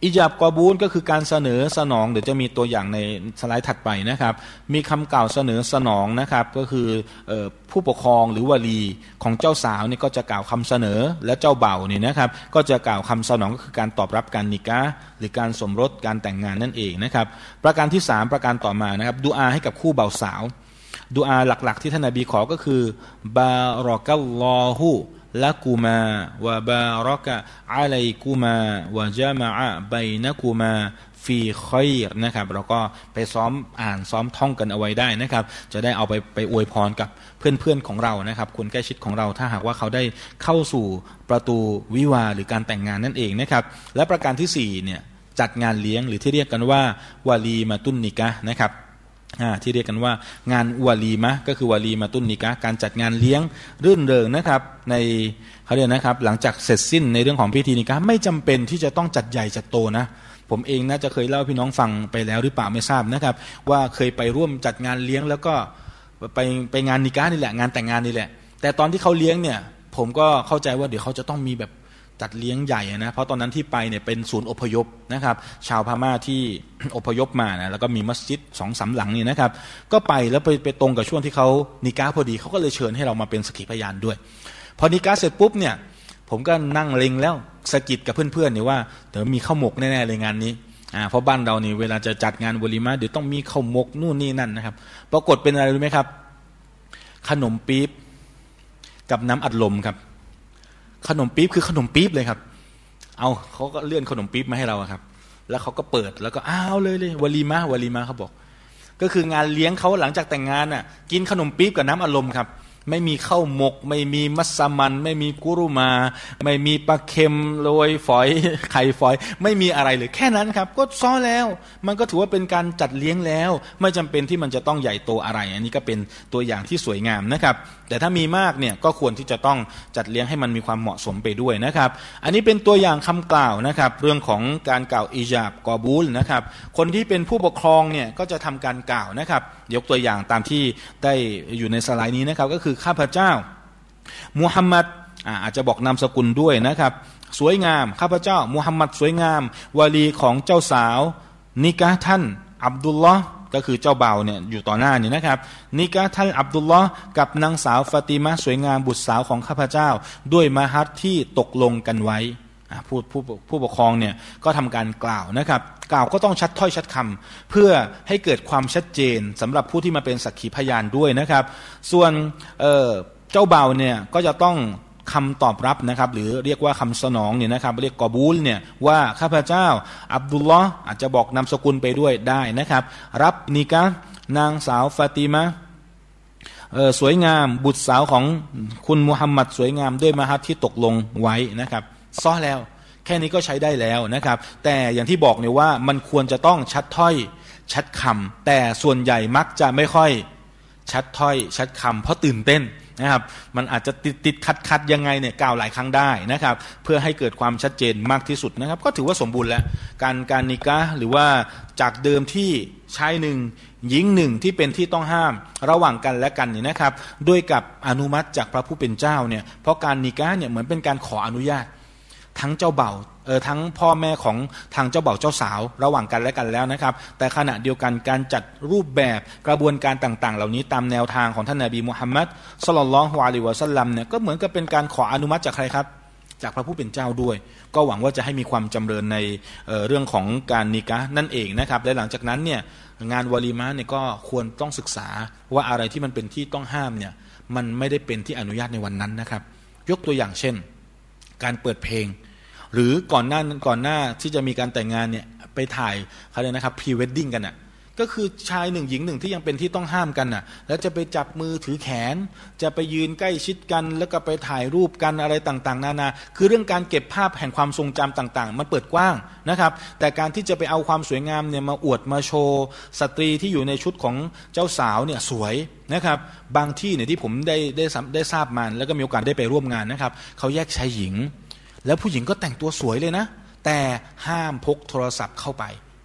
อิญาบกอบูลก็คือการเสนอสนองเดี๋ยวจะมีตัวอย่างในสไลด์ถัดไปนะครับมีคำกล่าวเสนอสนองนะครับก็คือผู้ปกครองหรือวลีของเจ้าสาวนี่ก็จะกล่าวคำเสนอและเจ้าเบ่าวนี่นะครับก็จะกล่าวคำสนองก็คือการตอบรับการนิกะห์หรือการสมรสการแต่งงานนั่นเองนะครับประการที่สามประการต่อมานะครับดุอาให้กับคู่เบ่าวสาวดุอาหลักๆที่ท่านนบีขอก็คือบารอกัลลอฮุละกูมาวะบารอกะอะลัยกุมาวะญะมะอะบัยนะกุมาฟีคอยรนะครับเราก็ไปซ้อมอ่านซ้อมท่องกันเอาไว้ได้นะครับจะได้เอาไปไปอวยพรกับเพื่อนๆของเรานะครับคนใกล้ชิดของเราถ้าหากว่าเขาได้เข้าสู่ประตูวิวาหรือการแต่งงานนั่นเองนะครับและประการที่สี่เนี่ยจัดงานเลี้ยงหรือที่เรียกกันว่าวาลีมาตุนนิกะห์นะครับที่เรียกกันว่างานวาลีมะก็คือวาลีมาตุนนิกะห์การจัดงานเลี้ยงรื่นเริงนะครับในเขาเรียกนะครับหลังจากเสร็จสิ้นในเรื่องของพิธีนิกะห์ไม่จำเป็นที่จะต้องจัดใหญ่จัดโตนะผมเองน่าจะเคยเล่าพี่น้องฟังไปแล้วหรือเปล่าไม่ทราบนะครับว่าเคยไปร่วมจัดงานเลี้ยงแล้วก็ไปไปงานนิกะห์นี่แหละงานแต่งงานนี่แหละแต่ตอนที่เขาเลี้ยงเนี่ยผมก็เข้าใจว่าเดี๋ยวเขาจะต้องมีแบบจัดเลี้ยงใหญ่นะเพราะตอนนั้นที่ไปเนี่ยเป็นศูนย์อพยพนะครับชาวพม่าที่อพยพมานะแล้วก็มีมัสยิดสองสามหลังนี่นะครับก็ไปแล้วไปไปตรงกับช่วงที่เขานิกะห์พอดีเขาก็เลยเชิญให้เรามาเป็นสักขีพยานด้วยพอนิกะห์เสร็จปุ๊บเนี่ยผมก็นั่งเล็งแล้วสะกิดกับเพื่อนๆเนี่ยว่าเดี๋ยวมีข้าวหมกแน่ๆเลยงานนี้อ่าเพราะบ้านเรานี่เวลาจะจัดงานวลีมะเดี๋ยวต้องมีข้าวหมกนู่นนี่นั่นนะครับปรากฏเป็นอะไรรู้ไหมครับขนมปี๊บกับน้ำอัดลมครับขนมปี๊บคือขนมปี๊บเลยครับเอาเขาก็เลื่อนขนมปี๊บมาให้เราครับแล้วเขาก็เปิดแล้วก็อ้าวเลยเลยวลีมะวลีมะเขาบอกก็คืองานเลี้ยงเขาหลังจากแต่งงานน่ะกินขนมปี๊บกับน้ำอัดลมครับไม่มีข้าวหมกไม่มีมัสมันไม่มีกุรุมาไม่มีปลาเค็มโรยฝอยไข่ฝอยไม่มีอะไรเลยแค่นั้นครับก็ซ้อแล้วมันก็ถือว่าเป็นการจัดเลี้ยงแล้วไม่จำเป็นที่มันจะต้องใหญ่โตอะไรอันนี้ก็เป็นตัวอย่างที่สวยงามนะครับแต่ถ้ามีมากเนี่ยก็ควรที่จะต้องจัดเลี้ยงให้มันมีความเหมาะสมไปด้วยนะครับอันนี้เป็นตัวอย่างคำกล่าวนะครับเรื่องของการกล่าวอิญาบกอบูลนะครับคนที่เป็นผู้ปกครองเนี่ยก็จะทำการกล่าวนะครับยกตัวอย่างตามที่ได้อยู่ในสไลด์นี้นะครับก็คือข้าพเจ้ามุฮัมมัด อ่าอาจจะบอกนามสกุลด้วยนะครับสวยงามข้าพเจ้ามุฮัมมัดสวยงามวาลีของเจ้าสาวนิกะห์ท่านอับดุลลอฮ์ก็คือเจ้าบ่าวเนี่ยอยู่ต่อหน้านี่นะครับนิกะห์ท่านอับดุลลอฮ์กับนางสาวฟาติมะห์สวยงามบุตรสาวของข้าพเจ้าด้วยมหัรที่ตกลงกันไว้ผู้ผู้ผู้ปกครองเนี่ยก็ทำการกล่าวนะครับกล่าวก็ต้องชัดถ้อยชัดคำเพื่อให้เกิดความชัดเจนสำหรับผู้ที่มาเป็นสักขีพยานด้วยนะครับส่วนเอ่อเจ้าบ่าวเนี่ยก็จะต้องคำตอบรับนะครับหรือเรียกว่าคำสนองเนี่ยนะครับเรียกกอบูลเนี่ยว่าข้าพเจ้าอับดุลลอฮ์อาจจะบอกนามสกุลไปด้วยได้นะครับรับนิกะห์นางสาวฟาติมะห์เออสวยงามบุตรสาวของคุณมุฮัมมัดสวยงามด้วยมหัรที่ตกลงไว้นะครับซ้อแล้วแค่นี้ก็ใช้ได้แล้วนะครับแต่อย่างที่บอกเนี่ยว่ามันควรจะต้องชัดถ้อยชัดคำแต่ส่วนใหญ่มักจะไม่ค่อยชัดถ้อยชัดคำเพราะตื่นเต้นนะครับมันอาจจะติดติดขัดขัดยังไงเนี่ยกล่าวหลายครั้งได้นะครับเพื่อให้เกิดความชัดเจนมากที่สุดนะครับก็ถือว่าสมบูรณ์แล้วการการนิกะห์หรือว่าจากเดิมที่ชายหนึ่งหญิงหนึ่งที่เป็นที่ต้องห้ามระหว่างกันและกันนี่นะครับด้วยกับอนุมัติจากพระผู้เป็นเจ้าเนี่ยเพราะการนิกะห์เนี่ยเหมือนเป็นการขออนุญาตทั้งเจ้าเบ่าเออทั้งพ่อแม่ของทางเจ้าเบ่าเจ้าสาวระหว่างกันและกันแล้วนะครับแต่ขณะเดียวกันการจัดรูปแบบกระบวนการต่างๆเหล่านี้ตามแนวทางของท่านนบีมุฮัมมัดศ็อลลัลลอฮุอะลัยฮิวะซัลลัมเนี่ยก็เหมือนกับเป็นการขออนุมัติจากใครครับจากพระผู้เป็นเจ้าด้วยก็หวังว่าจะให้มีความจำเริญใน เอ่อ เรื่องของการนิกะห์นั่นเองนะครับและหลังจากนั้นเนี่ยงานวะลีมะห์เนี่ยก็ควรต้องศึกษาว่าอะไรที่มันเป็นที่ต้องห้ามเนี่ยมันไม่ได้เป็นที่อนุญาตในวันนั้นนะครับยกตัวอย่างเช่นการเปิดเพลงหรือก่อนหน้าก่อนหน้าที่จะมีการแต่งงานเนี่ยไปถ่ายเขาเรียกนะครับพรีเวดดิ้งกันน่ะก็คือชายหนึ่งหญิงหนึ่งที่ยังเป็นที่ต้องห้ามกันน่ะแล้วจะไปจับมือถือแขนจะไปยืนใกล้ชิดกันแล้วก็ไปถ่ายรูปกันอะไรต่างๆนานาคือเรื่องการเก็บภาพแห่งความทรงจำต่างๆมันเปิดกว้างนะครับแต่การที่จะไปเอาความสวยงามเนี่ยมาอวดมาโชว์สตรีที่อยู่ในชุดของเจ้าสาวเนี่ยสวยนะครับบางที่เนี่ยที่ผมได้ได้ได้ทราบมาแล้วก็มีโอกาสได้ไปร่วมงานนะครับเขาแยกชายหญิงแล้วผู้หญิงก็แต่งตัวสวยเลยนะแต่ห้ามพกโทรศัพท์เข้าไป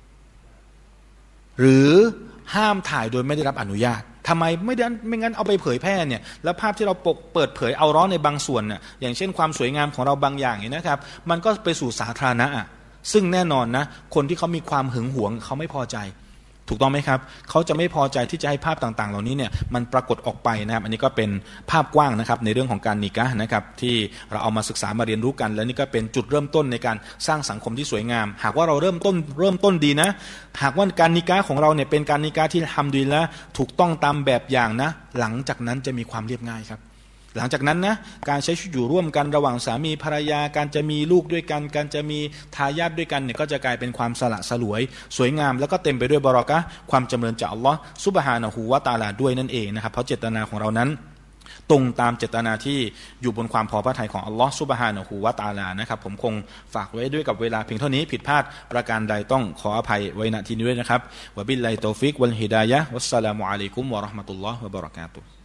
หรือห้ามถ่ายโดยไม่ได้รับอนุญาตทำไมไม่ได้ไม่งั้นเอาไปเผยแพร่เนี่ยแล้วภาพที่เราปกเปิดเผยเอาร้อนในบางส่วนน่ะอย่างเช่นความสวยงามของเราบางอย่างเนี่ยนะครับมันก็ไปสู่สาธารณะซึ่งแน่นอนนะคนที่เขามีความหึงหวงเขาไม่พอใจถูกต้องไหมครับเขาจะไม่พอใจที่จะให้ภาพต่างๆเหล่านี้เนี่ยมันปรากฏออกไปนะครับอันนี้ก็เป็นภาพกว้างนะครับในเรื่องของการนิกะห์นะครับที่เราเอามาศึกษามาเรียนรู้กันและนี่ก็เป็นจุดเริ่มต้นในการสร้างสังคมที่สวยงามหากว่าเราเริ่มต้นเริ่มต้นดีนะหากว่าการนิกะห์ของเราเนี่ยเป็นการนิกะห์ที่ฮัมดุลิลละห์ถูกต้องตามแบบอย่างนะหลังจากนั้นจะมีความเรียบง่ายครับหลังจากนั้นนะการใช้ชีวิตอยู่ร่วมกันระหว่างสามีภรรยาการจะมีลูกด้วยกันการจะมีทายาทด้วยกันเนี่ยก็จะกลายเป็นความสละสลวยสวยงามแล้วก็เต็มไปด้วยบารอกะห์ความจำเริญจากอัลลอฮ์ซุบฮานะฮูวะตะอาลาด้วยนั่นเองนะครับเพราะเจตนาของเรานั้นตรงตามเจตนาที่อยู่บนความพอพระทัยของอัลลอฮ์ซุบฮานะฮูวะตะอาลานะครับผมคงฝากไว้ด้วยกับเวลาเพียงเท่านี้ผิดพลาดประการใดต้องขออภัยไว้ณที่นี้ด้วยนะครับวะบิลลาฮิตอฟิกวัลฮิดายะฮ์วัสสลามุอะลัยกุมวะเราะห์มะตุลลอฮ์วะบะเราะกาตุฮ์